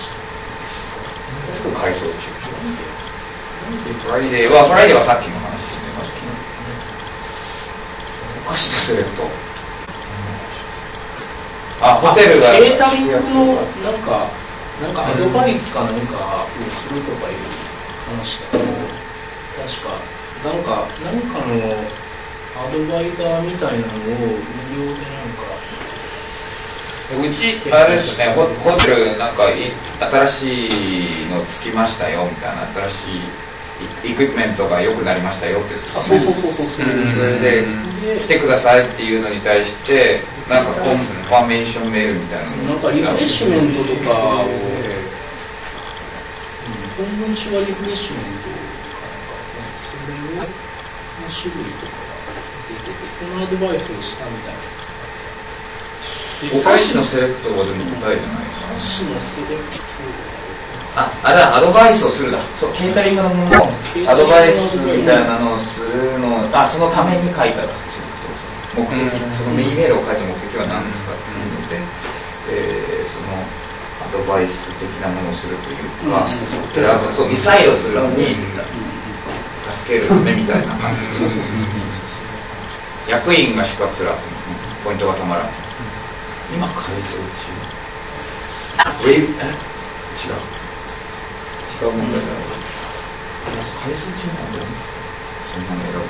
最後改装中。フライデーは、フライデーはさっきの話で、さっきのお菓子のセレクト。あ、ホテルが。 ケータリングの、なんか、なんかアドバイスかなんかをするとかいう話だと、確か、なんか、なんかのアドバイザーみたいなのを無料でなんか、 うち、あれですね、ホ, ホテルなんかい新しいのつきましたよみたいな、新しいエクイプメントが良くなりましたよって言って、 あ、そうそうそうそう、それで、来てくださいっていうのに対して、なんかコンファーメーションメールみたいなのなんかリフレッシュメントとかを、うん、今文書はリフレッシュメントとか、それの種類とかが出てて、そのアドバイスをしたみたいな。 お菓子のセレクトはでも答えじゃないお菓子のセレクトあ、あれだ、アドバイスをするだ。そう、ケータリングのものを、アドバイスみたいなのをするの、あ、そのために書いただ。目的、その E メールを書いた目的は何ですかっていうので、えー、そのアドバイス的なものをするというか、うん、そう、ミサイルをするのに、助けるためみたいな感じです。役員が宿泊するポイントがたまらない。今改装中。え、違う。違う問題だろう。改装中なんだよね。そんなの選ぶの。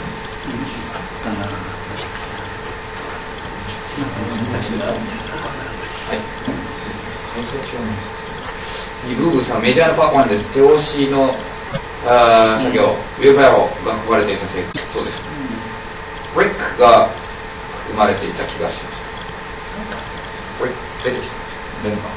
はい。改装中ね。次、ブーブーさん、メジャーのパーワンです。手押しのあ作業、ウェブアローが含まれていたせいそうです。ブリックが含まれていた気がしました。これ出てきたメンバー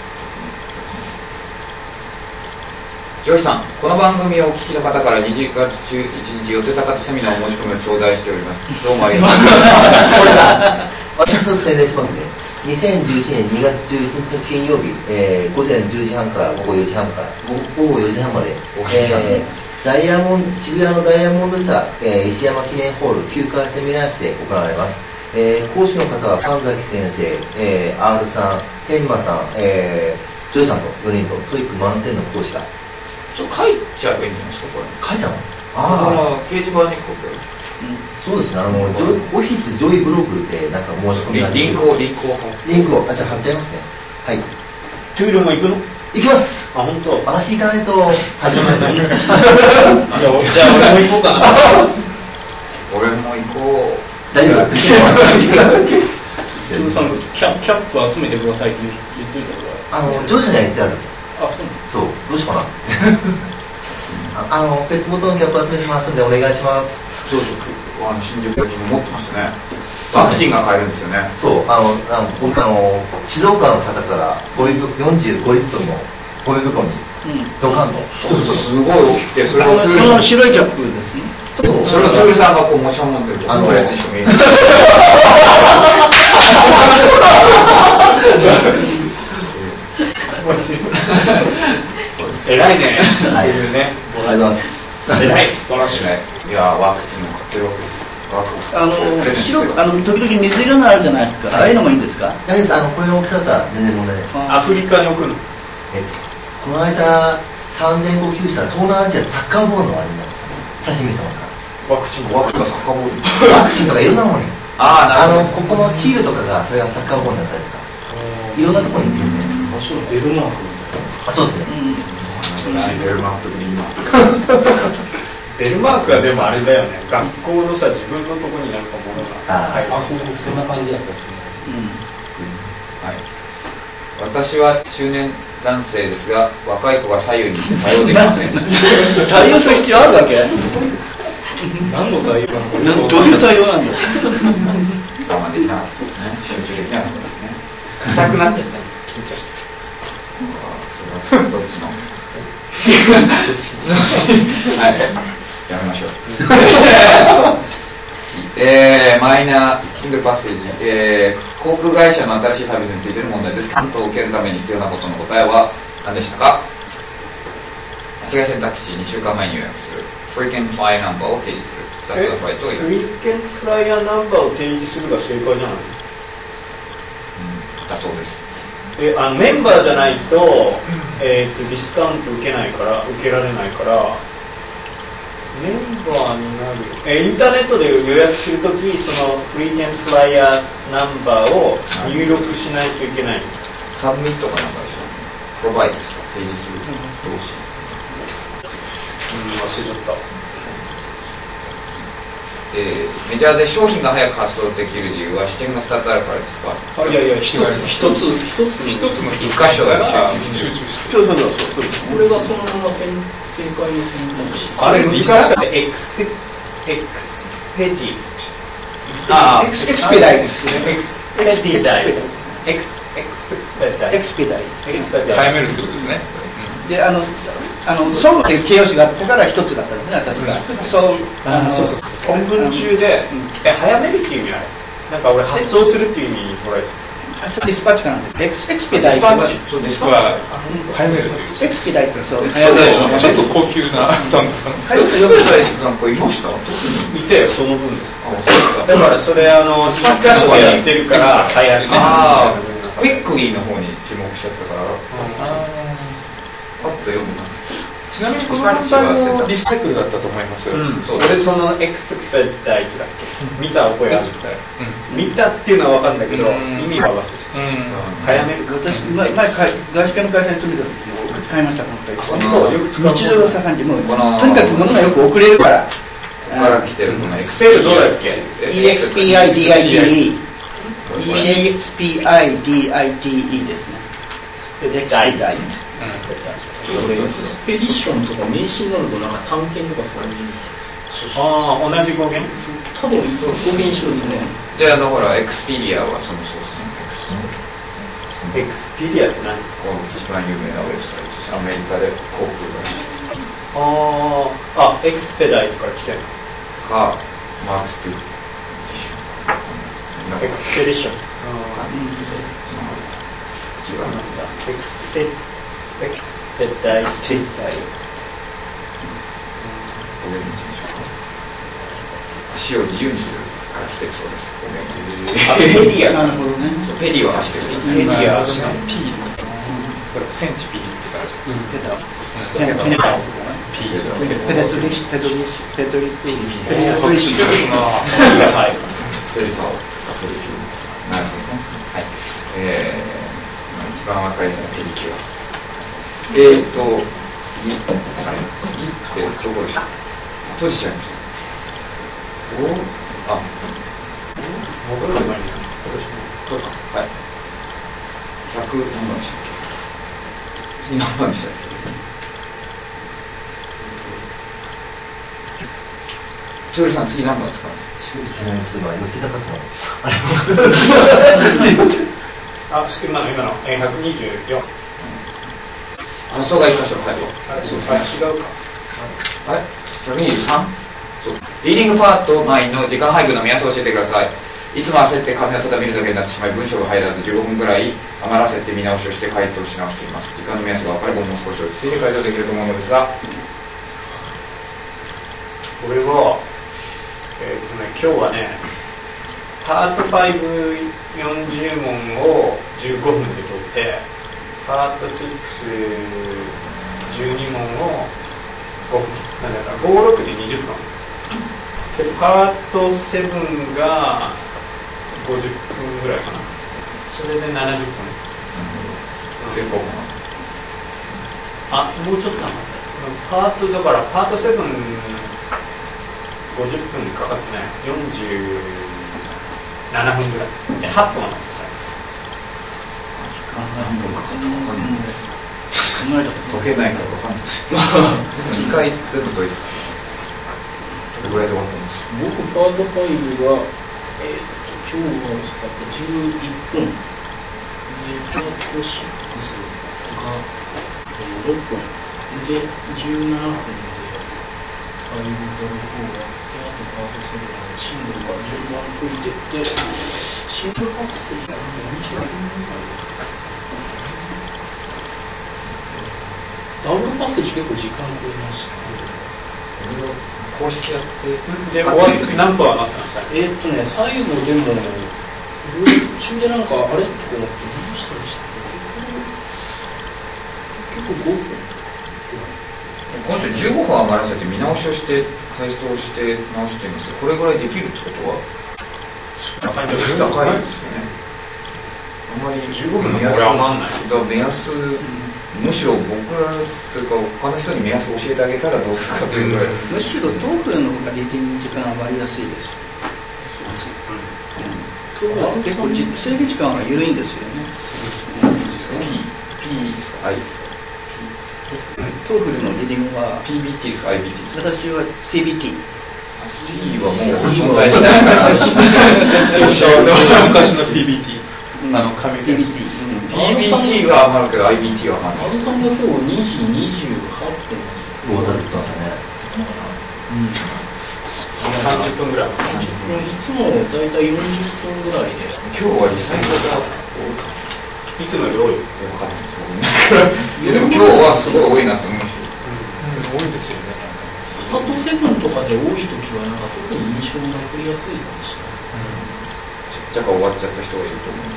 ジョイさん、この番組をお聞きの方からにじゅうがつじゅういちにち予定高田セミナーを申し込みを頂戴しております。どうもありがとうございます。これだ私と宣伝しますね。にせんじゅういちねんにがつじゅういちにちの金曜日、えー、午前じゅうじはんから午後よじはんから午後よじはんまで、えー、ダイヤモン渋谷のダイヤモンド社、えー、石山記念ホールきゅうかいセミナー室で行われます。えー、講師の方は神崎先生、えー、R さん、天馬さん、えー、ジョイさんとよにんとトイック満点の講師が。 ちょっと書いちゃえばいいんじゃないですか、これ。 書いちゃうの？ ああ、掲示板にこう、 うん、そうですね、あの、ジョイオフィスジョイブログでなんか申し込みがリンクを、リンクをリンクを、あ、じゃあ貼っちゃいますね。はい。 トゥールも行くの？ 行きます。 あ、本当。 私行かないと始まらない。じゃあ俺も行こうかな。 俺も行こう。 大丈夫。 トゥーさんキャ、キャップ集めてくださいって言っといたから。 あの、上司には言ってある。 あ、そうなの？ そう、どうしようかな。あの、ペットボトルのキャップ集めてますんでお願いします。 どうぞ。あの、新宿に持ってましたね。ワクチンが買えるんですよね。 そう、あの、あの僕あの、静岡の方からゴミ袋、よんじゅうごリットルのゴミ袋に、ドカンと。 すごい大きくて、それをその白いキャップですね。 そう、 それをツールさんがこう持ち運んでる。あの、プレスにしてもいい。偉いね。 はい。 そういうね。 ありがとうございます。 偉い。素晴らしいね。いや、ワクチンを買ってるわけです。 あの、白く、あの、時々水色のあるじゃないですか。ああいうのもいいんですか？ 大丈夫です。あの、これの大きさだったら全然問題ないです。 アフリカに送るの？ えっと、この間、さんぜんこ寄付したら東南アジアでサッカーボールのあれになりましたね。写真見せてもらったら。 ワクチン、ワクチンがサッカーボール。 ワクチンとかいろんなものに。 ああ、なるほど。 あの、ここのシールとかが、それがサッカーボールになったりとか。いろんなところに行ってるみたいです。 あ、そう、ベルマークみたいな。 あ、そうですね。 ベルマーク的に今。 ベルマークはでもあれだよね。学校のさ、自分のとこになんかものが入る。あ、そうそう、そんな感じだったですね。 はい。私は中年男性ですが、若い子が左右に対応できません。 対応する必要あるわけ？ 何の対応なの？ どういう対応なんだ？ 我慢できなかったですね。集中できなかったですね。痛くなっちゃった。緊張して。それはどっちのはい。やめましょう。ええー、マイナーシングルパッセージ、えー、航空会社の新しいサービスについての問題です。担当を受けるために必要なことの答えは何でしたか？間違い選択肢、にしゅうかんまえに予約する。フリーケンフライヤーナンバーを提示する。 フリーケンフライヤーナンバーを提示するが正解じゃないの？うん、 だそうです。 えあのメンバーじゃないと、えー、とディスカウント受けないから受けられないからメンバーになる、えー、インターネットで予約するときそのフリーケンフライヤーナンバーを入力しないといけない。 サブミットかなんかでしょ。プロバイド提示する。どうしうん、忘れちゃった。 えー、メジャーで商品が早く発送できる理由は視点がふたつあるからですか？ あ、いやいや、一つ、一つ、一つ、 一つの一箇所だけ集中して。 そうそうそうそう。 これがそのまま正解に選択肢。 あれ難しかった。エクス、エクスペディ。 ああ、エクスペダイトですね。 エクスペディダイト。エクス、エクスペダイト。 エクスペダイト。 エクスペダイト。 早めるってことですね。 で、あの、あの、ソウっていう形容詞があったから一つだったんですね、私が。そう、 あの、そうそうそう。本文中で、え、早めるっていう意味ある。なんか俺発送するっていう意味に捉えてディスパッチかなんで、エクスペダイト。 そうです。は早めるという。 エクスペダイト、そう。 ちょっと高級なスタンド。 早くよくないなんかいました？ いてよ、その分で。だからそれ、あの、スパッチャーでやってるから、早め。 ああ、クイックリーの方に注目しちゃったから、パッと読むな。 ちなみにこの問題もリサイクルだったと思います。 うん、そう。俺そのエクスペダイトだっけ見た覚えある。うん、見たっていうのは分かるんだけど、意味は忘れてた。早める。 私、前、前、外資系の会社に住んでた時によく使いました、この二人。 そう、よく使う。 日常が盛んで、もう、とにかく物がよく遅れるから。 ここから来てるこのエクセルどうだっけイーエックスピーアイディーアイティーイー。イーエックスピーアイディーアイティーイー ですね。エクスペダイト。 スペディションとか名詞になるとなんか探検とかそういう。 ああ、同じ語源？ 多分語源一緒ですね。 で、あのほらエクスペリアはそのそうですね。 エクスペリアって何？ この一番有名なウェブサイトです。アメリカで航空会社。ああ、あ、エクスペダイトから来てるの。 か、マークスペディション。 エクスペディション。 ああ、違うんだ。 エクスペエクスペダイト。これ見てみましょうか。足を自由にするから来てるそうです。 あ、ペディア。 なるほどね。 ペディは足です。 ペディア。 ピー。これセンチピーって感じです。 ペダ。ペダ。ペダ。ペダスリシ、ペドリシ、ペドリピー。ペダスリシ。 はい。ペディサオ、ペディピー。なるほどね。はい。えー、一番わかりやすいのはペディキュア。えーと、次、あれ、次ってどこでしょう？閉じちゃいました。おあ、 戻る前に、今年も、 そうか、はい。ひゃく何番でしたっけ？次何番でしたっけ？千鳥さん、次何番ですか？ 正直な数は言ってなかったの。すいません。 あ、今の、今の、ひゃくにじゅうよん。 発想がいきましょう。はい。 あれ、そうか。違うか。 はい。ひゃくにじゅうさん？リーディングパートナインの時間配分の目安を教えてください。いつも焦って紙をただ見るだけになってしまい文章が入らずじゅうごふんくらい余らせて見直しをして回答し直しています。時間の目安が分かればもう少し落ち着いて回答できると思うのですが、 これは、えーっとね、今日はね、パートごよんじゅう問をじゅうごふんで解いて、パートろくじゅうに問をごふん、なんだかご、ろくでにじゅっぷん。で、パートなながごじゅっぷんぐらいかな。それでななじゅっぷん。 結構かな。あ、もうちょっとかな。パート、だからパートなな、ごじゅっぷんかかってない。よんじゅうななふんぐらい。で、はっぷんは解けないか分かんない。にかい全部解いてどれぐらいで終わったんですか？ 僕パートごは、えー、と今日は使ってじゅういっぷんでパートろくが、えー、ろっぷんでじゅうななふんでドルの方があって、あとパートセルのシングルから順番解いていって、シングルパッセージが何時間かダブルパッセージ結構時間取りました。 公式やって、 で、終わって何分上がってました？ えーっとね、最後でも、途中でなんか、あれって思って、何したりした結構ごふん。 今週じゅうごふん余らせて見直しをして回答して直してみて、これぐらいできるってことは高いですよね。あんまりじゅうごふん目安、目安、むしろ僕らというか他の人に目安を教えてあげたらどうするかというぐらい、うん、 むしろトークの方がリーディング時間上がりやすいです。トークは結構制限時間が緩いんですよね。 P ですか I トーフルのリーディングはピービーティー ですか アイビーティー ですか。 私は シービーティー。 C はもう存在しないから昔の ピービーティー、あの紙ピービーティー、 ピービーティー は余るけど アイビーティー は余る。 あずさんが今日にじにじゅうはっぷんもう立ってきましたね。 さんじゅっぷんぐらい。 いつもだいたいよんじゅっぷんぐらいで。 今日はリサイクルがいつもより多い。 分かんないですでも今日はすごい多いなと思いました。 うん、多いですよね。 スタートセブンとかで多いときはなんか特に印象に残りやすいかもしれないですね。 ちっちゃか終わっちゃった人がいると思います。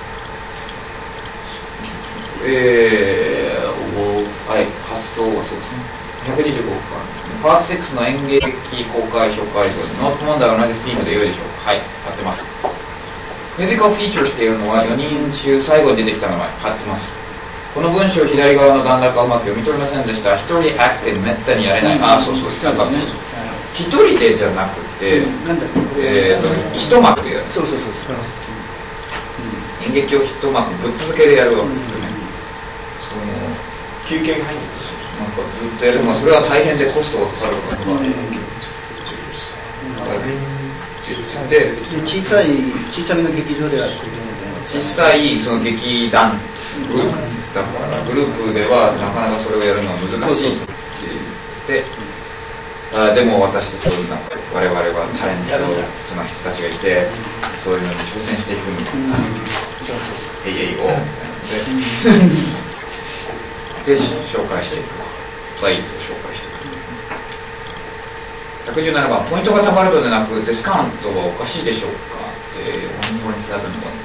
えー、はい、発想はそうですね。ひゃくにじゅうごかんですね。パートシックスの演劇公開紹介文ノート問題は同じフィームで良いでしょうか。はい、やってます。ミュージカルフィーチャーしているのはよにん中最後に出てきた名前、貼ってます。この文章左側の段落はうまく読み取れませんでした。一人アクティブめったにやれない。あ、そうそう、一人でじゃなくて、えーと、一幕でやる。 そうそうそうそう。 演劇を一幕ぶっ続けでやるわけですよね。その休憩が入るんですよ。 なんかずっとやるのは、それは大変でコストがかかるからとか。 で小さい小さめの劇場では小さいその劇団グループだからグループではなかなかそれをやるのは難しいって言って、あでも私たちなんか我々はタレントの人たちがいてそういうのに挑戦していくみたいな、えいえいおみたいなのでで紹介していくプライズを紹介していく。ひゃくじゅうななばん、ポイントがたまるのでなくディスカウントはおかしいでしょうかっていちてんななのことですか。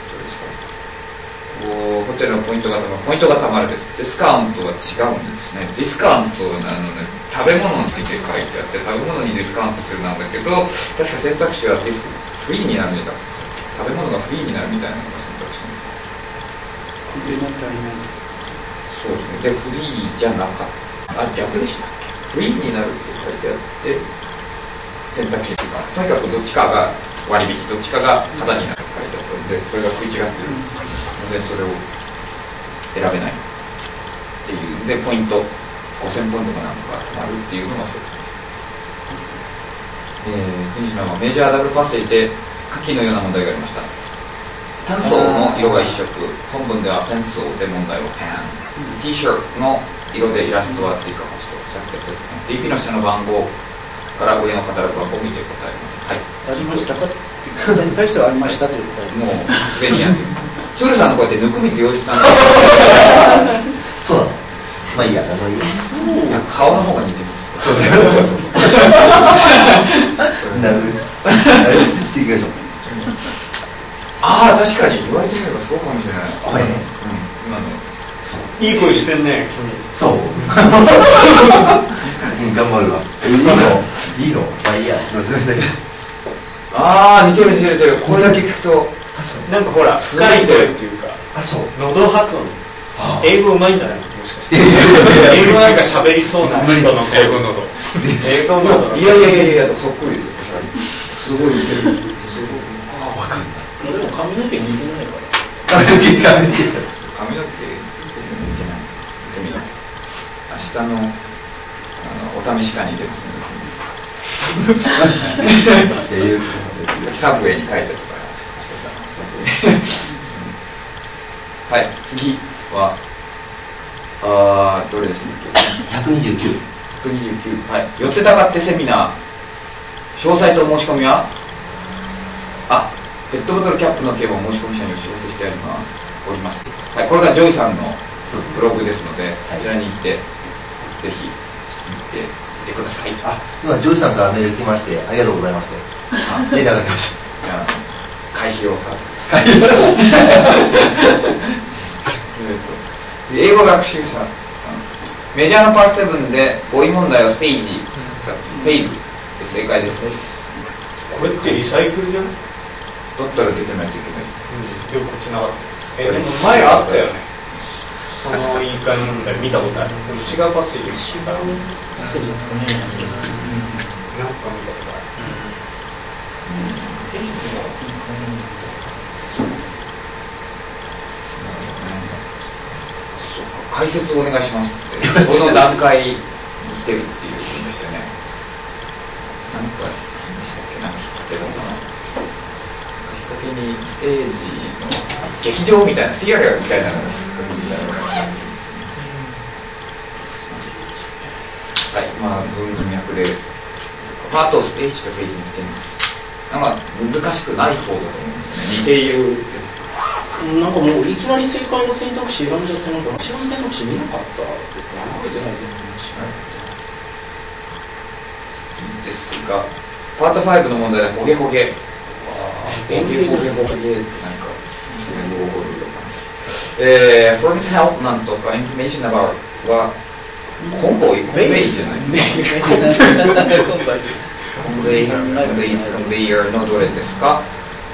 ホテルのポイントがたまる、ポイントがたまるでディスカウントは違うんですね。ディスカウントなので食べ物について書いてあって食べ物にディスカウントするなんだけど確か選択肢はディスフリーになるみたいな食べ物がフリーになるみたいなのが選択肢なんです。そうですね。でフリーじゃなかったあ逆でしたフリーになるって書いてあって選択肢とかとにかくどっちかが割引どっちかがタダになるって書いてあったのでそれが食い違ってるのでそれを選べないっていうでポイントごせんポイントかなんかたまるっていうのがそうです。えー、にじゅうななばんメジャーダブルパスでいて下記のような問題がありました。ペンソーの色が一色本文ではペンソーで問題をペン T シャツの色でイラストは追加ホストジャケットですね。 ディーピー の下の番号から上のカタログ番号を見て答えます。はい。 ありましたか？それに対してはありましたということです。 もうすでにやってる。チュールさんのこうやってぬくみず洋一さん。 そうだ。まあいいや、あのいい。 いや顔の方が似てます。そうそうそうそう。 なるほど。っていきましょう。 ああ確かに言われてみればそうかもしれない。 声ね。 うん。今の。 いい声してんね。 そう。頑張るわ。いいのいいのまあいいや。 ああ似てる似てる似てる。これだけ聞くとなんかほら深い声っていうか。 あそう。 喉発音。英語うまいんだね。もしかして。英語なんか喋りそうな人の英語喉。英語喉。 いやいやいやいやそっくりですよ。すごい似てる。ああわかんない。 でも髪の毛似てないから。 髪の毛似てない。髪の毛明日の、あのお試し会に出ますのでサブウェイに書いてるとか明日さサブウェイはい次はあどれですねひゃくにじゅうきゅうくにじゅうきゅう、はい、寄ってたかってセミナー、詳細と申し込みは、あ、ペットボトルキャップの件は申し込み者にお知らせしてありおります。はい、これがジョイさんのブログですので、こちらに行って、ぜひ見てみてください。 あ、今ジョイさんからメール来まして、ありがとうございまして。あ、レターが来ました。 じゃあ、会費を払ってください。英語学習者、メジャーのパートセブンで語彙問題はステージ、フェーズで正解です。 これってリサイクルじゃない？ だったら出てないといけない。 うん、よくこっちなかった。え、でも前あったよね。その言い換え問題見たことある。でも違うパスで違うパスでですかね。なんか見たことある。フェーズは解説をお願いしますって、この段階に来てるっていうことでしたよね。何かでしたっけ、なんかきっかけだったかな。きっかけにステージの劇場みたいな、シアターみたいなのがきっかけみたいなのが。はい、まあ、文脈で、パートをステージとフェーズに来てます。なんか難しくない方だと思うんですね。似ている。 なんかもういきなり正解の選択肢選んじゃって、なんか違う選択肢見なかったですね。覚えてないですが、パートファイブの問題はホゲホゲ。ホゲホゲホゲってなんか、えー、for this help なんとか information about は、コンボイ、コンベイじゃないですか。コンベイ、コンベイ、コンベイヤーのどれですか？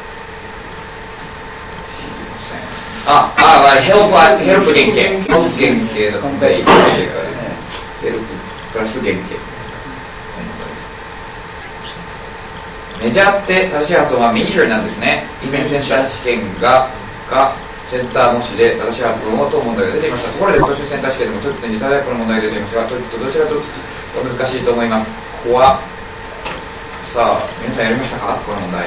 あ、あ、ヘルプ、ヘルプ原型。ヘルプ原型のコンベイ。ヘルププラス原型。メジャーって正しい発音はメジャーなんですね。イメンセンター試験が、が、センター模試で正しい発音を問題が出ていました。ところで、当初センター試験でもトイックに似たタイプの問題が出ていますが、トイックとどちらと難しいと思います。ここは、さあ、皆さんやりましたか？この問題。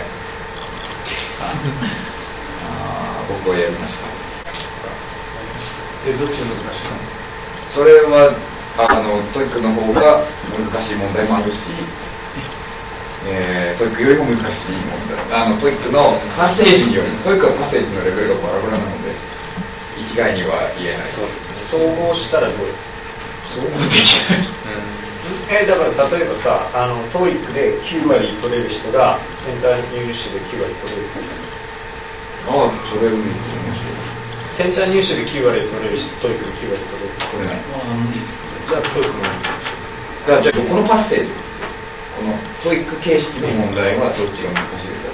あ僕はやりました。 え、どっちが難しいの？ それは、あの、トイックの方が難しい問題もあるし、えー、トイックよりも難しい問題。あの、トイックのパッセージにより、トイックのパッセージのレベルがバラバラなので、一概には言えない。 そうですね。総合したらどう？ 総合できない。 うん、えー、だから例えばさ、あの、トイックできゅう割取れる人が、センター入試できゅう割取れる。 ああ、それを見てみましょう。 センター入試できゅう割取れるし、トイックできゅう割取れる。 これない。 ああ、無理ですね。 じゃあトイックもじゃあ、じゃあこのパッセージ、このトイック形式の問題はどっちが難しいか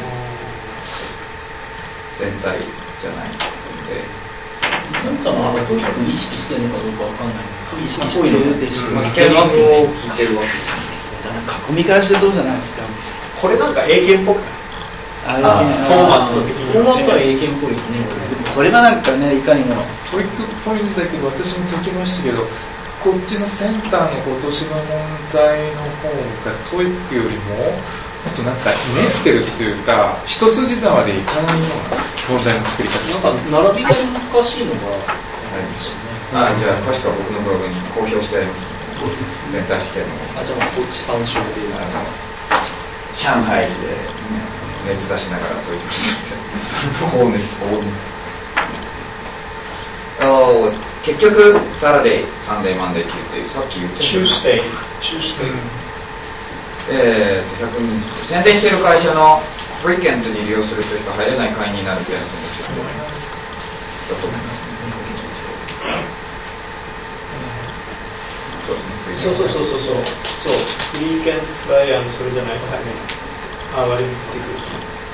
っていうと、全体じゃないので。 センターのトイック意識してるのかどうかわかんない。 意識してるでしょう。 まあ、テーマを聞いてるわけです。 囲みからしてそうじゃないですか。 これなんか英検っぽくない？ ああフォーマット的に。 フォーマットは英検っぽいですね。 これはなんかね、いかにも。 トイックっぽいんだけど、私も解きましたけど、こっちのセンターの今年の問題の方がトイックよりも、もっとなんか練ってるというか、一筋縄でいかないような問題の作り方。 なんか並びが難しいのがあるんですよね。 あ、じゃあ、確か僕のブログに公表してあります。センター試験の。 あ、じゃあ、そっち参照で。 あの上海で、ね、熱出しながら解いてました。高熱、高熱。あ結局、サラデー、サンデー、マンデー、キューデー、さっき言った。 チュースデー。チュースデー。 えーと、ひゃくにじゅう。宣伝している会社のフリーケントに利用する人しか入れない会員になるというやつだと思います。 そうそうそうそうそう。そう。フリーケントダイアンそれじゃないかね。あ、割り振ってくる。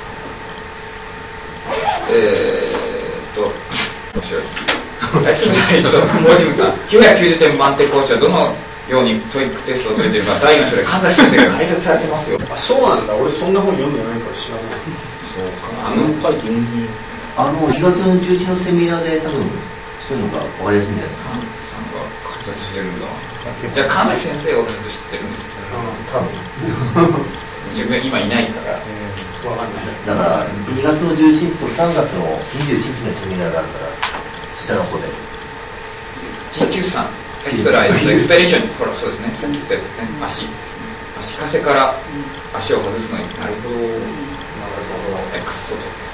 えーと、面白いです。はい、すみません。モジムさん、きゅうひゃくきゅうじゅってん満点講師はどのようにトイックテストを取れているか、だいよん章で神崎先生が解説されてますよ。 あ、そうなんだ。俺そんな本読んでないから知らない。 そうか。 あの書いて読んであの、にがつのじゅういちのセミナーで多分、そういうのが分かりやすいんじゃないですか。 なんか解説してるんだ。じゃあ神崎先生をちょっと知ってるんですよ。 うん、多分。 自分今いないから。 わかんない。 だから、にがつのじゅういちにちとさんがつのにじゅういちにちのセミナーがあるから、そちらの方で。 新旧さん、 エクスペライズ、エクスペディション、これそうですね、さっき言ったやつですね、足ですね。足かせから足を外すのに、なるほど、なるほど、エクスソドですね。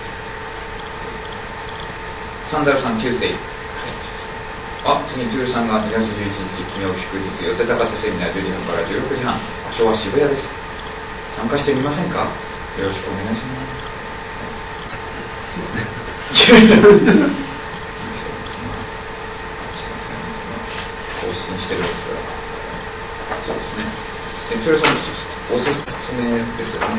サンダルさん、チューズデイ。あ、次、トゥールさんがにがつじゅういちにち、金曜日祝日、寄ってたかったセミナーじゅうじはんからじゅうろくじはん、場所は渋谷です。参加してみませんか？よろしくお願いします。すいません。更新してるんですが、そうですね。え、トゥールさん、おすすめですよね。はい。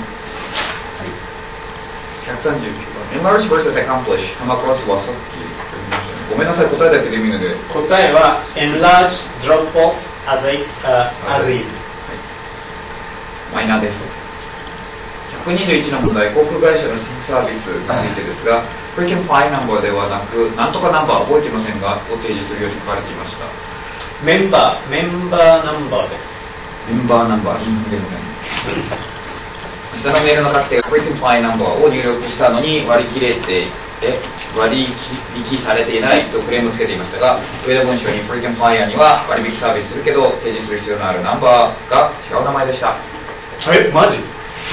ひゃくさんじゅうきゅうばん。Enlarge versus accomplish. Come across はさっき。ごめんなさい、答えだけで見るので。 答えは enlarge drop off as, a, uh, as is、はい、 マイナーです。ひゃくにじゅういちの問題、航空会社の新サービスについてですが、frequent flyer number ではなく、なんとかナンバー覚えていませんが、を提示するように書かれていました。 メンバー、メンバーナンバーで。 メンバーナンバー、インフでございます。下のメールの書き手が frequent flyer number を入力したのに割り切れて、え割引されていないとクレームをつけていましたが、上の文章に frequent flyer には割引サービスするけど提示する必要のあるナンバーが違う名前でした。 え、マジ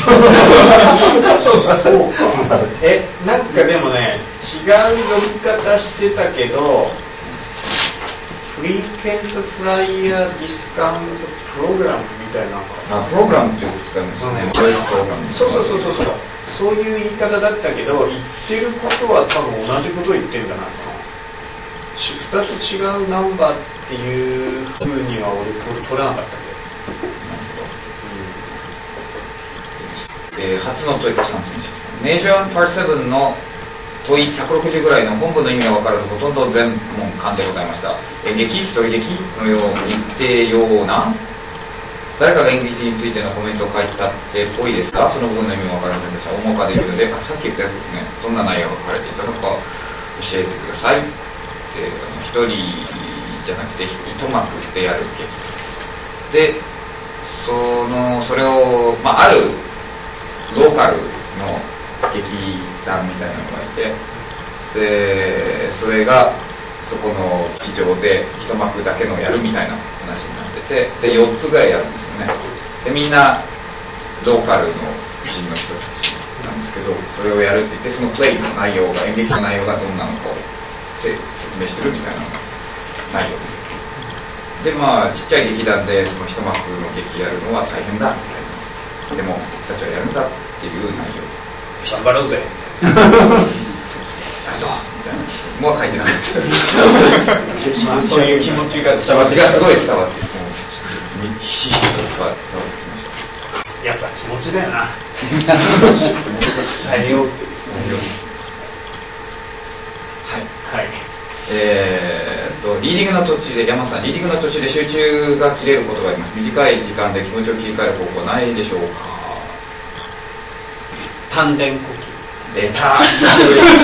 そうか。え、なんかでもね、違う呼び方してたけど、フリーケントフライヤーディスカウントプログラムみたいな。 あ、プログラムっていうこと使いますね。プログラム。 そうそうそうそうそう。そういう言い方だったけど、言ってることは多分同じことを言ってるんだなと。二つ違うナンバーっていう風には俺取らなかったけど。えー、初の問いさん選手。ネーションパートセブンの問いひゃくろくじゅうぐらいの本文の意味が分からずほとんど全問完でございました。演劇、一人劇のように言ってような誰かが演劇についてのコメントを書いたってっぽいですが、その部分の意味も分かりませんでした。大まかで言うので、あ、さっき言ったやつですね。どんな内容が書かれていたのか教えてください。一人じゃなくて一幕でやる劇で、そのそれを、まあ、あるローカルの劇団みたいなのがいて、でそれがそこの機場で一幕だけのやるみたいな話になってて、でよっつぐらいやるんですよね。でみんなローカルの人の人たちなんですけど、それをやるって言って、そのプレイの内容が、演劇の内容がどんなのかを説明してるみたいな内容です。でまあちっちゃい劇団でその一幕の劇やるのは大変だみたいな、でも僕たちはやるんだっていう内容。 頑張ろうぜやるぞみたいなもう書いてなかったまあそういう気持ちが伝わってすごい伝わってひしひしと伝わって伝わってきました。 やっぱ気持ちだよな伝えようって伝えよう。 はい、はい、えーっとリーディングの途中で山さんリーディングの途中で集中が切れることがあります。短い時間で気持ちを切り替える方法ないでしょうか。 丹田呼吸出た久しぶり久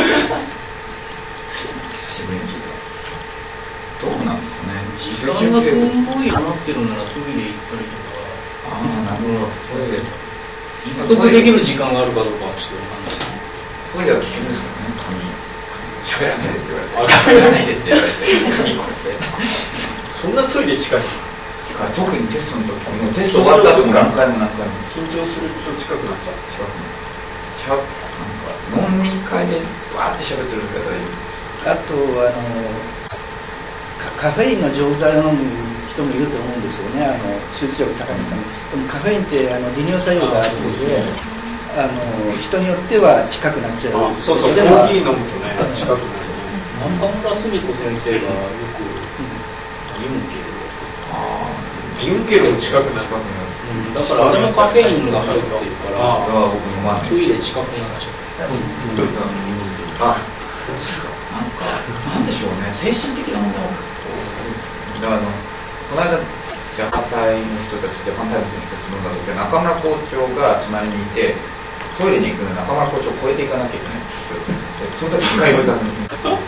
しぶりに聞いた。どうなんですかね。 時間がすごい余ってるならトイレ行ったりとか、 ああなるほど、トイレ納得できる時間があるかどうかはちょっとわかんない。 トイレは危険ですからね。髪喋らないでって言われて喋らないでって言われて髪こうやってそんなトイレ近い。 特にテストの時もテスト終わった後も何回も何回も緊張すると近くなった。 近くなったなんか飲み会でわーって喋ってる方いる。 あとあのカフェインの錠剤を飲む人もいると思うんですよね。あの集中力高いために。でもカフェインってあの利尿作用があるので、あの人によっては近くなっちゃう。 そうそう、コーヒー飲むとね近くなる。 中村澄子先生がよくユンケルあユンケルも近くなる。 うん、だからあれもカフェインが入ってるから、 ああ僕飲まない。 トイレ近くなっちゃう。 うんうん、あ、なんかなんでしょうね、精神的なものだからあのこの間ジャパタイの人たちジャパンタイムの人たち飲んだ時は中村校長が隣にいてトイレに行くのに中村校長を超えていかなきゃいけないんですよ。その時一回も行かずに済んだ。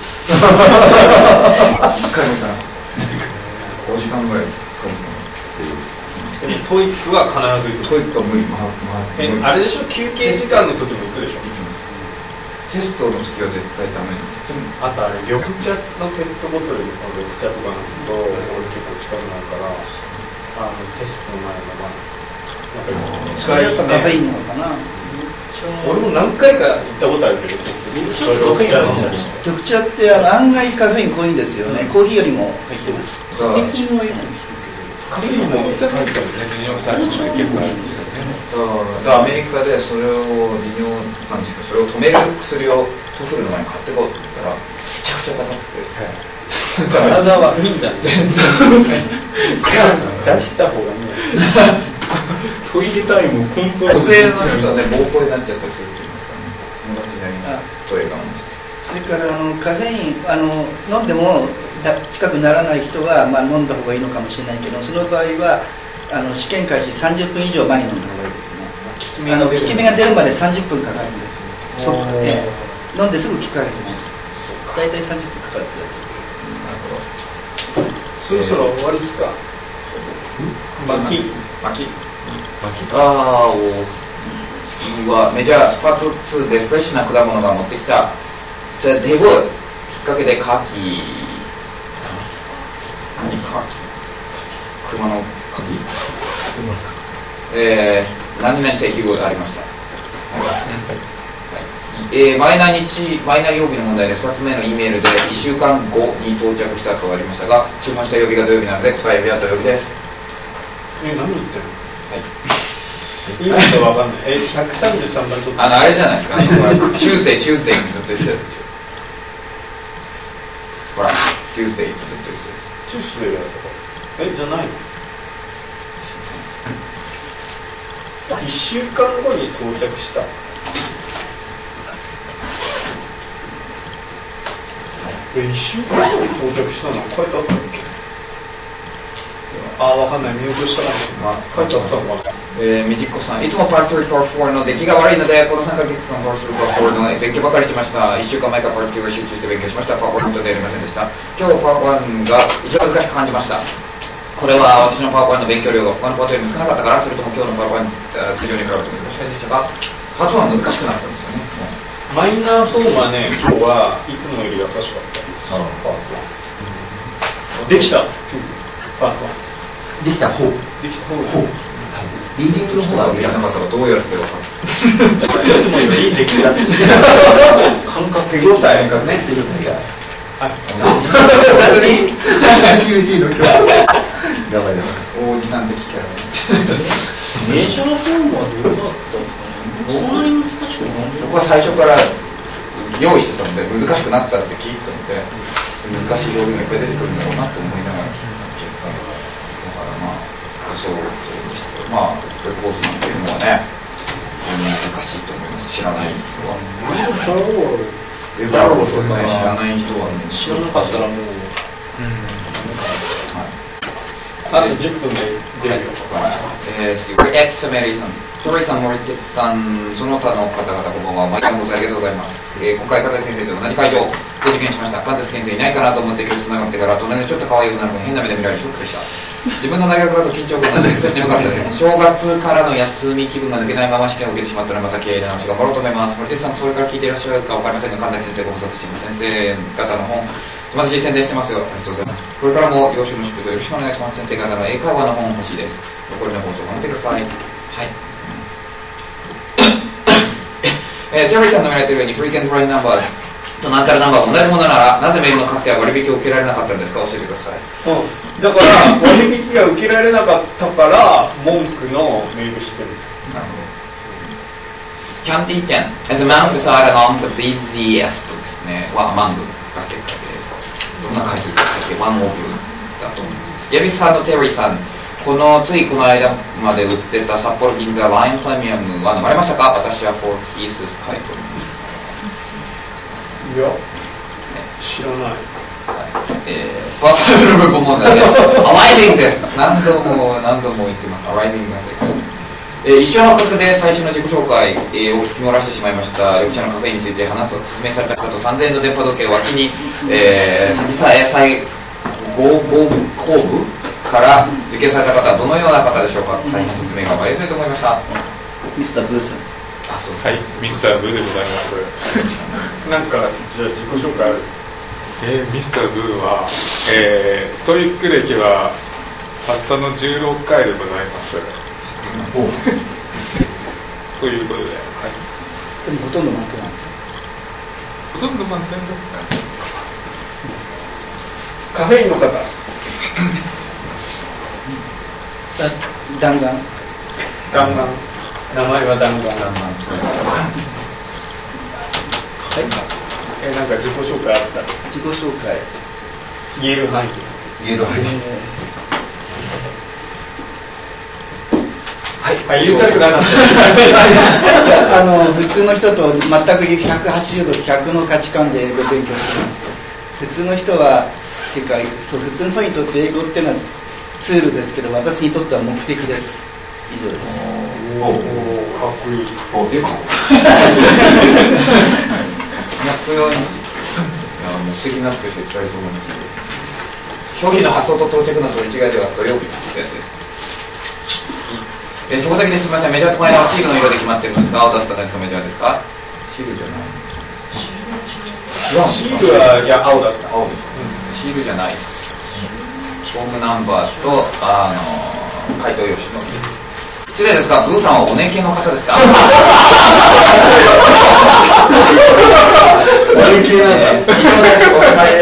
一回も行かなかった。ごじかんぐらいかかるかなっていう。 でもトイックは必ず行く。 トイックは無理、まあまあ、 えあれでしょ、休憩時間の時も行くでしょ。 テストの時は絶対ダメ。 あとあれ緑茶のペットボトルの緑茶とか飲むと俺結構近くなるからあのテストの前のまあそれやっぱカフェインなのかな。 俺も何回か行ったことあるけどテスト緑茶飲んだりして緑茶ってあの案外カフェイン濃いんですよね、うん、コーヒーよりも入ってます。 カフェインはカフェインもめっちゃ入ってるね。利尿作用して結構あるんですよね。 だからアメリカでそれを利尿なんですけど、それを止める薬をトフルの前に買ってこうって言ったらめちゃくちゃ高くて、 体はいいんだね。全然出した方がいいんだね。 トイレタイムコントロール。 女性の人はね膀胱になっちゃったりするって言いますからね。友達なりにトイレ我慢して。 それからあのカフェインあの飲んでも近くならない人は、まあ、飲んだ方がいいのかもしれないけど、その場合はあの試験開始さんじゅっぷん以上前に飲んだ方がいいですね。効き目が出るまでさんじゅっぷんかかるんです。そうえー、飲んですぐ効くわけじゃない。大体さんじゅっぷんかかるってわけです。 そろそろ終わりですか。巻き巻きあーお次はメジャーパートツーでフレッシュな果物が持ってきたそれデブきっかけでカーキ何カーキ車のカーキえー、何々請求がありました、はいえー、マイナー日マイナー曜日の問題でふたつめの E メールでいっしゅうかんごに到着したとありましたが、注文した曜日が土曜日なので答え日は土曜日です。 えー、何言ってるの。 はいいいことわかんない。え、ひゃくさんじゅうさんばんちょっと。 あの、あれじゃないですか。チューズデイ、チューズデイにずっと言ってたでしょ。ほら、チューズデイにずっと言ってた。 チューズデイだとか。え、じゃないの？いっしゅうかんごに到着した。え、いっしゅうかんごに到着したの書いてあったっけ？あー、わかんない。見落としたら、まあ、書いてあったのかな。 えー、みじっこさん、いつもパートさん、パートよんの出来が悪いので、このさんかげつかんパートさん、パートよんの勉強ばかりしてました。いっしゅうかんまえからパートにが集中して勉強しました。パートよんと出やりませんでした。今日パートいちが一番難しく感じました。これは私のパートいちの勉強量が他のパートよりも少なかったから、それとも今日のパートいち、通常に比べて難しいでしたが、パートいちは難しくなったんですよね。 マイナートーマね、今日はいつもより優しかった。あのパートできた。パートできた方。 できた方。 リーディングの方はできなかったらどうやって分かる。 いつもよりできた。感覚手応えがね、手応えが。 あ、 何厳しいの今日。頑張ります。 大じさん的キャラ。 メジャーフォームはどうだったんですかね。そんなに難しくない。 僕は最初から用意してたので難しくなったって聞いてたので、難しい表現がいっぱい出てくるんだろうなと思いながら聞いた結果だからまあそうそうでしたけど、まあレポートなんていうのはね非常に難しいと思います。知らない人は。だろうそうですね。知らない人は、ね、 知らなかったらもう、うん、はい、あとじゅっぷんで出るよ。 えー、次、エクスメリーさん、トロイさん、モリテツさん、その他の方々、こんばんは。毎回ご視聴ありがとうございます。えー、今回、風先生と同じ会場で受験しました。風先生いないかなと思って教室に流れてから、隣のちょっと可愛い女の子に変な目で見られショックでした。自分の大学だと緊張感が出て少し眠かったです。正月からの休み気分が抜けないまま試験を受けてしまったので、また経営直し頑張ろうと思います。モリテツさん、それから聞いていらっしゃるか分かりませんが、神崎先生ご無沙汰しています。先生方の本、私宣伝してますよ。ありがとうございます。これからも要習の宿題よろしくお願いします。先生方の英会話の本欲しいです。これの放送を頑張ってください。はい。えー、テレビさんの言われているようにフリーケンドラインナンバーとナンカルナンバーが同じものなら、なぜメールの確定や割引を受けられなかったんですか、教えてください。 うん、だから割引が受けられなかったから文句のメールしてる。なるほど。 キャンティーテン as a man beside among the busiest ですね。は among が結果です。どんな解説でしたっけ？ one of だと思います。ヤビスハードテリーさん、このついこの間まで売ってた札幌銀座ラインプレミアムは飲まれましたか？私はフォーピース書いております。 いや、知らない。 えー、パーソナル部門なんです。アライビングです。何度も何度も言ってます。アライビングが正解。えー、一緒の価格で最初の自己紹介、えー、を聞き漏らしてしまいました。緑茶のカフェインについて話すと説明された方、さんぜんえんの電波時計を脇に、えー、立ちさえ最合後部から受験された方はどのような方でしょうか？大変説明が分かりやすいと思いました。 ミスターブーさん。 はい、ミスターブーでございます。 なんか、じゃあ自己紹介ある？ えー、ミスターブーは、えー、トイック歴はたったのじゅうろっかいでございます。うん、ということで、はい。 でもほとんど満点なんですよ。 ほとんど満点ですね。 カフェインの方。 弾丸。 弾丸。名前は弾丸。弾丸。はい。え、なんか自己紹介あった？ 自己紹介。 言える範囲。 言える範囲。 はい。はい、言いたくなかった。 あの、普通の人と全くひゃくはちじゅうど逆の価値観で英語を勉強してます。普通の人は、っていうか、そう、普通の人にとって英語っていうのはツールですけど、私にとっては目的です。以上です。 おお、かっこいい。 おでかっこいい。逆用に目的になってる人いっぱいいると思うんですけど、商品の発送と到着の取り違いでは土曜日ってやつです。えそこだけですみません。メジャーとマイナーはシールの色で決まってるんですが、青だったんですか、メジャーですか？シールじゃない。 シールは、いや、青だった。 青です。シールじゃない。ホームナンバーと、あの、回答用紙のみ。失礼ですが、ブーさんはお年系の方ですか？ お年系なんだ。 以上です。お願いです。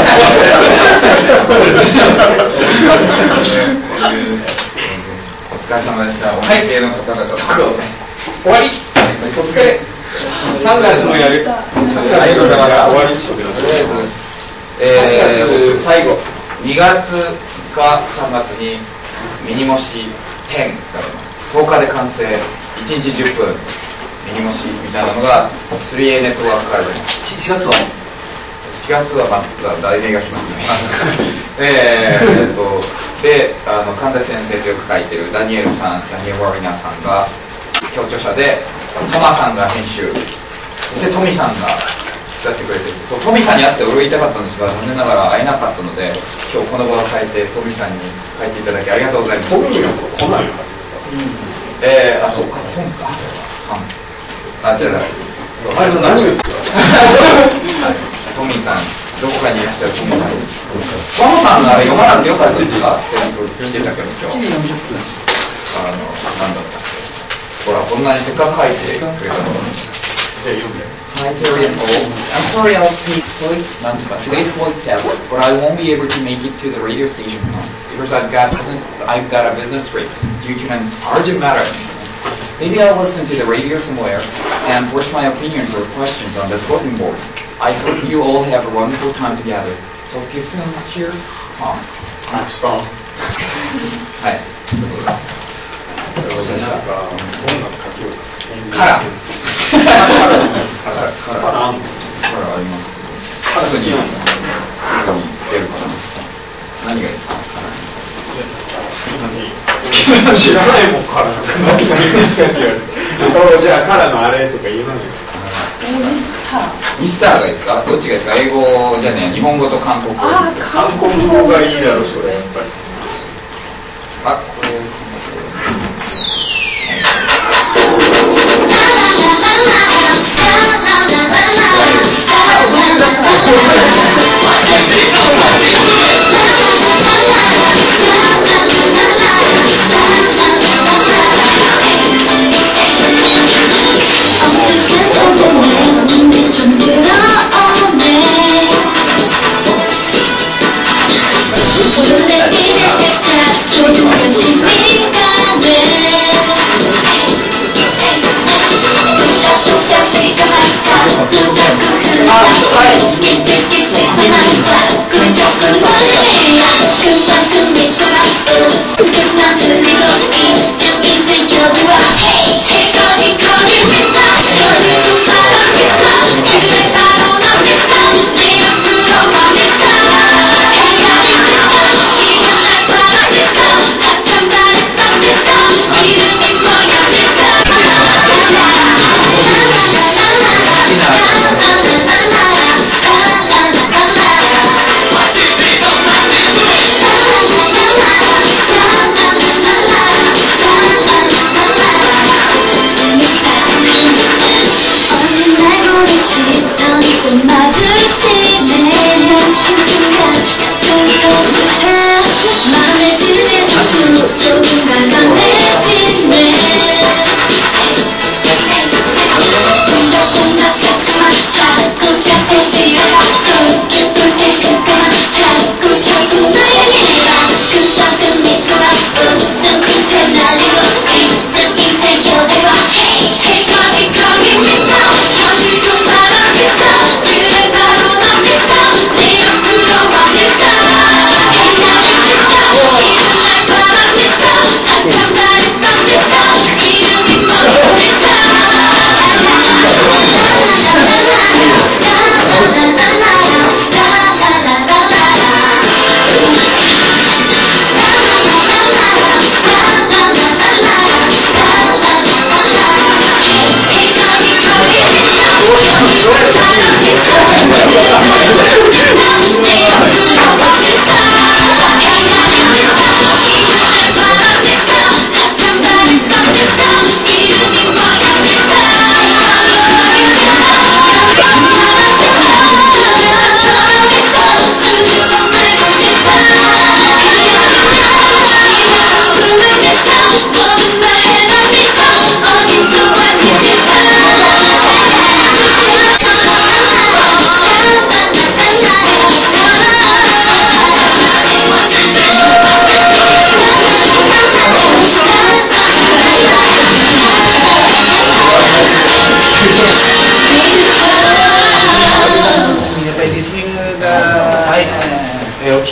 お疲れ様でした。お年系の方々と終わり。お疲れ。さんがつもやる。ありがとうございました。終わりにしよう。えー、最後。にがつかさんがつにミニ模試じゅうとおかで完成、いちにちじゅっぷんミニ模試みたいなのが スリーエー ネットワークから出ます。 しがつはしがつはまだ題名が決まってない。えーっとで、あの神崎先生とよく書いてるダニエルさん、ダニエル・ワリナーさんが協調者で、トマさんが編集、そしてトミさんがやってくれてる。そう、トミさんに会って俺言いたかったんですが、残念ながら会えなかったので、今日この場を変えてトミさんに書いていただきありがとうございます。 トミが来ないのか。 えー、あ、そうか、本か。あ、じゃあ、そう、 あれ何を言ってたトミさん、どこかにいらっしゃるトミさん。トモさんのあれ読まなくてよかったですかって聞いてたけど、今日。 いちじよんじゅっぷん。 あの、なんだったっけ。ほら、こんなにせっかく書いてくれたのに。Hi, Terry and Paul. I'm sorry I'll speak today's voice test, but I won't be able to make it to the radio station because I've got I've got a business trip due to an urgent matter. Maybe I'll listen to the radio somewhere and voice my opinions or questions on the spoken board. I hope you all have a wonderful time together. Talk to you soon. Cheers. Tom. Thanks, Tom. はい。 なんか音楽書きようか。 カラー。 カラー。カラー。 カラー。カラーありますけど。すぐに、すぐに出るかな。何がいいですか？ 知らないもん、カラー。何がいいですかって言われて。じゃあカラーのあれとか言えないんですか？ ミスター。 ミスターがいいですか？どっちがいいですか？英語じゃねえ、日本語と韓国語。 あ、 韓国語がいいだろう、それ、やっぱり。 あ、これ。 Show you the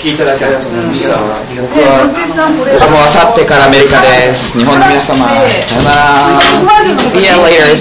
きいただきありがとうございました。 僕は、 僕もあさってからアメリカです。日本の皆様、さよなら。See you later.